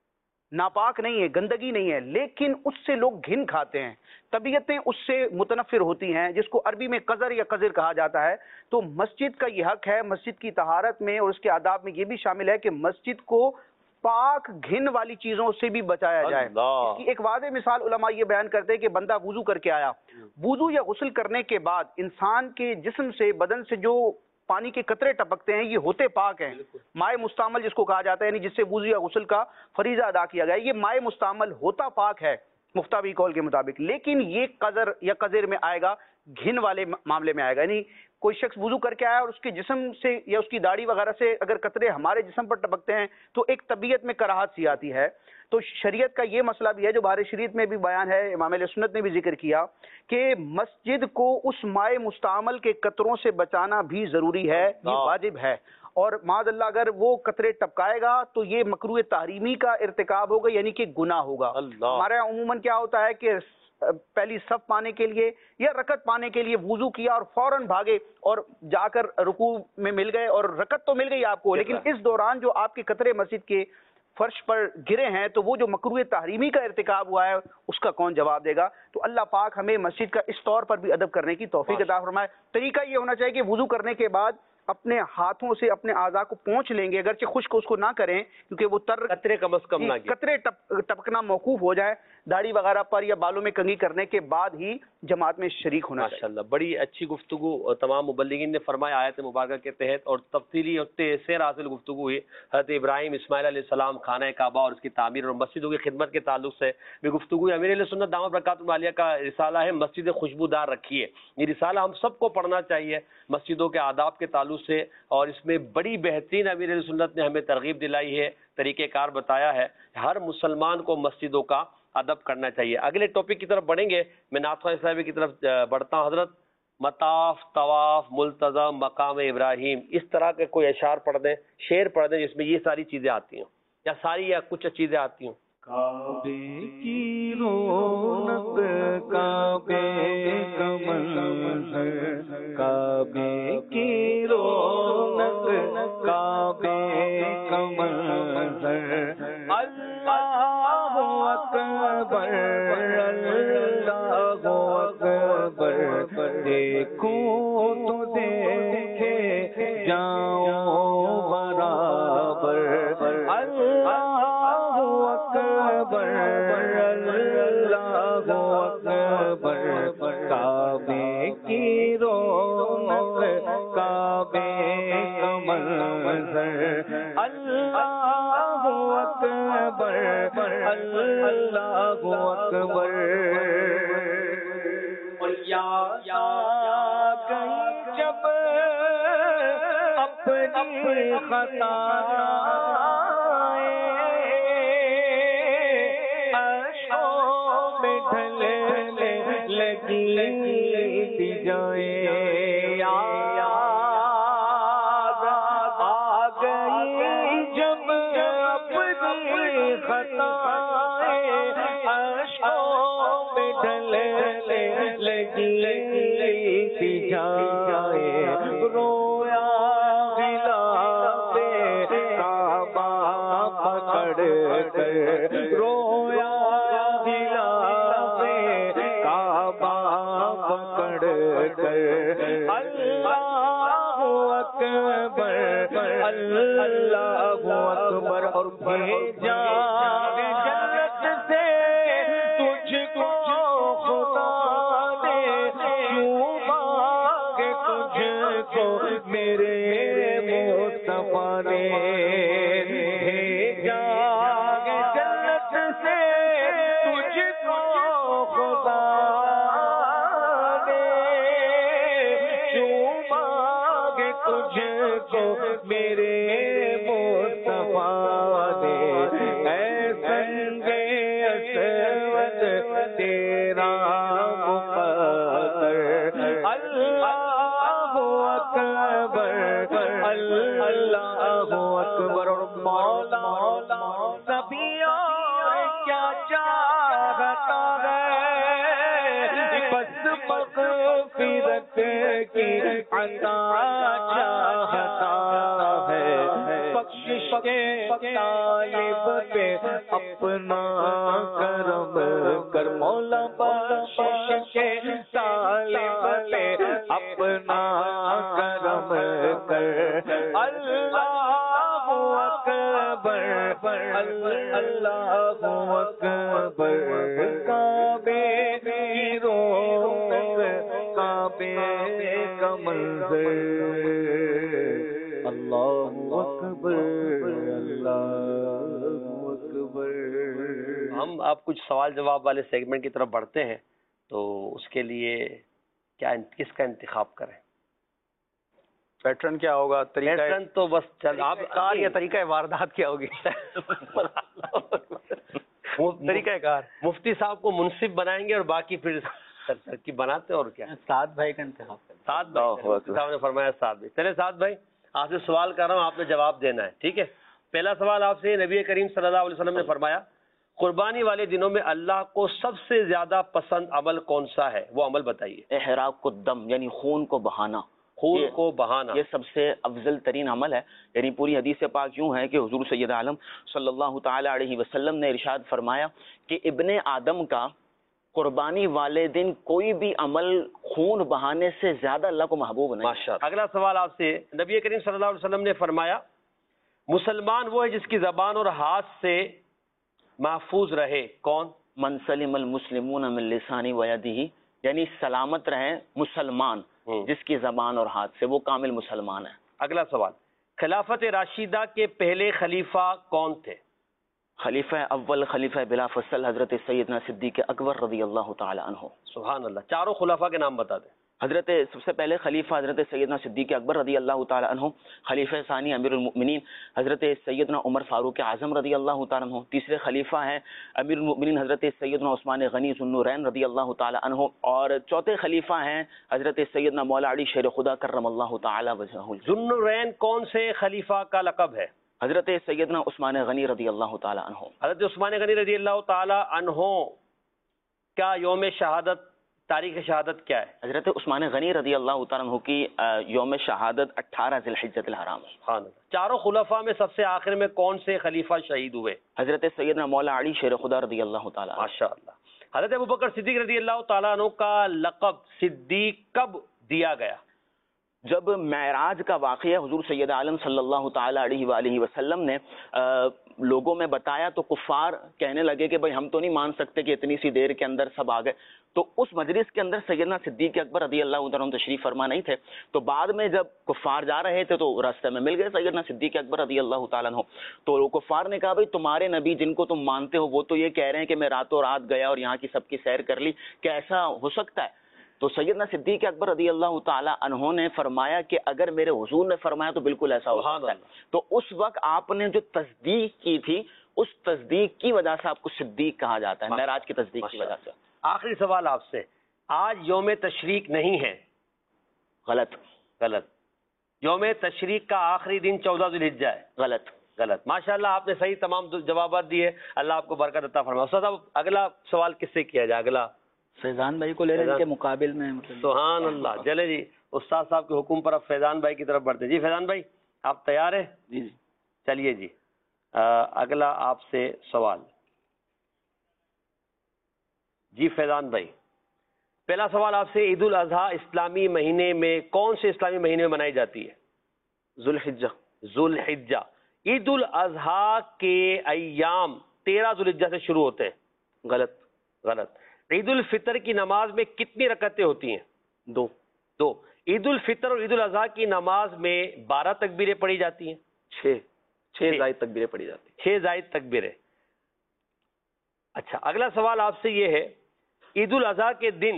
ناپاک نہیں ہے، گندگی نہیں ہے، لیکن اس سے لوگ گھن کھاتے ہیں، طبیعتیں اس سے متنفر ہوتی ہیں، جس کو عربی میں قذر یا قذر کہا جاتا ہے. تو مسجد کا یہ حق ہے، مسجد کی طہارت میں اور اس کے آداب میں یہ بھی شامل ہے کہ مسجد کو پاک گھن والی چیزوں سے بھی بچایا جائے. اس کی ایک واضح مثال علماء یہ بیان کرتے ہیں کہ بندہ وضو کر کے آیا، وضو یا غسل کرنے کے بعد انسان کے جسم سے، بدن سے جو پانی کے قطرے ٹپکتے ہیں یہ ہوتے پاک ہیں. مائع مستعمل جس کو کہا جاتا ہے، یعنی جس سے وضو یا غسل کا فریضہ ادا کیا گیا، یہ مائع مستعمل ہوتا پاک ہے مفتابی قول کے مطابق. لیکن یہ قذر یا قذر میں آئے گا، گھن والے معاملے میں آئے گا. یعنی کوئی شخص وضو کر کے آیا اور اس کے جسم سے یا اس کی داڑھی وغیرہ سے اگر قطرے ہمارے جسم پر ٹپکتے ہیں تو ایک طبیعت میں کراہت سی آتی ہے. تو شریعت کا یہ مسئلہ بھی ہے جو بہار شریعت میں بھی بیان ہے، امام علیہ سنت نے بھی ذکر کیا کہ مسجد کو اس مائع مستعمل کے قطروں سے بچانا بھی ضروری ہے، یہ واجب ہے. اور معاذ اللہ اگر وہ قطرے ٹپکائے گا تو یہ مکروہ تحریمی کا ارتکاب ہوگا، یعنی کہ گناہ ہوگا. ہمارے یہاں عموماً کیا ہوتا ہے کہ پہلی صف پانے کے لیے یا رکعت پانے کے لیے وضو کیا اور فوراً بھاگے اور جا کر رکوع میں مل گئے، اور رکعت تو مل گئی آپ کو، لیکن اس دوران جو آپ کے قطرے مسجد کے فرش پر گرے ہیں تو وہ جو مکروہ تحریمی کا ارتکاب ہوا ہے اس کا کون جواب دے گا. تو اللہ پاک ہمیں مسجد کا اس طور پر بھی ادب کرنے کی توفیق عطا فرمائے. طریقہ یہ ہونا چاہیے کہ وضو کرنے کے بعد اپنے ہاتھوں سے اپنے اعضاء کو پونچھ لیں گے، اگرچہ خشک اس کو نہ کریں کیونکہ وہ قطرے کم از کم نہ قطرے ٹپکنا موقوف ہو جائے. داڑھی وغیرہ پر یا بالوں میں کنگھی کرنے کے بعد ہی جماعت میں شریک ہونا چاہیے. ماشاءاللہ بڑی اچھی گفتگو تمام مبلغین نے فرمایا آیت مبارکہ کے تحت، اور تفصیلی اور سیر حاصل گفتگو ہوئی حضرت ابراہیم اسماعیل علیہ السلام، خانہ کعبہ اور اس کی تعمیر اور مسجدوں کی خدمت کے تعلق سے بھی گفتگو. امیر علیہ سنت دامت برکاتہ العالیہ کا رسالہ ہے مسجد خوشبودار رکھیے. یہ رسالہ ہم سب کو پڑھنا چاہیے مسجدوں کے آداب کے تعلق سے، اور اس میں بڑی بہترین امیر علیہ سنت نے ہمیں ترغیب دلائی ہے، طریقہ کار بتایا ہے. ہر مسلمان کو مسجدوں کا ادب کرنا چاہیے. اگلے ٹاپک کی طرف بڑھیں گے. میں نعت خواہ صاحب کی طرف بڑھتا ہوں. حضرت مطاف، طواف، ملتزم، مقام ابراہیم، اس طرح کے کوئی اشعار پڑھ دیں، شعر پڑھ دیں جس میں یہ ساری چیزیں آتی ہوں، یا ساری یا کچھ چیزیں آتی ہوں. کعبے کی رونق کعبے کا منظر، کعبے کی رونق کعبے کا منظر، اللہ اکبر اللہ اکبر، دیکھوں تو دیکھے جاؤں برابر، اللہ اکبر اللہ اکبر، کعبے کی رونق کعبے کا منظر، اللہ اکبر اللہ اکبر. اور یا گئی جب اپنی خطا لگی جائے، آ گئی جب اپنی خطائیں اشکوں میں ڈھلنے لگی جائے، رویا غلاف کعبہ پکڑ کر، رویا غلاف کعبہ پکڑ کر، اللہ اکبر اللہ اکبر اور بھیجا جنت سے تجھ کو خدا نے، کیوں مانگے تجھ کو میرے مصطفیٰ نے بھیجا جنت سے تجھ کو خدا نے، کیوں مانگے تجھ کو میرے مصطفیٰ نے، اے سنگے اسود تیرا مقدر، اللہ اکبر اللہ اکبر، مولا سبھی اور کیا چاہتا ہے، بس مغفرت کی عطا چاہتا ہے، بخشش کے طالب پہ اپنا کرم کر، مولا بخشش کے طالب پہ اپنا کرم کر، اللہ اکبر اللہ اکبر، کعبے کی رونق کعبے کا منظر، اللہ اکبر اللہ اکبر۔ ہم اب کچھ سوال جواب والے سیگمنٹ کی طرف بڑھتے ہیں، تو اس کے لیے کس کا انتخاب کریں؟ پیٹرن کیا ہوگا؟ طریقہ پیٹرن تو بس چل آپ کار یا طریقہ واردات کیا ہوگی؟ طریقہ کار مفتی صاحب کو منصف بنائیں گے اور باقی پھر ترکیب بناتے، اور کیا سعد بھائی کا انتخاب کریں۔ سعد بھائی مفتی صاحب نے فرمایا سعد بھائی۔ چلے سعد بھائی آپ سے سوال کر رہا ہوں، آپ نے جواب دینا ہے، ٹھیک ہے؟ پہلا سوال آپ سے، نبی کریم صلی اللہ علیہ وسلم نے فرمایا قربانی والے دنوں میں اللہ کو سب سے زیادہ پسند عمل کون سا ہے؟ وہ عمل بتائیے۔ احراق الدم یعنی خون کو بہانا، خون کو بہانا، یہ سب سے افضل ترین عمل ہے۔ یعنی پوری حدیث پاک یوں ہے کہ حضور سید عالم صلی اللہ تعالی علیہ وسلم نے ارشاد فرمایا کہ ابن آدم کا قربانی والے دن کوئی بھی عمل خون بہانے سے زیادہ اللہ کو محبوب نہیں۔ ماشاءاللہ۔ اگلا سوال آپ سے، نبی کریم صلی اللہ علیہ وسلم نے فرمایا مسلمان وہ ہے جس کی زبان اور ہاتھ سے محفوظ رہے، کون؟ من سلم المسلمون من لسانی و یدہ، یعنی سلامت رہیں مسلمان جس کی زبان اور ہاتھ سے، وہ کامل مسلمان ہے۔ اگلا سوال، خلافت راشدہ کے پہلے خلیفہ کون تھے؟ خلیفہ اول، خلیفہ بلا فصل حضرت سیدنا صدیق اکبر رضی اللہ تعالی عنہ۔ سبحان اللہ، چاروں خلفاء کے نام بتا دیں۔ حضرت سب سے پہلے خلیفہ حضرت سیدنا صدیق اکبر رضی اللہ تعالی عنہ، خلیفہ ثانی امیر المؤمنین حضرت سیدنا عمر فاروق اعظم رضی اللہ تعالی عنہ، تیسرے خلیفہ ہیں امیر المؤمنین حضرت سیدنا عثمان غنی ذو النورین رضی اللہ تعالی عنہ، اور چوتھے خلیفہ ہیں حضرت سیدنا مولا علی شیر خدا کرم اللہ تعالی وجہہ۔ ذو النورین کون سے خلیفہ کا لقب ہے؟ حضرت سیدنا عثمان غنی رضی اللہ تعالی عنہ۔ حضرت عثمان غنی رضی اللہ تعالی عنہ کا یوم شہادت، تاریخ شہادت کیا ہے؟ حضرت عثمان غنی رضی اللہ تعالیٰ عنہ کی یوم شہادت 18 ذی الحجۃ الحرام۔ سبحان اللہ۔ چاروں خلفاء میں سب سے آخر میں کون سے خلیفہ شہید ہوئے؟ حضرت سیدنا مولا علی شیر خدا رضی اللہ تعالیٰ عنہ۔ ماشاءاللہ۔ حضرت ابوبکر صدیق رضی اللہ تعالیٰ عنہ کا لقب صدیق کب دیا گیا؟ جب معراج کا واقعہ حضور سید عالم صلی اللہ تعالیٰ علیہ وآلہ وسلم نے لوگوں میں بتایا تو کفار کہنے لگے کہ بھائی ہم تو نہیں مان سکتے کہ اتنی سی دیر کے اندر سب آ گئے، تو اس مجلس کے اندر سیدنا صدیق اکبر رضی اللہ عنہ تشریف فرما نہیں تھے، تو بعد میں جب کفار جا رہے تھے تو راستے میں مل گئے سیدنا صدیق اکبر رضی اللہ تعالیٰ عنہ، تو کفار نے کہا بھائی تمہارے نبی جن کو تم مانتے ہو وہ تو یہ کہہ رہے ہیں کہ میں راتوں رات گیا اور یہاں کی سب کی سیر کر لی، کیا ایسا ہو سکتا ہے؟ تو سیدنا صدیق اکبر رضی اللہ تعالی عنہ نے فرمایا کہ اگر میرے حضور نے فرمایا تو بالکل ایسا ہو سکتا ہے۔ تو اس وقت آپ نے جو تصدیق کی تھی اس تصدیق کی وجہ سے آپ کو صدیق کہا جاتا ہے، معراج کی تصدیق کی وجہ سے۔ آخری سوال آپ سے، آج یوم تشریق نہیں ہے؟ غلط۔ غلط۔ یوم تشریق کا آخری دن 14 ذی الحجہ ہے؟ غلط۔ غلط۔ ماشاءاللہ آپ نے صحیح تمام جوابات دیے، اللہ آپ کو برکت عطا فرمائے۔ استاد صاحب اگلا سوال کس سے کیا جائے؟ اگلا فیضان بھائی کو لے لیں کے مقابل میں سبحان اللہ۔ چلے جی استاد صاحب کے حکم پر اب فیضان بھائی کی طرف بڑھتے۔ جی فیضان بھائی آپ تیار ہیں؟ جی جی۔ چلیے جی اگلا آپ سے سوال۔ جی فیضان بھائی پہلا سوال آپ سے، عید الاضحیٰ اسلامی مہینے میں کون سے اسلامی مہینے میں منائی جاتی ہے؟ ذوالحجہ۔ ذوالحجہ. عید الاضحیٰ کے ایام 13 ذوالحجہ سے شروع ہوتے ہیں. غلط. غلط. عید الفطر کی نماز میں کتنی رکعتیں ہوتی ہیں؟ 2. عید الفطر اور عید الاضحیٰ کی نماز میں 12 تکبیریں پڑھی جاتی ہیں. 6 زائد تکبیریں پڑھی جاتی ہیں. 6 زائد تکبیریں. اچھا اگلا سوال آپ سے یہ ہے، عید الاضحیٰ کے دن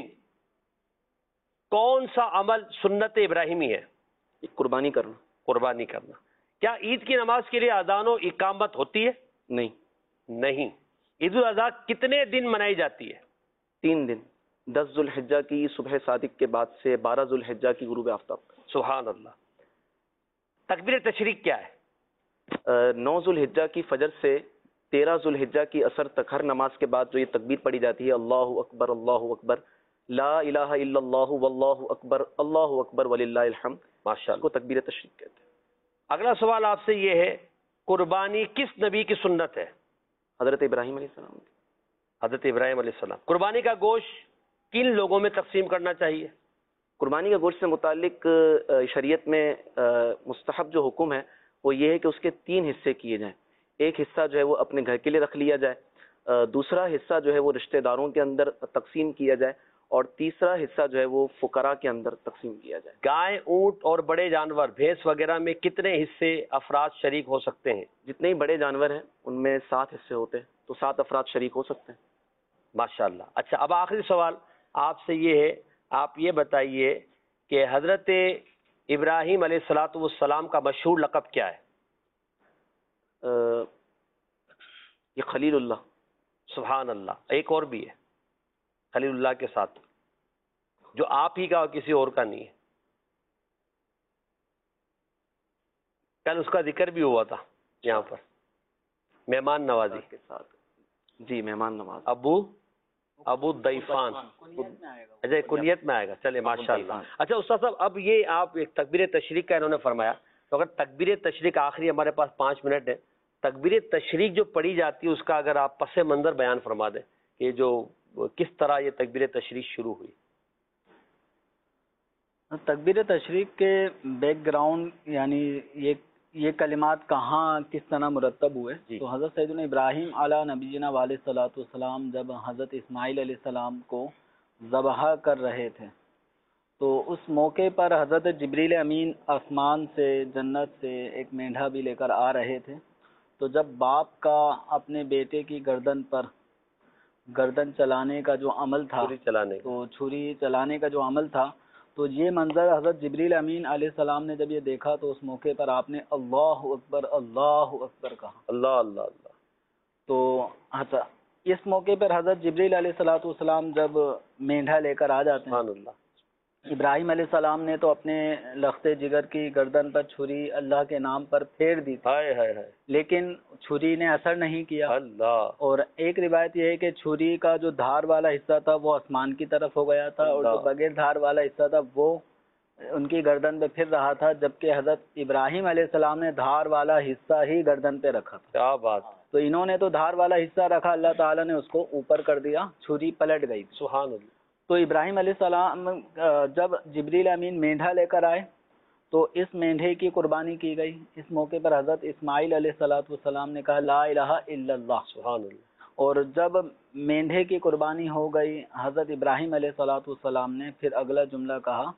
کون سا عمل سنت ابراہیمی ہے؟ قربانی کرنا. قربانی کرنا. کیا عید کی نماز کے لیے اذان و اقامت ہوتی ہے؟ نہیں. عید الاضحیٰ کتنے دن منائی جاتی ہے؟ 3 دن. 10 ذوالحجہ کی صبح صادق کے بعد سے 12 ذوالحجہ کی غروب آفتاب. سبحان اللہ. تکبیر تشریق کیا ہے؟ 9 ذوالحجہ کی فجر سے 13 ذوالحجہ کی عصر تک ہر نماز کے بعد جو یہ تکبیر پڑھی جاتی ہے، اللہ اکبر لا الہ الا اللہ واللہ اکبر وللہ الحمد، ماشاءاللہ کو تکبیر تشریق کہتے ہیں. اگلا سوال آپ سے یہ ہے، قربانی کس نبی کی سنت ہے؟ حضرت ابراہیم علیہ السلام. حضرت ابراہیم علیہ السلام. قربانی کا گوشت کن لوگوں میں تقسیم کرنا چاہیے؟ قربانی کا گوشت سے متعلق شریعت میں مستحب جو حکم ہے وہ یہ ہے کہ اس کے 3 حصے کیے جائیں. ایک حصہ جو ہے وہ اپنے گھر کے لیے رکھ لیا جائے، دوسرا حصہ جو ہے وہ رشتہ داروں کے اندر تقسیم کیا جائے، اور تیسرا حصہ جو ہے وہ فقراء کے اندر تقسیم کیا جائے. گائے، اونٹ اور بڑے جانور بھینس وغیرہ میں کتنے حصے افراد شریک ہو سکتے ہیں؟ جتنے ہی بڑے جانور ہیں ان میں 7 حصے ہوتے ہیں، تو 7 افراد شریک ہو سکتے ہیں. ماشاءاللہ. اچھا اب آخری سوال آپ سے یہ ہے، آپ یہ بتائیے کہ حضرت ابراہیم علیہ الصلاۃ والسلام کا مشہور لقب کیا ہے؟ یہ خلیل اللہ. سبحان اللہ. ایک اور بھی ہے خلیل اللہ کے ساتھ، جو آپ ہی کا اور کسی اور کا نہیں ہے. کل اس کا ذکر بھی ہوا تھا یہاں پر، مہمان نوازی کے ساتھ. جی مہمان نواز. ابو ضیفان. اچھا کنیت میں آئے گا. چلے ماشاء اللہ. اچھا استاد صاحب اب یہ آپ ایک تکبیر تشریق کا انہوں نے فرمایا، تو اگر تکبیر تشریق آخری ہمارے پاس 5 منٹ ہے، تکبیر تشریق جو پڑھی جاتی ہے اس کا اگر آپ پس منظر بیان فرما دیں کہ جو کس طرح یہ تکبیر تشریق شروع ہوئی. تکبیر تشریق کے بیک گراؤنڈ یعنی یہ کلمات کہاں کس طرح مرتب ہوئے. تو حضرت سیدنا ابراہیم علیہ نبینا علیہ الصلوۃ والسلام جب حضرت اسماعیل علیہ السلام کو ذبح کر رہے تھے تو اس موقع پر حضرت جبریل امین آسمان سے جنت سے ایک مینڈھا بھی لے کر آ رہے تھے. تو جب باپ کا اپنے بیٹے کی گردن پر گردن چلانے کا جو عمل تھا، چھری چلانے کا جو عمل تھا، تو یہ منظر حضرت جبریل امین علیہ السلام نے جب یہ دیکھا تو اس موقع پر آپ نے اللہ اکبر کہا. اللہ اللہ اللہ. تو اس موقع پر حضرت جبریل علیہ السلام جب مینڈھا لے کر آ جاتے ہیں، ابراہیم علیہ السلام نے تو اپنے لخت جگر کی گردن پر چھری اللہ کے نام پر پھیر دی تھی، لیکن چھری نے اثر نہیں کیا. اور ایک روایت یہ ہے کہ چھری کا جو دھار والا حصہ تھا وہ آسمان کی طرف ہو گیا تھا، اور جو بغیر دھار والا حصہ تھا وہ ان کی گردن پہ پھر رہا تھا، جبکہ حضرت ابراہیم علیہ السلام نے دھار والا حصہ ہی گردن پہ رکھا تھا. کیا بات. تو انہوں نے تو دھار والا حصہ رکھا، اللہ تعالیٰ نے اس کو اوپر کر دیا، چھری پلٹ گئی. سبحان اللہ. تو ابراہیم علیہ السلام جب جبریل امین مینڈھا لے کر آئے تو اس مینڈھے کی قربانی کی گئی. اس موقع پر حضرت اسماعیل علیہ السلام نے کہا لا الہ الا اللہ. سبحان اللہ. اور جب مینڈھے کی قربانی ہو گئی حضرت ابراہیم علیہ السلام نے پھر اگلا جملہ کہا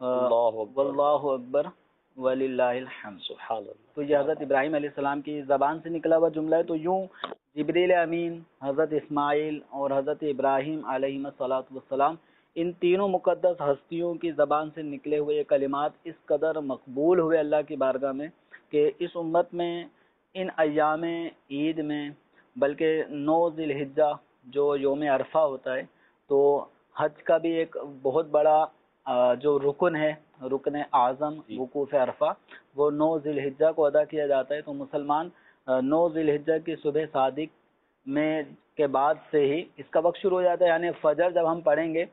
واللہ اکبر وللہ الحمد. سبحان اللہ. تو یہ حضرت ابراہیم علیہ السلام کی زبان سے نکلا ہوا جملہ ہے. تو یوں جبریل امین، حضرت اسماعیل اور حضرت ابراہیم علیہ السلام، ان تینوں مقدس ہستیوں کی زبان سے نکلے ہوئے کلمات اس قدر مقبول ہوئے اللہ کی بارگاہ میں کہ اس امت میں ان ایام عید میں، بلکہ 9 ذی الحجہ جو یوم عرفہ ہوتا ہے، تو حج کا بھی ایک بہت بڑا جو رکن ہے، رکن اعظم وقوف عرفہ، وہ 9 ذی الحجہ کو ادا کیا جاتا ہے. تو مسلمان 9 ذی الحجہ کی صبح صادق میں کے بعد سے ہی اس کا وقت شروع ہو جاتا ہے. یعنی فجر جب ہم پڑھیں گے،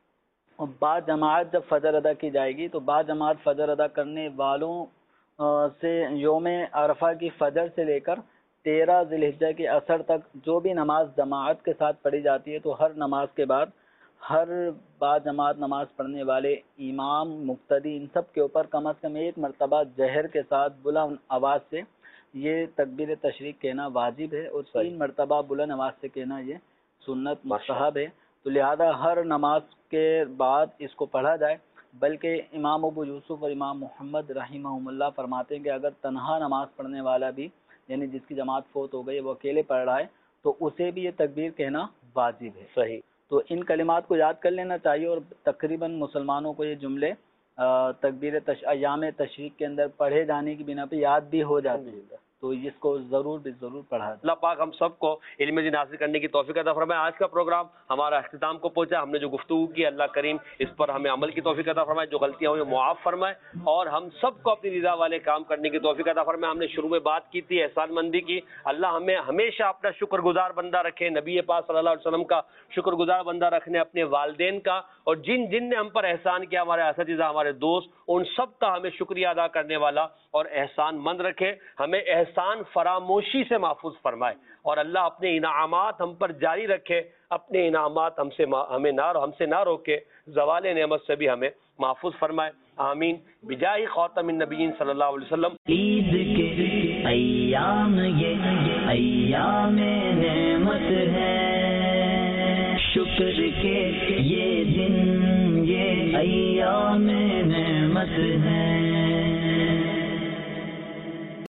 با جماعت جب فجر ادا کی جائے گی، تو با جماعت فجر ادا کرنے والوں سے یوم عرفہ کی فجر سے لے کر 13 ذی الحجہ کی عصر تک جو بھی نماز جماعت کے ساتھ پڑھی جاتی ہے، تو ہر نماز کے بعد ہر باجماعت نماز پڑھنے والے امام مقتدی ان سب کے اوپر کم از کم ایک مرتبہ جہر کے ساتھ بلند آواز سے یہ تکبیر تشریق کہنا واجب ہے، اور 3 مرتبہ بلند آواز سے کہنا یہ سنت مستحب ہے. تو لہذا ہر نماز کے بعد اس کو پڑھا جائے. بلکہ امام ابو یوسف اور امام محمد رحمہم اللہ فرماتے ہیں کہ اگر تنہا نماز پڑھنے والا بھی، یعنی جس کی جماعت فوت ہو گئی وہ اکیلے پڑھ رہا ہے، تو اسے بھی یہ تکبیر کہنا واجب ہے. صحیح. تو ان کلمات کو یاد کر لینا چاہیے، اور تقریباً مسلمانوں کو یہ جملے تکبیر ایام تشریق کے اندر پڑھے جانے کی بنا پہ یاد بھی ہو جاتے ہیں. تو اس کو ضرور پڑھا. اللہ پاک ہم سب کو علم دین حاصل کرنے کی توفیق عطا فرمائے. آج کا پروگرام ہمارا اختتام کو پہنچا. ہم نے جو گفتگو کی اللہ کریم اس پر ہمیں عمل کی توفیق عطا فرمائے، جو غلطیاں ہوئی معاف فرمائے، اور ہم سب کو اپنی رضا والے کام کرنے کی توفیق عطا فرمائے. ہم نے شروع میں بات کی تھی احسان مندی کی. اللہ ہمیں ہمیشہ اپنا شکر گزار بندہ رکھے، نبی پاک صلی اللہ علیہ وسلم کا شکر گزار بندہ رکھنے، اپنے والدین کا، اور جن نے ہم پر احسان کیا، ہمارے اساتذہ، ہمارے دوست، ان سب کا ہمیں شکریہ ادا کرنے والا اور احسان مند رکھے. ہمیں احسان فراموشی سے محفوظ فرمائے، اور اللہ اپنے انعامات ہم پر جاری رکھے. اپنے انعامات ہم سے نہ روکے، زوال نعمت سے بھی ہمیں محفوظ فرمائے. آمین بجاہ خاتم النبیین صلی اللہ علیہ وسلم. عید کے ایام یہ ایام نعمت ہے، شکر کے یہ دن یہ ایام نعمت ہے.